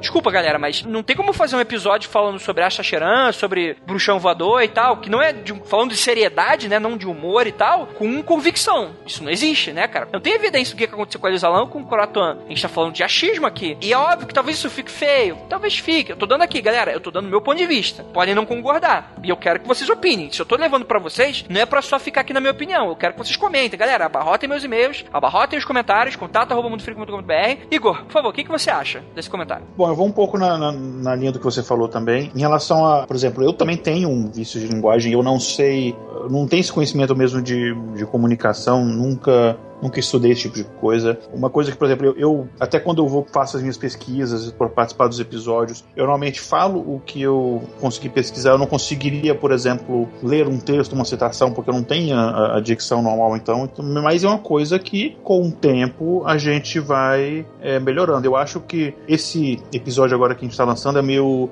Desculpa, galera, mas não tem como fazer um episódio falando sobre Asta Cheran, sobre Bruxão Voador e tal, que não é de, falando de seriedade, né, não de humor e tal, com convicção. Isso não existe, né, cara? Não tem evidência do que aconteceu com a Elisa com o Croatoan. A gente tá falando de achismo aqui. E é óbvio que talvez isso fique feio. Talvez fique. Eu tô dando aqui, galera, eu tô dando meu ponto de vista. Podem não concordar. E eu quero que vocês opinem. Se eu tô levando pra vocês, não é pra só ficar aqui na minha opinião. Eu quero que vocês comentem. Galera, abarrotem meus e-mails, abarrotem os comentários, contato arroba mundo freak ponto com ponto b r. Igor, por favor, o que, que você acha desse comentário? Bom, eu vou um pouco na, na, na linha do que você falou também. Em relação a, por exemplo, eu também tenho um vício de linguagem. Eu não sei, eu não tenho esse conhecimento mesmo de, de comunicação. Nunca... Nunca estudei esse tipo de coisa. Uma coisa que, por exemplo, eu, eu até quando eu vou faço as minhas pesquisas para participar dos episódios, eu normalmente falo o que eu consegui pesquisar. Eu não conseguiria, por exemplo, ler um texto, uma citação, porque eu não tenho a, a dicção normal, então. Mas é uma coisa que, com o tempo, a gente vai é, melhorando. Eu acho que esse episódio agora que a gente está lançando é meu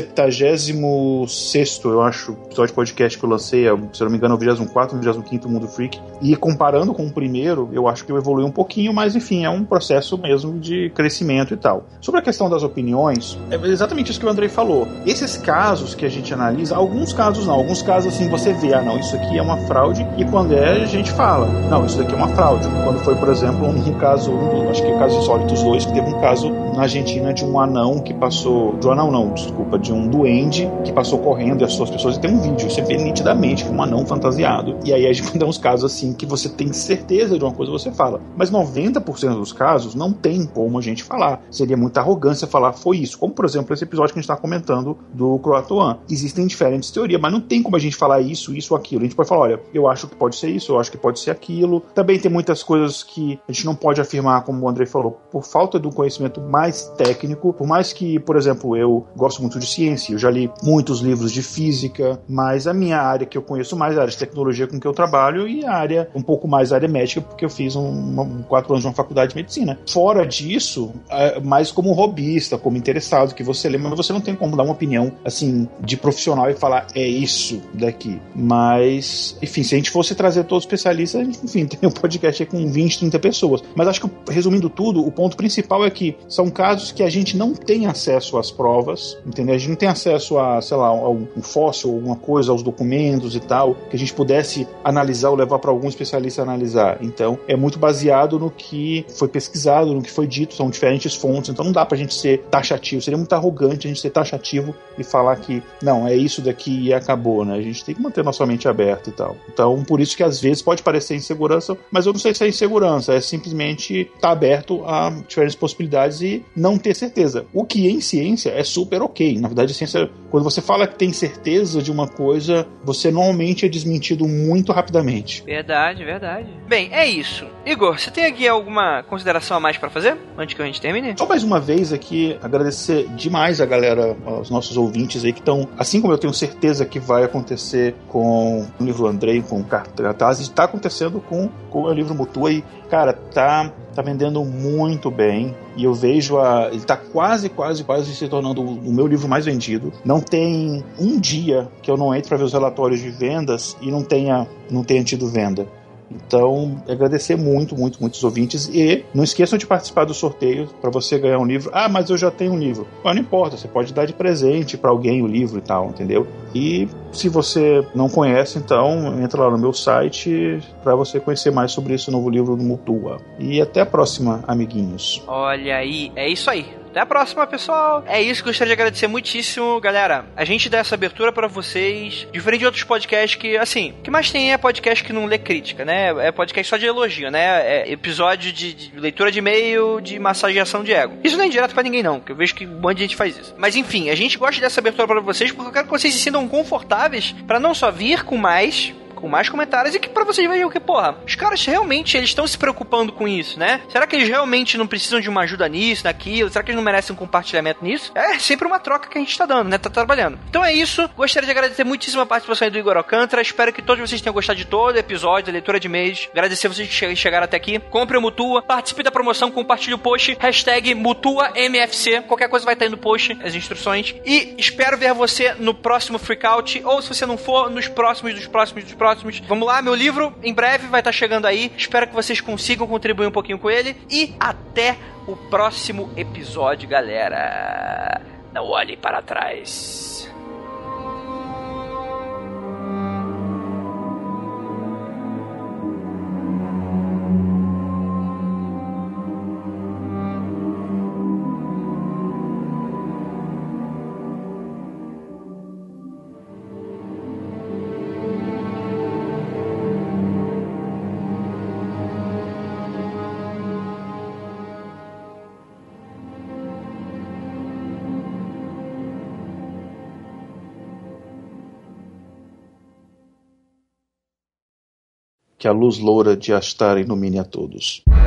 septagésimo sexto, eu acho, episódio de podcast que eu lancei, se eu não me engano, é o vigésimo quarto, vigésimo quinto Mundo Freak. E comparando com o primeiro, eu acho que eu evolui um pouquinho, mas enfim, é um processo mesmo de crescimento e tal. Sobre a questão das opiniões, é exatamente isso que o Andrei falou. Esses casos que a gente analisa, alguns casos não, alguns casos assim, você vê, ah não, isso aqui é uma fraude, e quando é, a gente fala, não, isso daqui é uma fraude. Quando foi, por exemplo, um caso, um, acho que o caso Insólitos dois, que teve um caso na Argentina de um anão que passou, de um anão não, desculpa, de um duende que passou correndo e assustou as pessoas, e tem um vídeo, você vê nitidamente que um anão fantasiado, e aí a gente tem uns casos assim, que você tem certeza de uma coisa, você fala. Mas noventa por cento dos casos não tem como a gente falar. Seria muita arrogância falar foi isso. Como, por exemplo, esse episódio que a gente está comentando do Croatoan. Existem diferentes teorias, mas não tem como a gente falar isso, isso, aquilo. A gente pode falar, olha, eu acho que pode ser isso, eu acho que pode ser aquilo. Também tem muitas coisas que a gente não pode afirmar, como o Andrei falou, por falta do conhecimento mais técnico. Por mais que, por exemplo, eu gosto muito de ciência, eu já li muitos livros de física, mas a minha área que eu conheço mais é a área de tecnologia com que eu trabalho e a área, um pouco mais a área médica, porque eu fiz um, uma, quatro anos de uma faculdade de medicina. Fora disso, é, mais como hobbyista, como interessado, que você lê, mas você não tem como dar uma opinião, assim, de profissional e falar, é isso daqui. Mas, enfim, se a gente fosse trazer todos os especialistas, a gente, enfim, tem um podcast aí com vinte, trinta pessoas. Mas acho que, resumindo tudo, o ponto principal é que são casos que a gente não tem acesso às provas, entendeu? A gente não tem acesso a, sei lá, a um fóssil, alguma coisa, aos documentos e tal, que a gente pudesse analisar ou levar para algum especialista analisar. Então, é muito baseado no que foi pesquisado, no que foi dito, são diferentes fontes, então não dá pra gente ser taxativo, seria muito arrogante a gente ser taxativo e falar que, não, é isso daqui e acabou, né? A gente tem que manter nossa mente aberta e tal. Então, por isso que às vezes pode parecer insegurança, mas eu não sei se é insegurança, é simplesmente estar tá aberto a diferentes possibilidades e não ter certeza. O que em ciência é super ok. Na verdade, a ciência, quando você fala que tem certeza de uma coisa, você normalmente é desmentido muito rapidamente. Verdade, verdade. Bem, é isso. Igor, você tem aqui alguma consideração a mais pra fazer, antes que a gente termine? Só mais uma vez aqui, agradecer demais a galera, aos nossos ouvintes aí que estão, assim como eu tenho certeza que vai acontecer com o livro Andrei, com o Cartaz, está acontecendo com, com o livro Mutua e, cara, tá, tá vendendo muito bem e eu vejo a, ele tá quase, quase, quase se tornando o, o meu livro mais vendido. Não tem um dia que eu não entre para ver os relatórios de vendas e não tenha, não tenha tido venda. Então, agradecer muito, muito, muitos ouvintes e não esqueçam de participar do sorteio para você ganhar um livro. Ah, mas eu já tenho um livro. Mas não importa, você pode dar de presente para alguém o livro e tal, entendeu? E se você não conhece, então entra lá no meu site para você conhecer mais sobre esse novo livro do Mutua. E até a próxima, amiguinhos. Olha aí, é isso aí. Até a próxima, pessoal. É isso, gostaria de agradecer muitíssimo, galera. A gente dá essa abertura pra vocês, diferente de outros podcasts que, assim, o que mais tem é podcast que não lê crítica, né? É podcast só de elogio, né? É episódio de, de leitura de e-mail, de massageação de ego. Isso não é direto pra ninguém, não, que eu vejo que um monte de gente faz isso. Mas, enfim, a gente gosta dessa abertura pra vocês porque eu quero que vocês se sintam confortáveis pra não só vir com mais... com mais comentários e que pra vocês vejam que, porra, os caras realmente, eles estão se preocupando com isso, né? Será que eles realmente não precisam de uma ajuda nisso, naquilo? Será que eles não merecem um compartilhamento nisso? É sempre uma troca que a gente tá dando, né? Tá trabalhando. Então é isso. Gostaria de agradecer muitíssimo a participação aí do Igor Alcântara. Espero que todos vocês tenham gostado de todo o episódio, da leitura de e-mails. Agradecer vocês que chegaram até aqui. Compre o Mutua, participe da promoção, compartilhe o post, hashtag MutuaMFC. Qualquer coisa vai estar aí no post, as instruções. E espero ver você no próximo Freakout, ou se você não for, nos próximos, dos próximos, dos próximos. Vamos lá, meu livro em breve vai estar chegando aí. Espero que vocês consigam contribuir um pouquinho com ele. E até o próximo episódio, galera. Não olhe para trás. Que a luz loura de Ashtar ilumine a todos.